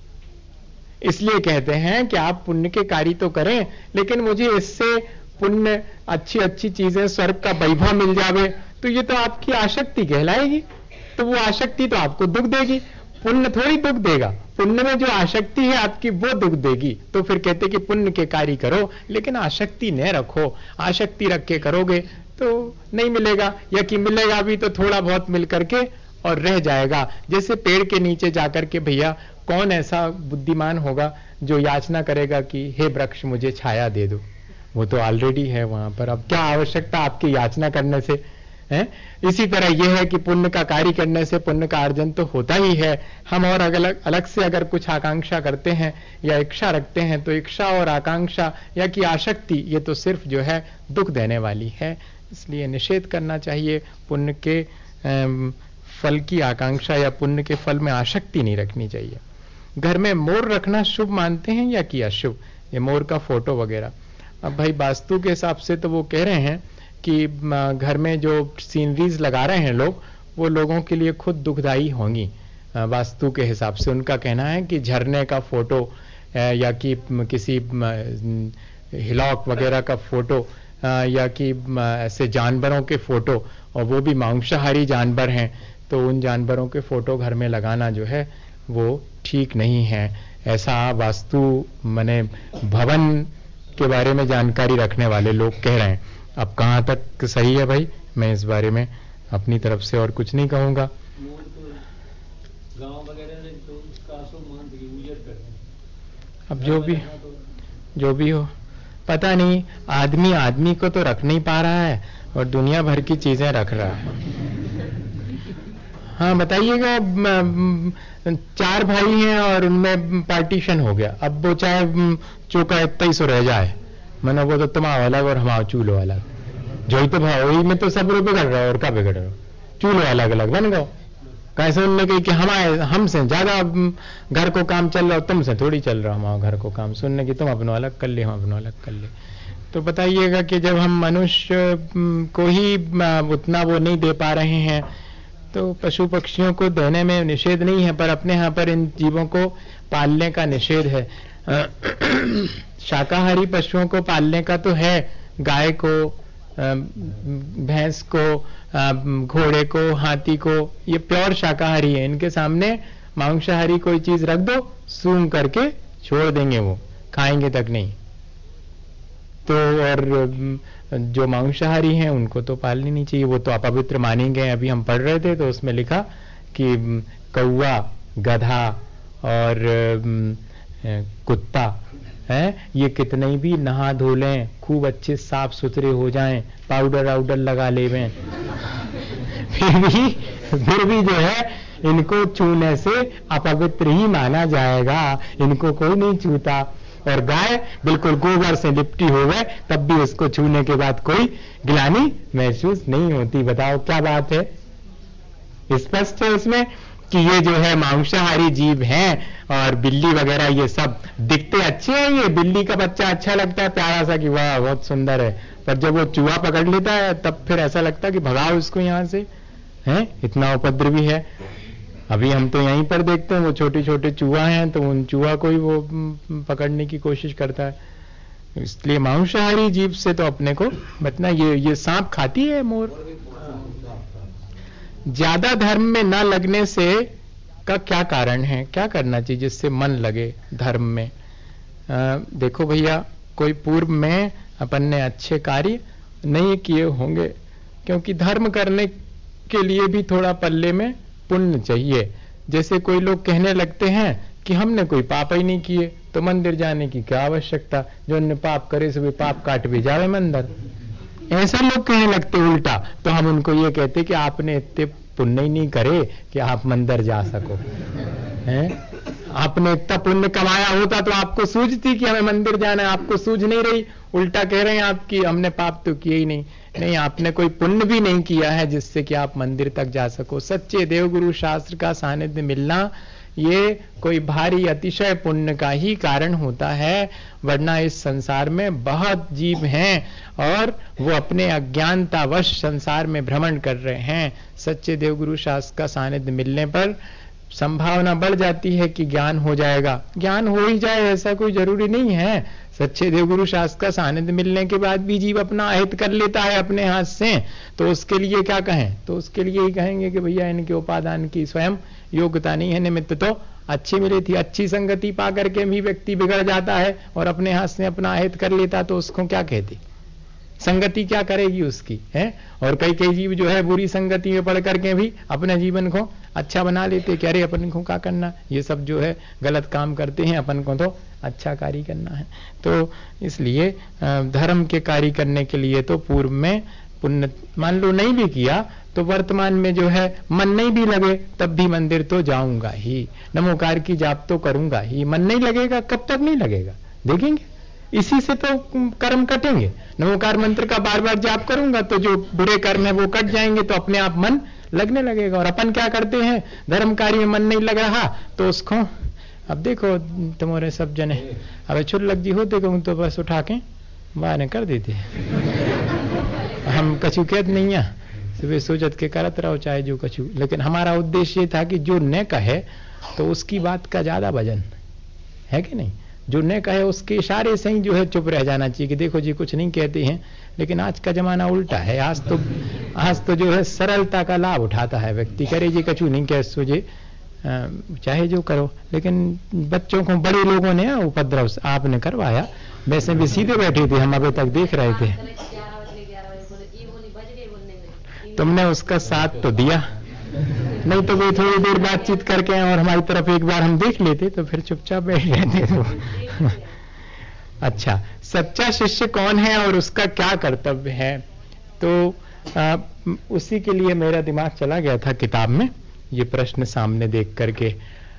इसलिए कहते हैं कि आप पुण्य के कार्य तो करें, लेकिन मुझे इससे पुण्य अच्छी अच्छी चीजें, स्वर्ग का वैभव मिल जावे, तो ये तो आपकी आसक्ति कहलाएगी। तो वो आसक्ति तो आपको दुख देगी, पुण्य थोड़ी दुख देगा। पुण्य में जो आसक्ति है आपकी वो दुख देगी। तो फिर कहते कि पुण्य के कार्य करो लेकिन आसक्ति न रखो। आसक्ति रख के करोगे तो नहीं मिलेगा, या कि मिलेगा भी तो थोड़ा बहुत मिल करके और रह जाएगा। जैसे पेड़ के नीचे जाकर के भैया कौन ऐसा बुद्धिमान होगा जो याचना करेगा कि हे वृक्ष मुझे छाया दे दो, वो तो ऑलरेडी है वहां पर, अब क्या आवश्यकता आपकी याचना करने से है? इसी तरह यह है कि पुण्य का कार्य करने से पुण्य का अर्जन तो होता ही है। हम और अलग से अगर कुछ आकांक्षा करते हैं या इच्छा रखते हैं तो इच्छा और आकांक्षा या कि आसक्ति ये तो सिर्फ जो है दुख देने वाली है। इसलिए निषेध करना चाहिए, पुण्य के फल की आकांक्षा या पुण्य के फल में आसक्ति नहीं रखनी चाहिए। घर में मोर रखना शुभ मानते हैं या कि अशुभ? ये मोर का फोटो वगैरह, अब भाई वास्तु के हिसाब से तो वो कह रहे हैं कि घर में जो सीनरीज लगा रहे हैं लोग, वो लोगों के लिए खुद दुखदाई होंगी वास्तु के हिसाब से। उनका कहना है कि झरने का फोटो या कि किसी हिलॉक वगैरह का फोटो या कि ऐसे जानवरों के फोटो, और वो भी मांसाहारी जानवर हैं, तो उन जानवरों के फोटो घर में लगाना जो है वो ठीक नहीं है। ऐसा वास्तु माने भवन के बारे में जानकारी रखने वाले लोग कह रहे हैं। अब कहां तक सही है भाई, मैं इस बारे में अपनी तरफ से और कुछ नहीं कहूंगा। अब जो भी हो, पता नहीं, आदमी को तो रख नहीं पा रहा है और दुनिया भर की चीजें रख रहा है। हाँ बताइएगा, 4 भाई हैं और उनमें पार्टीशन हो गया, अब वो चाहे चौका इतना ही सो रह जाए, मैंने वो तो तुम अलग और हम चूल्हो अलग, जो ही तो भाई में तो सब लोग बिगड़ रहा है, और क्या बिगड़ रहा है, चूल्हो अलग अलग बन गए। कैसे उनने कही कि हमसे ज्यादा घर को काम चल रहा हो, तुमसे थोड़ी चल रहा हमारा घर को काम, सुनने की तुम अपनो अलग कर ले, हम अपनो अलग कर ले। तो बताइएगा कि जब हम मनुष्य को ही उतना वो नहीं दे पा रहे हैं, तो पशु पक्षियों को देने में निषेध नहीं है, पर अपने यहाँ पर इन जीवों को पालने का निषेध है। शाकाहारी पशुओं को पालने का तो है, गाय को, भैंस को, घोड़े को, हाथी को, ये प्योर शाकाहारी है। इनके सामने मांसाहारी कोई चीज रख दो, सूंघ करके छोड़ देंगे, वो खाएंगे तक नहीं। तो और जो मांसाहारी हैं उनको तो पालनी नहीं चाहिए, वो तो अपवित्र मानेंगे। अभी हम पढ़ रहे थे तो उसमें लिखा कि कौवा, गधा और कुत्ता है, ये कितने भी नहा धो लें, खूब अच्छे साफ सुथरे हो जाएं, पाउडर वाउडर लगा लेवें, फिर भी जो है इनको छूने से अपवित्र ही माना जाएगा, इनको कोई नहीं छूता। और गाय बिल्कुल गोबर से लिपटी हो गए, तब भी उसको छूने के बाद कोई गिलानी महसूस नहीं होती। बताओ क्या बात है। स्पष्ट है इसमें कि ये जो है मांसाहारी जीव हैं, और बिल्ली वगैरह ये सब दिखते अच्छे हैं। ये बिल्ली का बच्चा अच्छा लगता है, प्यारा सा, कि वाह बहुत सुंदर है, पर जब वो चूहा पकड़ लेता है तब फिर ऐसा लगता है कि भगाओ इसको यहां से, है इतना उपद्रवी है। अभी हम तो यहीं पर देखते हैं वो छोटे छोटे चूहा हैं, तो उन चूहा को ही वो पकड़ने की कोशिश करता है। इसलिए मांसाहारी जीव से तो अपने को बचना। ये सांप खाती है मोर। ज्यादा धर्म में न लगने से का क्या कारण है, क्या करना चाहिए जिससे मन लगे धर्म में। देखो भैया, कोई पूर्व में अपन ने अच्छे कार्य नहीं किए होंगे, क्योंकि धर्म करने के लिए भी थोड़ा पल्ले में पुण्य चाहिए। जैसे कोई लोग कहने लगते हैं कि हमने कोई पाप ही नहीं किए, तो मंदिर जाने की क्या आवश्यकता, जो उन्हें पाप करे सो वे पाप काट भी जावे मंदिर। ऐसा लोग कहने लगते उल्टा। तो हम उनको ये कहते कि आपने इतने पुण्य ही नहीं करे कि आप मंदिर जा सको, हैं? आपने इतना पुण्य कमाया होता तो आपको सूझती कि हमें मंदिर जाना है, आपको सूझ नहीं रही। उल्टा कह रहे हैं आप कि हमने पाप तो किए ही नहीं। नहीं, आपने कोई पुण्य भी नहीं किया है जिससे कि आप मंदिर तक जा सको। सच्चे देवगुरु शास्त्र का सानिध्य मिलना ये कोई भारी अतिशय पुण्य का ही कारण होता है, वरना इस संसार में बहुत जीव हैं और वो अपने अज्ञानतावश संसार में भ्रमण कर रहे हैं। सच्चे देवगुरु शास्त्र का सानिध्य मिलने पर संभावना बढ़ जाती है कि ज्ञान हो जाएगा। ज्ञान हो ही जाए ऐसा कोई जरूरी नहीं है। सच्चे देवगुरु शास्त्र का सानिध्य मिलने के बाद भी जीव अपना अहित कर लेता है अपने हाथ से, तो उसके लिए क्या कहें? तो उसके लिए ही कहेंगे कि भैया इनके उपादान की स्वयं योग्यता नहीं है। निमित्त तो अच्छी मिली थी, अच्छी संगति पा करके भी व्यक्ति बिगड़ जाता है और अपने हाथ से अपना अहित कर लेता, तो उसको क्या कहते? संगति क्या करेगी उसकी, है? और कई कई जीव जो है बुरी संगति में पढ़ करके भी अपने जीवन को अच्छा बना लेते कि अरे अपन को क्या करना, ये सब जो है गलत काम करते हैं, अपन को तो अच्छा कार्य करना है। तो इसलिए धर्म के कार्य करने के लिए तो पूर्व में पुण्य मान लो नहीं भी किया, तो वर्तमान में जो है मन नहीं भी लगे तब भी मंदिर तो जाऊंगा ही, नमोकार की जाप तो करूंगा ही। मन नहीं लगेगा, कब तक नहीं लगेगा देखेंगे, इसी से तो कर्म कटेंगे। नमोकार मंत्र का बार बार जाप करूंगा तो जो बुरे कर्म है वो कट जाएंगे, तो अपने आप मन लगने लगेगा। और अपन क्या करते हैं, धर्म कार्य में मन नहीं लग रहा तो उसको, अब देखो तुम्हारे सब जने अब छुट लग जी होते कहूं तो बस उठा के वाने कर देते हम कछु कहते नहीं है, सुबह सोचत के करत रहो चाहे जो कछु। लेकिन हमारा उद्देश्य ये था कि जो न कहे तो उसकी बात का ज्यादा वजन है कि नहीं, जो न कहे उसके इशारे से ही जो है चुप रह जाना चाहिए कि देखो जी कुछ नहीं कहते हैं। लेकिन आज का जमाना उल्टा है, आज तो जो है सरलता का लाभ उठाता है व्यक्ति, करे जी कछु नहीं कह सोचे चाहे जो करो। लेकिन बच्चों को बड़े लोगों ने उपद्रव आपने करवाया, वैसे भी सीधे बैठे थे, हम अभी तक देख रहे थे। तुमने उसका साथ तो दिया, नहीं तो वो थोड़ी देर बातचीत करके और हमारी तरफ एक बार हम देख लेते तो फिर चुपचाप बैठ रहते तो अच्छा, सच्चा शिष्य कौन है और उसका क्या कर्तव्य है? तो उसी के लिए मेरा दिमाग चला गया था किताब में ये प्रश्न सामने देख करके।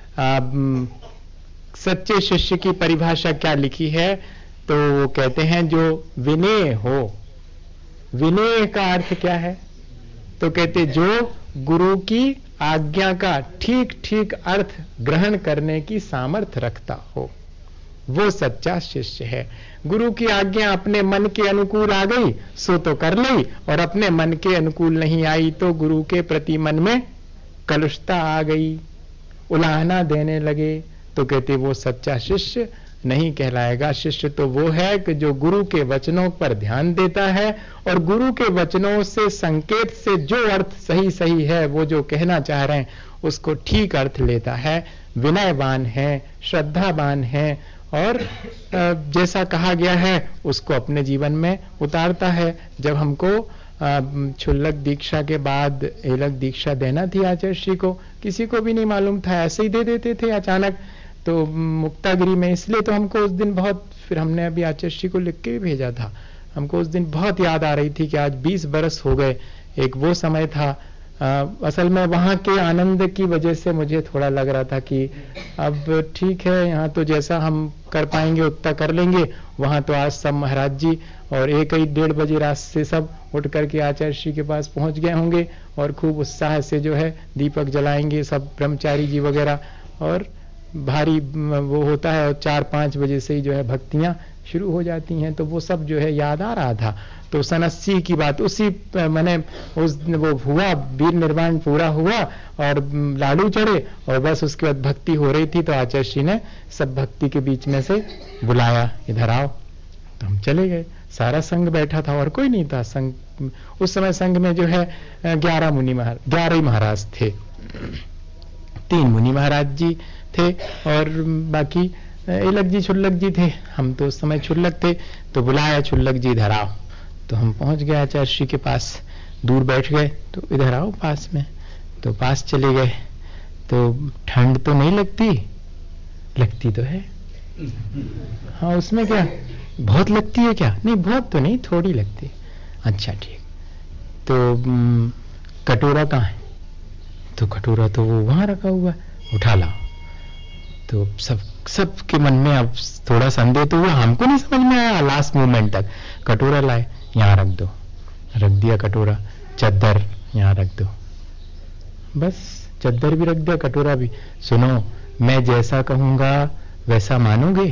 सच्चे शिष्य की परिभाषा क्या लिखी है? तो वो कहते हैं जो विनय हो। विनय का अर्थ क्या है? तो कहते जो गुरु की आज्ञा का ठीक ठीक अर्थ ग्रहण करने की सामर्थ्य रखता हो। वो सच्चा शिष्य है। गुरु की आज्ञा अपने मन के अनुकूल आ गई सो तो कर ली, और अपने मन के अनुकूल नहीं आई तो गुरु के प्रति मन में कलुषता आ गई, उलाहना देने लगे, तो कहते वो सच्चा शिष्य नहीं कहलाएगा। शिष्य तो वो है कि जो गुरु के वचनों पर ध्यान देता है और गुरु के वचनों से, संकेत से जो अर्थ सही सही है, वो जो कहना चाह रहे हैं उसको ठीक अर्थ लेता है, विनयवान है, श्रद्धावान है, और जैसा कहा गया है उसको अपने जीवन में उतारता है। जब हमको क्षुल्लक दीक्षा के बाद एलक दीक्षा देना थी आचार्य श्री को, किसी को भी नहीं मालूम था, ऐसे ही दे देते थे अचानक, तो मुक्तागिरी में। इसलिए तो हमको उस दिन बहुत, फिर हमने अभी आचार्य श्री को लिख के भी भेजा था, हमको उस दिन बहुत याद आ रही थी कि आज 20 बरस हो गए। एक वो समय था, असल में वहां के आनंद की वजह से मुझे थोड़ा लग रहा था कि अब ठीक है, यहाँ तो जैसा हम कर पाएंगे उतना कर लेंगे। वहां तो आज सब महाराज जी और 1-1:30 बजे रात से सब उठ करके आचार्य श्री के पास पहुंच गए होंगे और खूब उत्साह से जो है दीपक जलाएंगे सब ब्रह्मचारी जी वगैरह, और भारी वो होता है, और 4-5 बजे से ही जो है भक्तियां शुरू हो जाती हैं। तो वो सब जो है याद आ रहा था। तो 89 की बात, उसी मैंने उस वो हुआ, वीर निर्वाण पूरा हुआ और लाडू चढ़े, और बस उसके बाद भक्ति हो रही थी, तो आचार्य श्री ने सब भक्ति के बीच में से बुलाया, इधर आओ। तो हम चले गए, सारा संघ बैठा था और कोई नहीं था। संघ उस समय संघ में जो है 11 महाराज थे, 3 मुनि महाराज जी थे और बाकी एलक जी क्षुल्लक जी थे। हम तो उस समय क्षुल्लक थे, तो बुलाया क्षुल्लक जी इधर आओ। तो हम पहुंच गए आचार्य श्री के पास, दूर बैठ गए, तो इधर आओ पास में। तो पास चले गए, तो ठंड तो नहीं लगती? लगती तो है। हाँ, उसमें क्या बहुत लगती है क्या? नहीं, बहुत तो नहीं, थोड़ी लगती है। अच्छा ठीक। तो कटोरा कहाँ है? तो कटोरा तो वो वहां रखा हुआ है, उठा लाओ। तो सबके मन में अब थोड़ा संदेह तो हुआ, हमको नहीं समझ में आया लास्ट मोमेंट तक। कटोरा लाए, यहां रख दो, रख दिया कटोरा। चद्दर यहां रख दो, बस चद्दर भी रख दिया, कटोरा भी। सुनो, मैं जैसा कहूंगा वैसा मानोगे?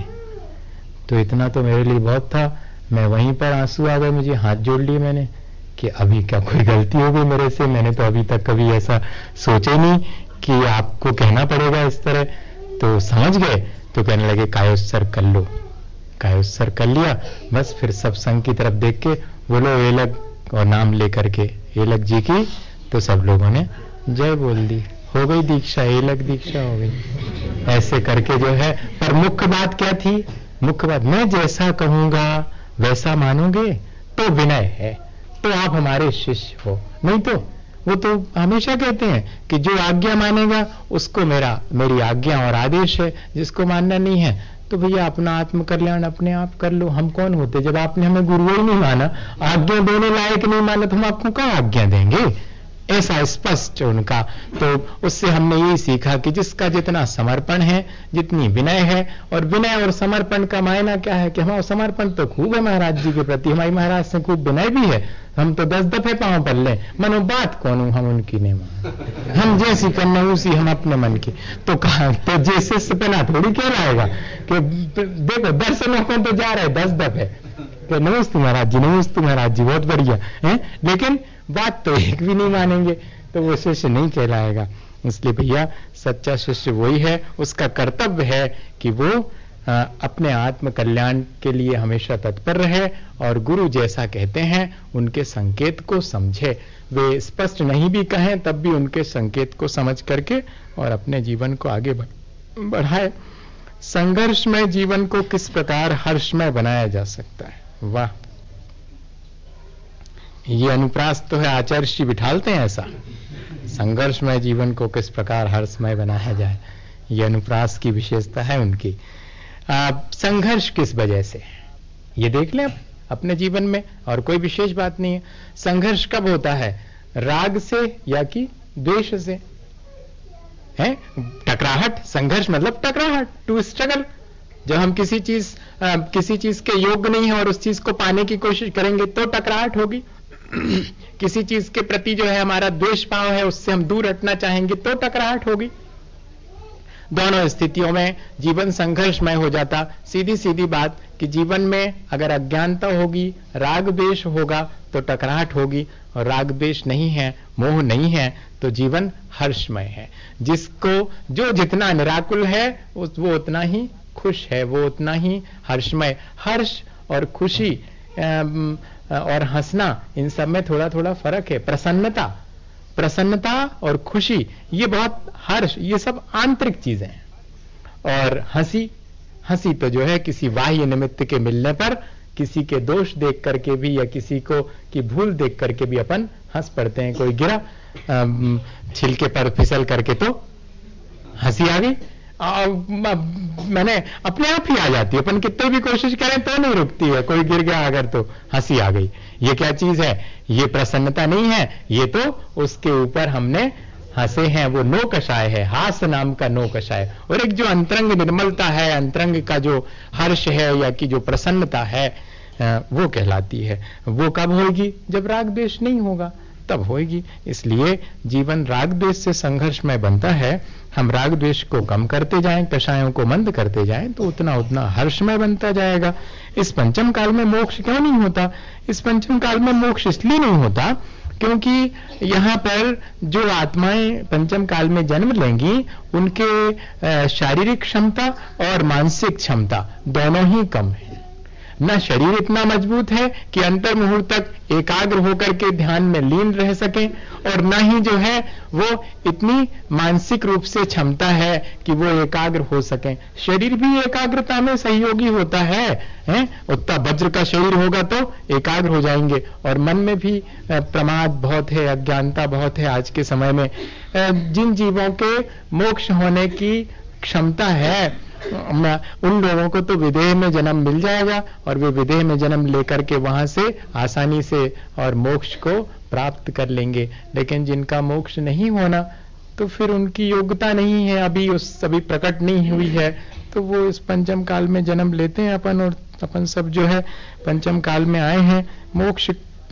तो इतना तो मेरे लिए बहुत था। मैं वहीं पर आंसू आ गए, मुझे हाथ जोड़ लिए मैंने कि अभी क्या कोई गलती हो गई मेरे से? मैंने तो अभी तक कभी ऐसा सोचा ही नहीं कि आपको कहना पड़ेगा इस तरह। तो समझ गए, तो कहने लगे कायोत्सर कर लो। कायोत्सर कर लिया, बस फिर सब संघ की तरफ देख के बोलो एलक, और नाम लेकर के एलक जी की, तो सब लोगों ने जय बोल दी, हो गई दीक्षा, एलक दीक्षा हो गई। ऐसे करके जो है, पर मुख्य बात क्या थी? मुख्य बात, मैं जैसा कहूंगा वैसा मानोगे तो विनय है, तो आप हमारे शिष्य हो। नहीं तो वो तो हमेशा कहते हैं कि जो आज्ञा मानेगा उसको मेरी आज्ञा और आदेश है, जिसको मानना नहीं है तो भैया अपना आत्म कल्याण अपने आप कर लो। हम कौन होते? जब आपने हमें गुरु ही नहीं माना, आज्ञा देने लायक नहीं माना, तो हम आपको क्या आज्ञा देंगे? ऐसा स्पष्ट उनका। तो उससे हमने यही सीखा कि जिसका जितना समर्पण है, जितनी विनय है, और विनय और समर्पण का मायना क्या है कि हमारा समर्पण तो खूब है महाराज जी के प्रति, हमारी महाराज से खूब विनय भी है। हम तो 10 दफे पांव पर ले, मनो बात कौन हूं, हम उनकी नहीं मान, हम जैसी करना उसी हम अपने मन की। तो कहा, तो जैसे से पहला थोड़ी कह लाएगा कि देखो दर्शनों को तो जा रहे 10 दफे कि नमस्ते महाराज जी, नमस्ते महाराज जी, बहुत बढ़िया है, लेकिन बात तो एक भी नहीं मानेंगे, तो वो शिष्य नहीं कहलाएगा। इसलिए भैया सच्चा शिष्य वही है, उसका कर्तव्य है कि वो अपने आत्म कल्याण के लिए हमेशा तत्पर रहे, और गुरु जैसा कहते हैं उनके संकेत को समझे। वे स्पष्ट नहीं भी कहें तब भी उनके संकेत को समझ करके और अपने जीवन को आगे बढ़ाए। संघर्षमय जीवन को किस प्रकार हर्षमय बनाया जा सकता है? वाह, ये अनुप्रास तो है, आचार्य श्री बिठालते हैं ऐसा। संघर्षमय जीवन को किस प्रकार हर्षमय बनाया जाए, ये अनुप्रास की विशेषता है उनकी। संघर्ष किस वजह से, ये देख लें अपने जीवन में, और कोई विशेष बात नहीं है। संघर्ष कब होता है? राग से या कि द्वेष से है। टकराहट, संघर्ष मतलब टकराहट, टू स्ट्रगल। जब हम किसी चीज के योग्य नहीं है और उस चीज को पाने की कोशिश करेंगे तो टकराहट होगी। किसी चीज के प्रति जो है हमारा द्वेष भाव है, उससे हम दूर हटना चाहेंगे तो टकराहट होगी। दोनों स्थितियों में जीवन संघर्षमय हो जाता। सीधी सीधी बात कि जीवन में अगर अज्ञानता होगी, राग द्वेष होगा तो टकराहट होगी, और राग द्वेष नहीं है, मोह नहीं है तो जीवन हर्षमय है। जिसको जो जितना निराकुल है वो उतना ही खुश है, वो उतना ही हर्षमय। हर्ष और खुशी और हंसना, इन सब में थोड़ा थोड़ा फर्क है। प्रसन्नता और खुशी ये बहुत, हर्ष ये सब आंतरिक चीजें हैं। और हंसी तो जो है किसी बाह्य निमित्त के मिलने पर, किसी के दोष देख करके भी या किसी को की भूल देख करके भी अपन हंस पड़ते हैं। कोई गिरा छिलके पर फिसल करके तो हंसी आ गई, मैंने अपने आप ही आ जाती है। अपन कितने भी कोशिश करें तो नहीं रुकती है। कोई गिर गया अगर तो हंसी आ गई। ये क्या चीज है? ये प्रसन्नता नहीं है, ये तो उसके ऊपर हमने हंसे हैं, वो नो कषाय है, हास नाम का नो कषाय। और एक जो अंतरंग निर्मलता है, अंतरंग का जो हर्ष है या कि जो प्रसन्नता है, वो कहलाती है। वो कब होगी? जब राग द्वेष नहीं होगा, तब होगी। इसलिए जीवन राग द्वेष से संघर्षमय बनता है। हम राग द्वेष को कम करते जाएं, कषायों को मंद करते जाएं, तो उतना उतना हर्षमय बनता जाएगा। इस पंचम काल में मोक्ष क्यों नहीं होता? इस पंचम काल में मोक्ष इसलिए नहीं होता क्योंकि यहां पर जो आत्माएं पंचम काल में जन्म लेंगी, उनके शारीरिक क्षमता और मानसिक क्षमता दोनों ही कम है। न शरीर इतना मजबूत है कि अंतर मुहूर्त तक एकाग्र होकर के ध्यान में लीन रह सके, और न ही जो है वो इतनी मानसिक रूप से क्षमता है कि वो एकाग्र हो सके। शरीर भी एकाग्रता में सहयोगी होता है, उतना वज्र का शरीर होगा तो एकाग्र हो जाएंगे। और मन में भी प्रमाद बहुत है, अज्ञानता बहुत है आज के समय में। जिन जीवों के मोक्ष होने की क्षमता है, उन लोगों को तो विदेह में जन्म मिल जाएगा, और वे विदेह में जन्म लेकर के वहां से आसानी से और मोक्ष को प्राप्त कर लेंगे। लेकिन जिनका मोक्ष नहीं होना, तो फिर उनकी योग्यता नहीं है, अभी प्रकट नहीं हुई है, तो वो इस पंचम काल में जन्म लेते हैं अपन। और अपन सब जो है पंचम काल में आए हैं, मोक्ष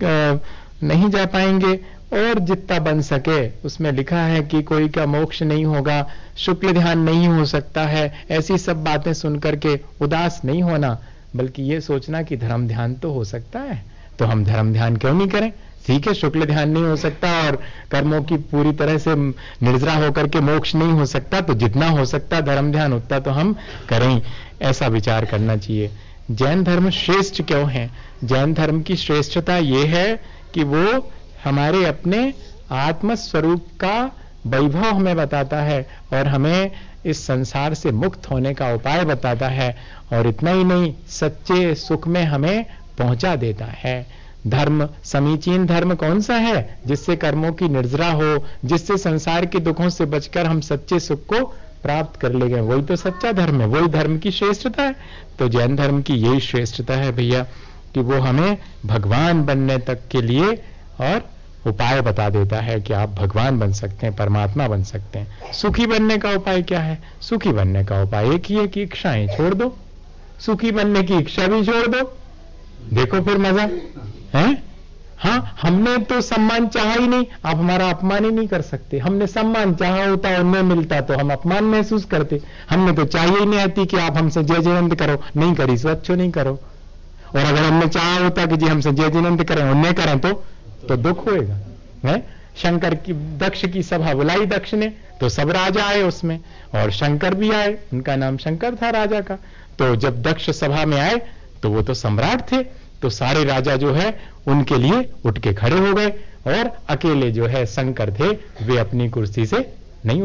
नहीं जा पाएंगे। और जितना बन सके, उसमें लिखा है कि कोई का मोक्ष नहीं होगा, शुक्ल ध्यान नहीं हो सकता है, ऐसी सब बातें सुनकर के उदास नहीं होना, बल्कि ये सोचना कि धर्म ध्यान तो हो सकता है, तो हम धर्म ध्यान क्यों नहीं करें? ठीक है, शुक्ल ध्यान नहीं हो सकता और कर्मों की पूरी तरह से निर्जरा होकर के मोक्ष नहीं हो सकता, तो जितना हो सकता धर्म ध्यान उतना तो हम करें, ऐसा विचार करना चाहिए। जैन धर्म श्रेष्ठ क्यों है? जैन धर्म की श्रेष्ठता यह है कि वो हमारे अपने आत्म स्वरूप का वैभव हमें बताता है, और हमें इस संसार से मुक्त होने का उपाय बताता है। और इतना ही नहीं, सच्चे सुख में हमें पहुंचा देता है। धर्म, समीचीन धर्म कौन सा है? जिससे कर्मों की निर्जरा हो, जिससे संसार के दुखों से बचकर हम सच्चे सुख को प्राप्त कर ले गए, वही तो सच्चा धर्म है, वही धर्म की श्रेष्ठता है। तो जैन धर्म की यही श्रेष्ठता है भैया, कि वो हमें भगवान बनने तक के लिए और उपाय बता देता है कि आप भगवान बन सकते हैं, परमात्मा बन सकते हैं। सुखी बनने का उपाय क्या है? सुखी बनने का उपाय एक ही है कि इच्छाएं छोड़ दो। सुखी बनने की इच्छा भी छोड़ दो, देखो फिर मजा है। हाँ, हमने तो सम्मान चाहा ही नहीं, आप हमारा अपमान ही नहीं कर सकते। हमने सम्मान चाहा होता और न मिलता तो हम अपमान महसूस करते। हमने तो चाहिए ही नहीं आती कि आप हमसे जय जयंत करो, नहीं करी सो अच्छो नहीं करो। और अगर हमने चाहा होता कि जी हमसे जय जयंत करें और न करें तो दुख होएगा, है? शंकर की, दक्ष की सभा बुलाई दक्ष ने, तो सब राजा आए उसमें, और शंकर भी आए, उनका नाम शंकर था राजा का। तो जब दक्ष सभा में आए तो वो तो सम्राट थे, तो सारे राजा जो है उनके लिए उठ के खड़े हो गए, और अकेले जो है शंकर थे, वे अपनी कुर्सी से नहीं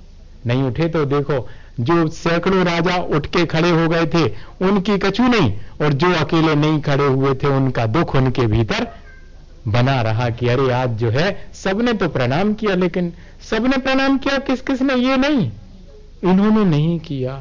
उठे। तो देखो, जो सैकड़ों राजा उठ के खड़े हो गए थे उनकी कछु नहीं, और जो अकेले नहीं खड़े हुए थे उनका दुख उनके भीतर बना रहा कि अरे आज जो है सबने तो प्रणाम किया, लेकिन सबने प्रणाम किया, किस किसने? ये नहीं, इन्होंने नहीं किया।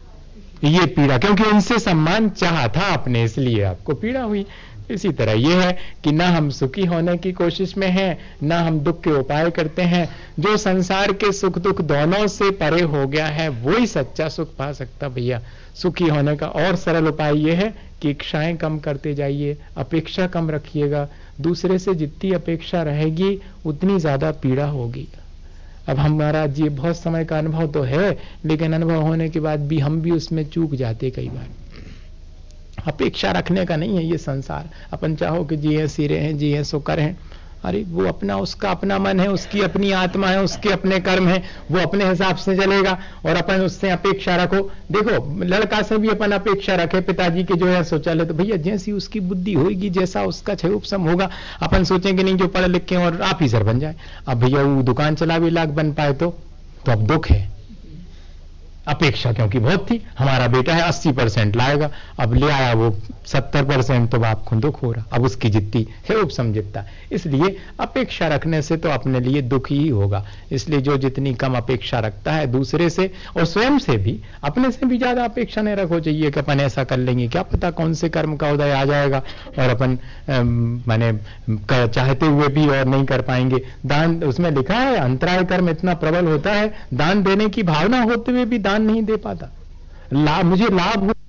ये पीड़ा, क्योंकि उनसे सम्मान चाहा था आपने, इसलिए आपको पीड़ा हुई। इसी तरह यह है कि ना हम सुखी होने की कोशिश में हैं, ना हम दुख के उपाय करते हैं। जो संसार के सुख दुख दोनों से परे हो गया है, वो ही सच्चा सुख पा सकता भैया। सुखी होने का और सरल उपाय यह है कि इच्छाएं कम करते जाइए, अपेक्षा कम रखिएगा। दूसरे से जितनी अपेक्षा रहेगी उतनी ज्यादा पीड़ा होगी। अब हमारा जी बहुत समय का अनुभव तो है, लेकिन अनुभव होने के बाद भी हम भी उसमें चूक जाते कई बार। अपेक्षा रखने का नहीं है ये संसार। अपन चाहो कि जिए सी रहे, जिए सो करें, अरे वो अपना, उसका अपना मन है, उसकी अपनी आत्मा है, उसके अपने कर्म है, वो अपने हिसाब से चलेगा। और अपन उससे अपेक्षा रखो, देखो लड़का से भी अपन अपेक्षा रखे, पिताजी के जो है सो चले, तो भैया जैसी उसकी बुद्धि होगी, जैसा उसका क्षयोपशम होगा, अपन सोचेंगे नहीं जो पढ़े लिखे और ऑफिसर बन जाए। अब भैया वो दुकान चला भी लाख बन पाए तो अब दुख है। अपेक्षा क्योंकि बहुत थी, हमारा बेटा है 80% लाएगा, अब ले आया वो 70%, तो बाप को दुख हो रहा, अब उसकी जिद्दी है उपसम जितना। इसलिए अपेक्षा रखने से तो अपने लिए दुख ही होगा। इसलिए जो जितनी कम अपेक्षा रखता है दूसरे से और स्वयं से भी, अपने से भी ज्यादा अपेक्षा नहीं रखो चाहिए कि अपन ऐसा कर लेंगे, क्या पता कौन से कर्म का उदय आ जाएगा और अपन माने चाहते हुए भी और नहीं कर पाएंगे। दान, उसमें लिखा है अंतराय कर्म इतना प्रबल होता है, दान देने की भावना होते हुए भी दान नहीं दे पाता। मुझे लाभ हो